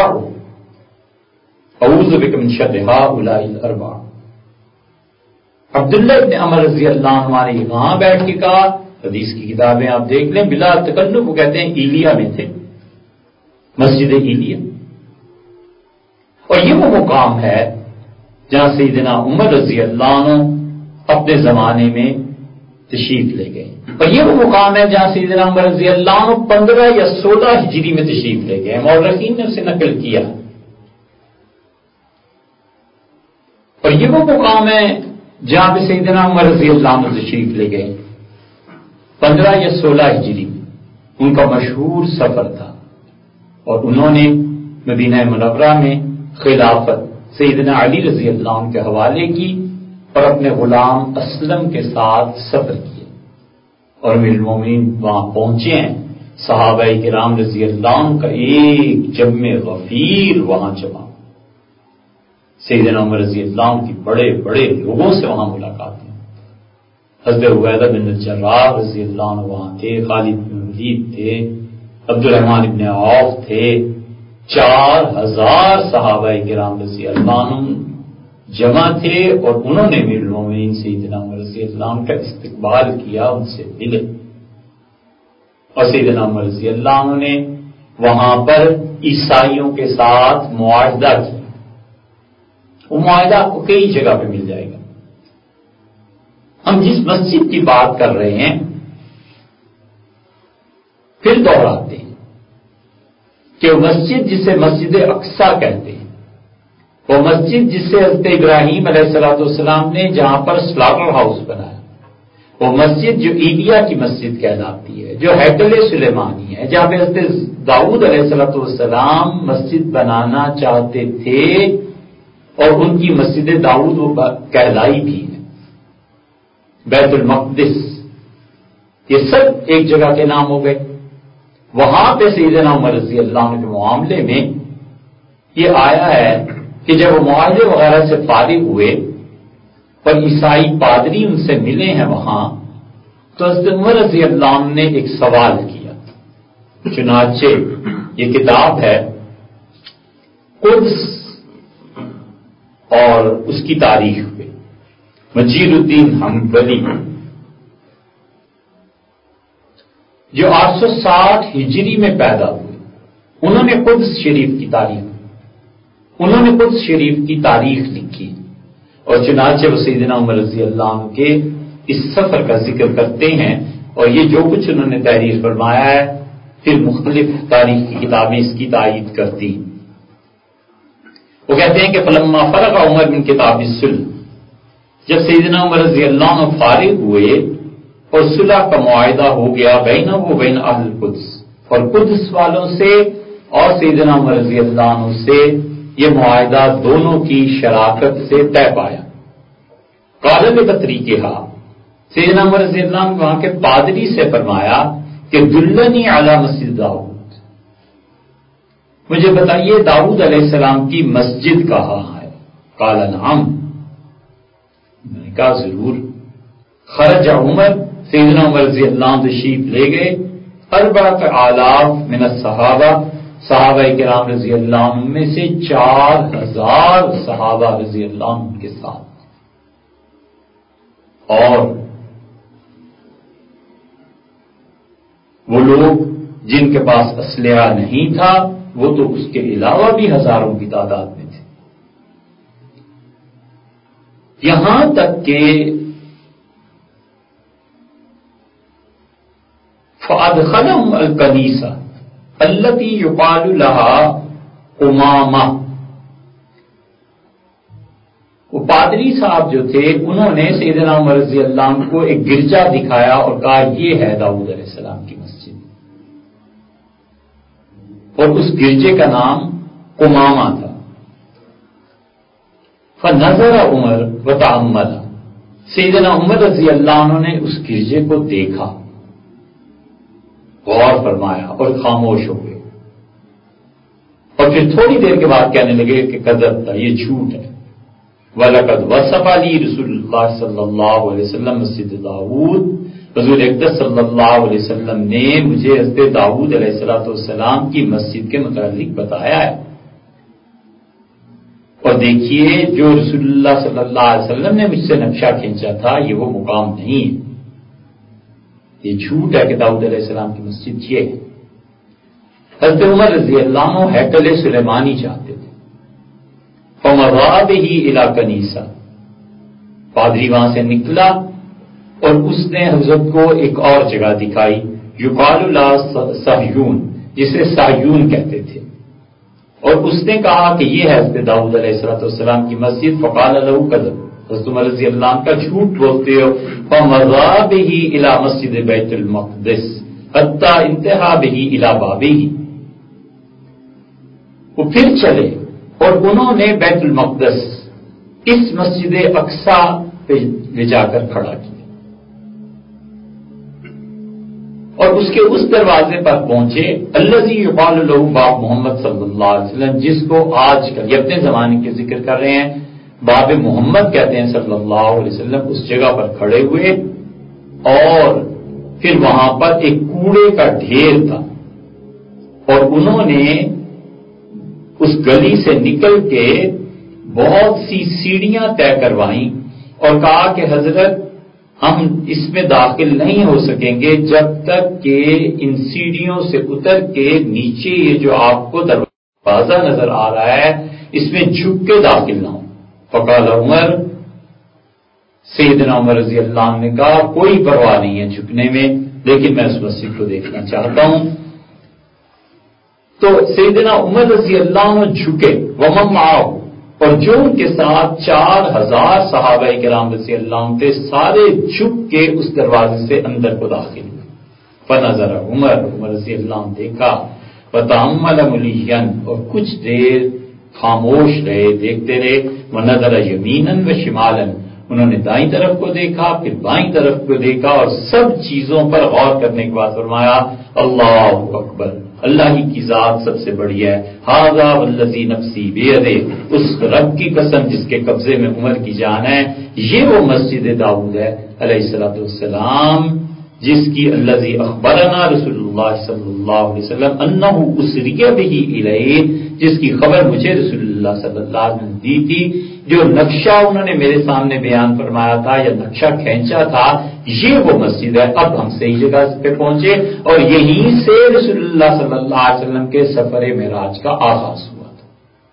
اعوذ بک من شر ہؤلاء الاربعہ. عبداللہ ابن عمر رضی اللہ عنہ نے وہاں بیٹھ کے کہا، حدیث کی کتابیں آپ دیکھ لیں، بلا تکلف وہ کہتے ہیں ایلیا میں تھے، مسجد ایلیا. اور یہ وہ مقام ہے جہاں سیدنا عمر رضی اللہ عنہ اپنے زمانے میں تشریف لے گئے، اور یہ وہ مقام ہے جہاں سیدنا عمر رضی اللہ عنہ پندرہ یا سولہ ہجری میں تشریف لے گئے. مورخین نے اسے نقل کیا. اور یہ وہ مقام ہے جہاں پہ سیدنا عمر رضی اللہ عنہ تشریف لے گئے پندرہ یا سولہ ہجری میں. ان کا مشہور سفر تھا، اور انہوں نے مدینہ منورہ میں خلافت سیدنا علی رضی اللہ عنہ کے حوالے کی اور اپنے غلام اسلم کے ساتھ سفر کیے. اور امیر المومنین وہاں پہنچے ہیں. صحابہ کرام رضی اللہ عنہ کا ایک جمع غفیر وہاں جمع. سیدنا عمر رضی اللہ عنہ کی بڑے بڑے لوگوں سے وہاں ملاقات ہوئی. حضرت عبیدہ بن الجراح رضی اللہ عنہ وہاں تھے، خالد بن ولید تھے، عبد الرحمن بن عوف تھے. چار ہزار صحابہ کرام رضی اللہ عنہ جمع تھے، اور انہوں نے امیر المومنین سیدنا عمر رضی اللہ عنہ کا استقبال کیا، ان سے ملے. اور سیدنا عمر رضی اللہ عنہ نے وہاں پر عیسائیوں کے ساتھ معاہدہ کیا. وہ معاہدہ آپ کو کئی جگہ پہ مل جائے گا. ہم جس مسجد کی بات کر رہے ہیں پھر دوہراتے ہیں کہ وہ مسجد جسے مسجد اقصیٰ کہتے ہیں، وہ مسجد جس سے حضرت ابراہیم علیہ الصلوۃ والسلام نے جہاں پر سلاٹر ہاؤس بنایا، وہ مسجد جو ایلیا کی مسجد کہلاتی ہے، جو ہیکل سلیمانی ہے، جہاں پہ حضرت داؤد علیہ الصلوۃ والسلام مسجد بنانا چاہتے تھے، اور ان کی مسجد داؤد وہ کہلائی بھی ہے. بیت المقدس، یہ سب ایک جگہ کے نام ہو گئے. وہاں پہ سیدنا عمر رضی اللہ عنہ کے معاملے میں یہ آیا ہے کہ جب وہ معاہدے وغیرہ سے فارغ ہوئے اور عیسائی پادری ان سے ملے ہیں وہاں، تو حضرت عمر رضی اللہ عنہ نے ایک سوال کیا. چنانچہ یہ کتاب ہے قدس اور اس کی تاریخ پہ. مجید الدین حنبلی جو آٹھ سو ساٹھ ہجری میں پیدا ہوئے، انہوں نے قدس شریف کی تاریخ انہوں نے قدس شریف کی تاریخ لکھی، اور چنانچہ وہ سیدنا عمر رضی اللہ عنہ کے اس سفر کا ذکر کرتے ہیں، اور یہ جو کچھ انہوں نے تحریر فرمایا ہے پھر مختلف تاریخ کی کتابیں اس کی تائید کرتی۔ وہ کہتے ہیں کہ فلما فرغ عمر من کتاب الصلح، جب سیدنا عمر رضی اللہ عنہ فارغ ہوئے اور صلح کا معاہدہ ہو گیا بینہ و بین اہل القدس، اور قدس والوں سے اور سیدنا عمر رضی اللہ عنہ سے یہ معاہدہ دونوں کی شراکت سے طے پایا۔ قال لبطریقھا، سیدنا عمر رضی اللہ عنہ وہاں کے پادری سے فرمایا کہ دلنی علی مسجد داؤد، مجھے بتائیے داؤد علیہ السلام کی مسجد کہاں ہے؟ قال نعم، میں نے کہا ضرور۔ خرج عمر، سیدنا عمر رضی اللہ عنہ تشریف لے گئے، اربعۃ آلاف من الصحابہ، صحابہ کرام رضی اللہ عنہ میں سے چار ہزار صحابہ رضی اللہ عنہ کے ساتھ، اور وہ لوگ جن کے پاس اسلحہ نہیں تھا وہ تو اس کے علاوہ بھی ہزاروں کی تعداد میں تھے، یہاں تک کہ فَأَدْخَلَهُمْ الْكَنِيسَةَ الَّتِي يُقَالُ لَهَا قُمَامَةٌ، وہ پادری صاحب جو تھے انہوں نے سیدنا عمر رضی اللہ عنہ کو ایک گرجا دکھایا اور کہا یہ ہے داؤد علیہ السلام کی مسجد، اور اس گرجے کا نام قمامہ تھا۔ فنظر عمر وتأمل، سیدنا عمر رضی اللہ عنہ نے اس گرجے کو دیکھا، غور فرمایا اور خاموش ہو گئے، اور پھر تھوڑی دیر کے بعد کہنے لگے کہ کذب تھا، یہ جھوٹ ہے۔ وَلَقَدْ وَصَفَ لِي رسول اللہ صلی اللہ علیہ وسلم مسجد داؤد، حضور اقدس صلی اللہ علیہ وسلم نے مجھے حضرت داؤد علیہ الصلوۃ والسلام کی مسجد کے متعلق بتایا ہے، اور دیکھیے جو رسول اللہ صلی اللہ علیہ وسلم نے مجھ سے نقشہ کھینچا تھا یہ وہ مقام نہیں ہے، یہ جھوٹ ہے کہ داؤد علیہ السلام کی مسجد یہ ہے۔ حضرت عمر رضی اللہ عنہ ہیکل سلیمانی چاہتے تھے، فمضى به الى کنیسہ، پادری وہاں سے نکلا اور اس نے حضرت کو ایک اور جگہ دکھائی، یقال لها صہیون، جسے صہیون کہتے تھے، اور اس نے کہا کہ یہ ہے حضرت داؤد علیہ السلام کی مسجد۔ فقال له کذب، حضرت عمر رضی اللہ عنہ کا جھوٹ بولتے ہو۔ فمضى به الى مسجد بیت المقدس حتى انتهى به الى بابه، وہ پھر چلے اور انہوں نے بیت المقدس اس مسجد اقصی پہ لے جا کر کھڑا کیا، اور اس کے اس دروازے پر پہنچے الذی یقال له باب محمد صلی اللہ علیہ وسلم، جس کو آج کل یہ اپنے زمانے کے ذکر کر رہے ہیں باب محمد کہتے ہیں صلی اللہ علیہ وسلم، اس جگہ پر کھڑے ہوئے، اور پھر وہاں پر ایک کوڑے کا ڈھیر تھا، اور انہوں نے اس گلی سے نکل کے بہت سی سیڑھیاں طے کروائیں اور کہا کہ حضرت ہم اس میں داخل نہیں ہو سکیں گے جب تک کہ ان سیڑھیوں سے اتر کے نیچے یہ جو آپ کو دروازہ نظر آ رہا ہے اس میں جھک کے داخل نہ ہو۔ فقال عمر، سیدنا عمر رضی اللہ عنہ نے کہا کوئی پرواہ نہیں ہے جھکنے میں، لیکن میں اس مسجد کو دیکھنا چاہتا ہوں۔ تو سیدنا عمر رضی اللہ عنہ جھکے، ومن معه، اور جو ان کے ساتھ چار ہزار صحابہ کرام رضی اللہ عنہ تھے سارے جھک کے اس دروازے سے اندر کو داخل ہوئے۔ فنظر عمر، عمر رضی اللہ عنہ دیکھا، وتأمل ملیحا، اور کچھ دیر خاموش رہے، دیکھتے رہے، ونظر یمینا وشمالا، انہوں نے دائیں طرف کو دیکھا پھر بائیں طرف کو دیکھا، اور سب چیزوں پر غور کرنے کے بعد فرمایا اللہ اکبر، اللہ ہی کی ذات سب سے بڑی ہے، ھذا والذی نفسی بیدہ، اس رب کی قسم جس کے قبضے میں عمر کی جان ہے، یہ وہ مسجد داؤد ہے علیہ الصلوۃ والسلام جس کی الذی اخبرنا رسول اللہ صلی اللہ علیہ وسلم انہ اسری بہ الیہ، جس کی خبر مجھے رسول اللہ صلی اللہ علیہ وسلم نے دی تھی جو نقشہ انہوں نے میرے سامنے بیان فرمایا تھا یا نقشہ کھینچا تھا، یہ وہ مسجد ہے۔ اب ہم صحیح جگہ پہ پہنچے اور یہیں سے رسول اللہ صلی اللہ علیہ وسلم کے سفر معراج کا آغاز ہوا تھا۔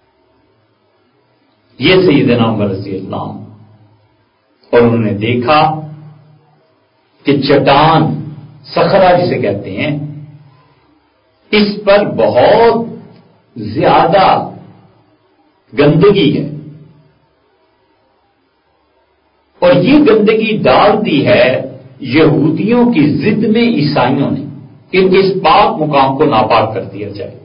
یہ سیدنا عمر رضی اللہ عنہ، اور انہوں نے دیکھا کہ چٹان صخرہ جسے کہتے ہیں، اس پر بہت زیادہ گندگی ہے، اور یہ گندگی ڈال دی ہے یہودیوں کی ضد میں عیسائیوں نے کہ اس پاک مقام کو ناپاک کر دیا جائے۔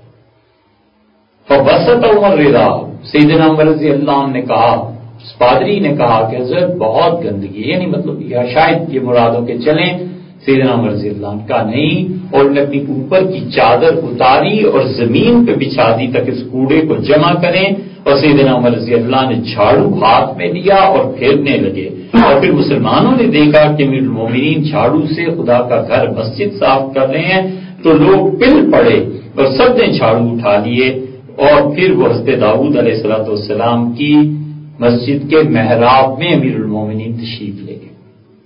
فبسط عمر رضا، سیدنا عمر رضی اللہ عنہ نے کہا، اس پادری نے کہا کہ حضرت بہت گندگی ہے، یعنی مطلب یا شاید یہ مرادوں کے چلیں۔ سیدنا عمر رضی اللہ عنہ کا نہیں، اور انہوں نے اپنی اوپر کی چادر اتاری اور زمین پہ بچھا دی تاکہ اس کوڑے کو جمع کریں، اور سیدنا عمر رضی اللہ نے جھاڑو ہاتھ میں لیا اور پھیرنے لگے، اور پھر مسلمانوں نے دیکھا کہ امیر المومنین جھاڑو سے خدا کا گھر مسجد صاف کر رہے ہیں، تو لوگ پل پڑے اور سب نے جھاڑو اٹھا لیے، اور پھر وہ حضرت داؤد علیہ الصلوۃ والسلام کی مسجد کے محراب میں امیر المومنین تشریف لے گئے،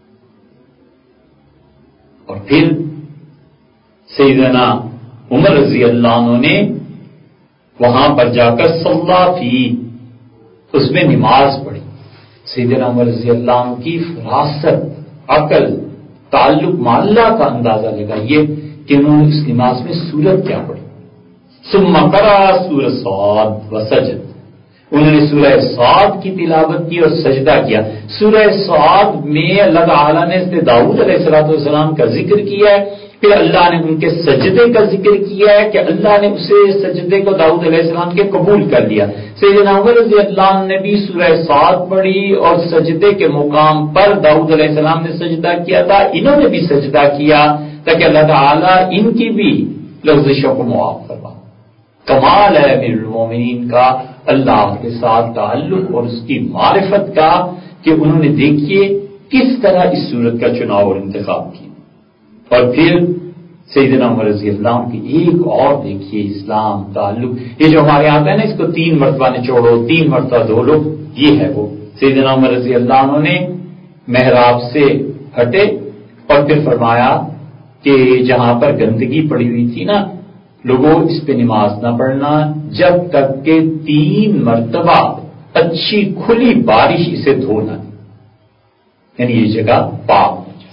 اور پھر سیدنا عمر رضی اللہ عنہ نے وہاں پر جا کر صلی فی، اس میں نماز پڑھی۔ سیدنا عمر رضی اللہ عنہ کی فراست، عقل، تعلق مع اللہ کا اندازہ لگائیے کہ انہوں نے اس نماز میں سورت کیا پڑھی۔ ثم قرأ سورۃ صاد وسجد، انہوں نے سورہ صاد کی تلاوت کی اور سجدہ کیا۔ سورہ صاد میں اللہ تعالیٰ نے حضرت داؤد علیہ الصلوۃ والسلام کا ذکر کیا ہے، پھر اللہ نے ان کے سجدے کا ذکر کیا ہے کہ اللہ نے اسے سجدے کو داؤد علیہ السلام کے قبول کر لیا۔ سیدنا عمر رضی اللہ عنہ نے بھی سورہ صاد پڑھی اور سجدے کے مقام پر داؤد علیہ السلام نے سجدہ کیا تھا، انہوں نے بھی سجدہ کیا تاکہ اللہ تعالیٰ ان کی بھی لغزشوں کو معاف فرما۔ کمال ہے امیر المومنین کا اللہ کے ساتھ تعلق اور اس کی معرفت کا کہ انہوں نے دیکھیے کس طرح اس صورت کا چناؤ اور انتخاب کیا۔ اور پھر سیدنا عمر رضی اللہ عنہ کی ایک اور دیکھیے اسلام تعلق، یہ جو ہمارے آتا ہے نا اس کو تین مرتبہ نچوڑو، تین مرتبہ دھو لو، یہ ہے وہ۔ سیدنا عمر رضی اللہ عنہ نے محراب سے ہٹے اور پھر فرمایا کہ جہاں پر گندگی پڑی ہوئی تھی نا، لوگوں اس پہ نماز نہ پڑھنا جب تک کہ تین مرتبہ اچھی کھلی بارش اسے دھونا، یعنی یہ جگہ پاک ہو جائے۔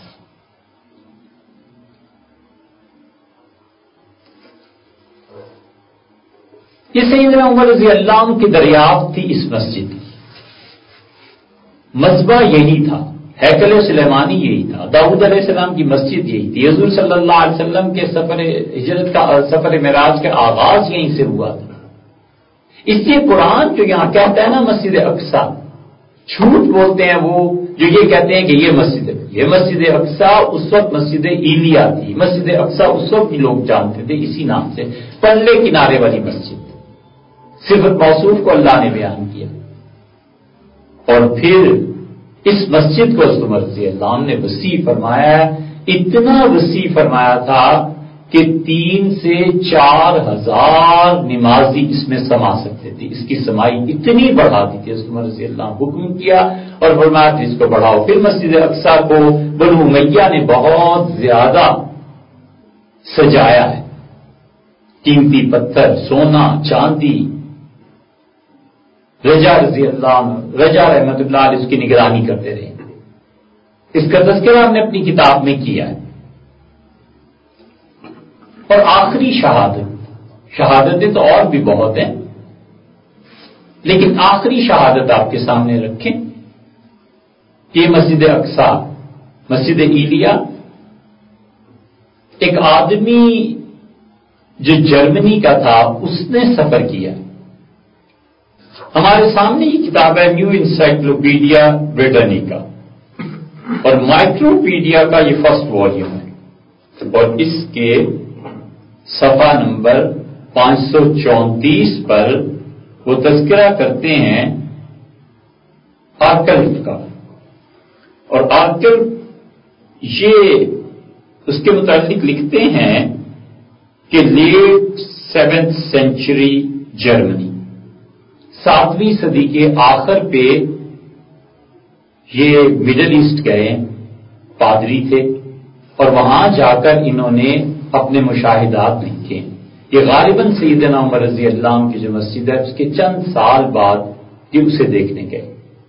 یہ سیدنا عمر رضی اللہ عنہ کی دریافت تھی اس مسجد کی، مذبح یہی تھا، ہیکل سلیمانی یہی تھا، داؤد علیہ السلام کی مسجد یہی تھی، حضور صلی اللہ علیہ وسلم کے سفر ہجرت کا سفر معراج کا آغاز یہیں سے ہوا تھا۔ اس لیے قرآن جو یہاں کہتا ہے نا مسجد اقصی، جھوٹ بولتے ہیں وہ جو یہ کہتے ہیں کہ یہ مسجد ہے، یہ مسجد اقصی اس وقت مسجد ایلیا تھی، مسجد اقصی اس وقت بھی لوگ جانتے تھے اسی نام سے، پرلے کنارے والی مسجد، صفت موصوف کو اللہ نے بیان کیا۔ اور پھر اس مسجد کو حضرت عمر رضی اللہ عنہ نے وسیع فرمایا ہے، اتنا وسیع فرمایا تھا کہ تین سے چار ہزار نمازی اس میں سما سکتے تھے، اس کی سمائی اتنی بڑھا دی تھی۔ حضرت عمر رضی اللہ عنہ حکم کیا اور فرمایا کہ اس کو بڑھاؤ۔ پھر مسجد اقصی کو بنو امیہ نے بہت زیادہ سجایا ہے، قیمتی پتھر، سونا، چاندی۔ رجا رضی اللہ عنہ، رجا رحمت اللہ علیہ اس کی نگرانی کرتے رہے، اس کا تذکرہ ہم نے اپنی کتاب میں کیا ہے۔ اور آخری شہادت، شہادتیں تو اور بھی بہت ہیں لیکن آخری شہادت آپ کے سامنے رکھیں کہ مسجد اقصی، مسجد ایلیا، ایک آدمی جو جرمنی کا تھا اس نے سفر کیا۔ ہمارے سامنے یہ کتاب ہے نیو انسائکلوپیڈیا بریٹانیکا، اور مائکروپیڈیا کا یہ فرسٹ والیوم ہے، اور اس کے صفحہ نمبر پانچ سو چونتیس پر وہ تذکرہ کرتے ہیں آرکلف کا، اور آرکلف یہ اس کے متعلق لکھتے ہیں کہ لیٹ سیونتھ سینچری جرمنی، ساتویں صدی کے آخر پہ یہ مڈل ایسٹ گئے، پادری تھے، اور وہاں جا کر انہوں نے اپنے مشاہدات لکھے۔ یہ غالباً سیدنا عمر رضی اللہ عنہ کی جو مسجد ہے اس کے چند سال بعد یہ اسے دیکھنے گئے۔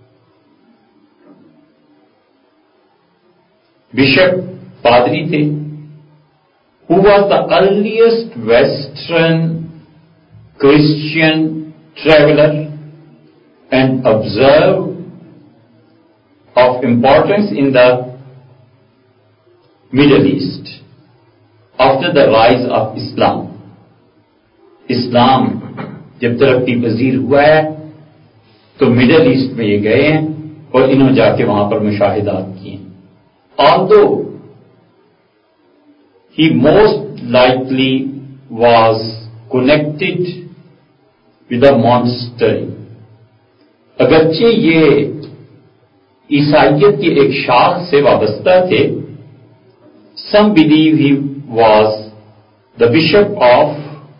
بشپ پادری تھے، who was the earliest Western Christian traveler and observer of importance in the Middle East after the rise of Islam. اسلام جب ترقی پذیر ہوا ہے تو مڈل ایسٹ میں یہ گئے ہیں اور انہوں جا کے وہاں پر مشاہدات کیے۔ although he most likely was connected with a monastery، اگرچہ یہ عیسائیت کی ایک شاخ سے وابستہ تھے، some believe he was the bishop of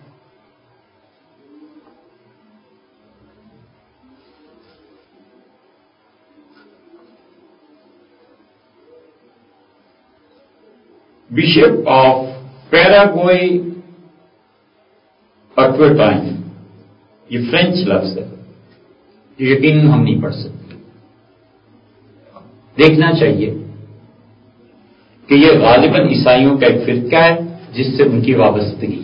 bishop of Paraguay ایٹ یہ فرینچ لفظ ہے، یقیناً ہم نہیں پڑھ سکتے۔ دیکھنا چاہیے کہ یہ غالباً عیسائیوں کا ایک فرقہ ہے جس سے ان کی وابستگی،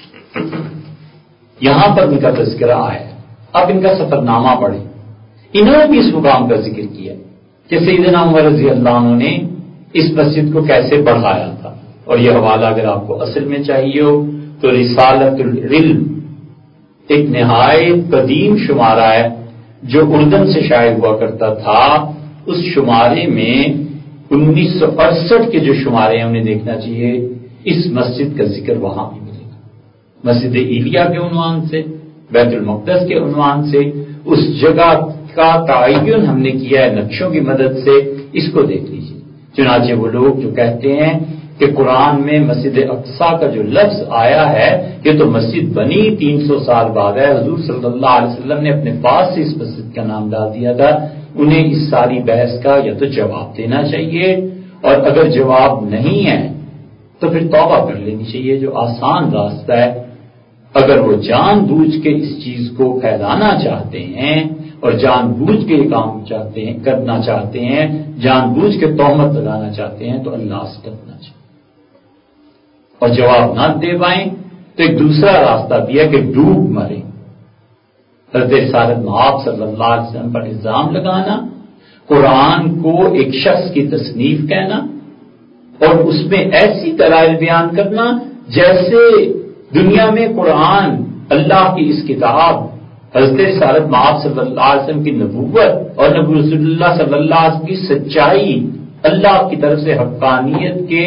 یہاں پر ان کا تذکرہ آیا۔ اب ان کا سفر نامہ پڑھیں، انہوں نے بھی اس مقام کا ذکر کیا کہ سیدنا عمر رضی اللہ عنہ نے اس مسجد کو کیسے بڑھایا تھا، اور یہ حوالہ اگر آپ کو اصل میں چاہیے ہو تو رسالۃ العلم ایک نہایت قدیم شمارہ ہے جو اردن سے شائع ہوا کرتا تھا۔ اس شمارے میں انیس سو اڑسٹھ کے جو شمارے ہیں انہیں دیکھنا چاہیے، اس مسجد کا ذکر وہاں بھی ملے گا۔ مسجد ایلیا کے عنوان سے، بیت المقدس کے عنوان سے، اس جگہ کا تعین ہم نے کیا ہے نقشوں کی مدد سے، اس کو دیکھ لیجیے۔ چنانچہ وہ لوگ جو کہتے ہیں کہ قرآن میں مسجد اقصیٰ کا جو لفظ آیا ہے یہ تو مسجد بنی تین سو سال بعد ہے، حضور صلی اللہ علیہ وسلم نے اپنے پاس سے اس مسجد کا نام ڈال دیا تھا، انہیں اس ساری بحث کا یا تو جواب دینا چاہیے، اور اگر جواب نہیں ہے تو پھر توبہ کر لینی چاہیے، جو آسان راستہ ہے۔ اگر وہ جان بوجھ کے اس چیز کو پھیلانا چاہتے ہیں اور جان بوجھ کے یہ کام چاہتے ہیں کرنا چاہتے ہیں، جان بوجھ کے تہمت لگانا چاہتے ہیں تو اللہ سے ڈرنا چاہیے، اور جواب نہ دے پائیں تو ایک دوسرا راستہ بھی ہے کہ ڈوب مرے۔ حضرت رسالت مآب صلی اللہ علیہ وسلم پر الزام لگانا، قرآن کو ایک شخص کی تصنیف کہنا، اور اس میں ایسی دلائل بیان کرنا جیسے دنیا میں قرآن اللہ کی اس کتاب، حضرت رسالت مآب صلی اللہ علیہ وسلم کی نبوت اور نبی رسول اللہ صلی اللہ علیہ وسلم کی سچائی، اللہ کی طرف سے حقانیت کے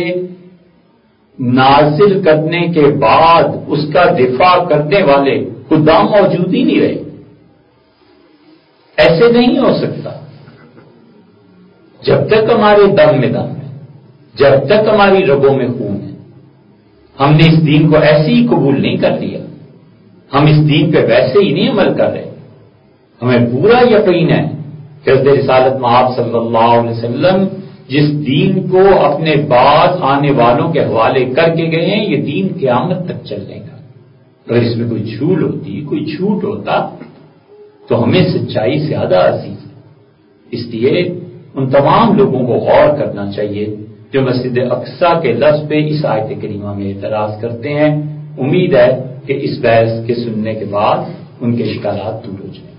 نازل کرنے کے بعد اس کا دفاع کرنے والے خدا موجود ہی نہیں رہے۔ ایسے نہیں ہو سکتا۔ جب تک ہمارے دم میں دم ہے، جب تک ہماری رگوں میں خون ہے، ہم نے اس دین کو ایسے ہی قبول نہیں کر لیا، ہم اس دین پہ ویسے ہی نہیں عمل کر رہے۔ ہمیں پورا یقین ہے کہ حضرت رسالت مآب صلی اللہ علیہ وسلم جس دین کو اپنے بعد آنے والوں کے حوالے کر کے گئے ہیں یہ دین قیامت تک چلنے گا۔ اگر اس میں کوئی جھول ہوتی، کوئی جھوٹ ہوتا تو ہمیں سچائی زیادہ عزیز ہے۔ اس لیے ان تمام لوگوں کو غور کرنا چاہیے جو مسجد اقصیٰ کے لفظ پہ اس آیت کریمہ میں اعتراض کرتے ہیں۔ امید ہے کہ اس بحث کے سننے کے بعد ان کے اشکالات دور ہو جائیں۔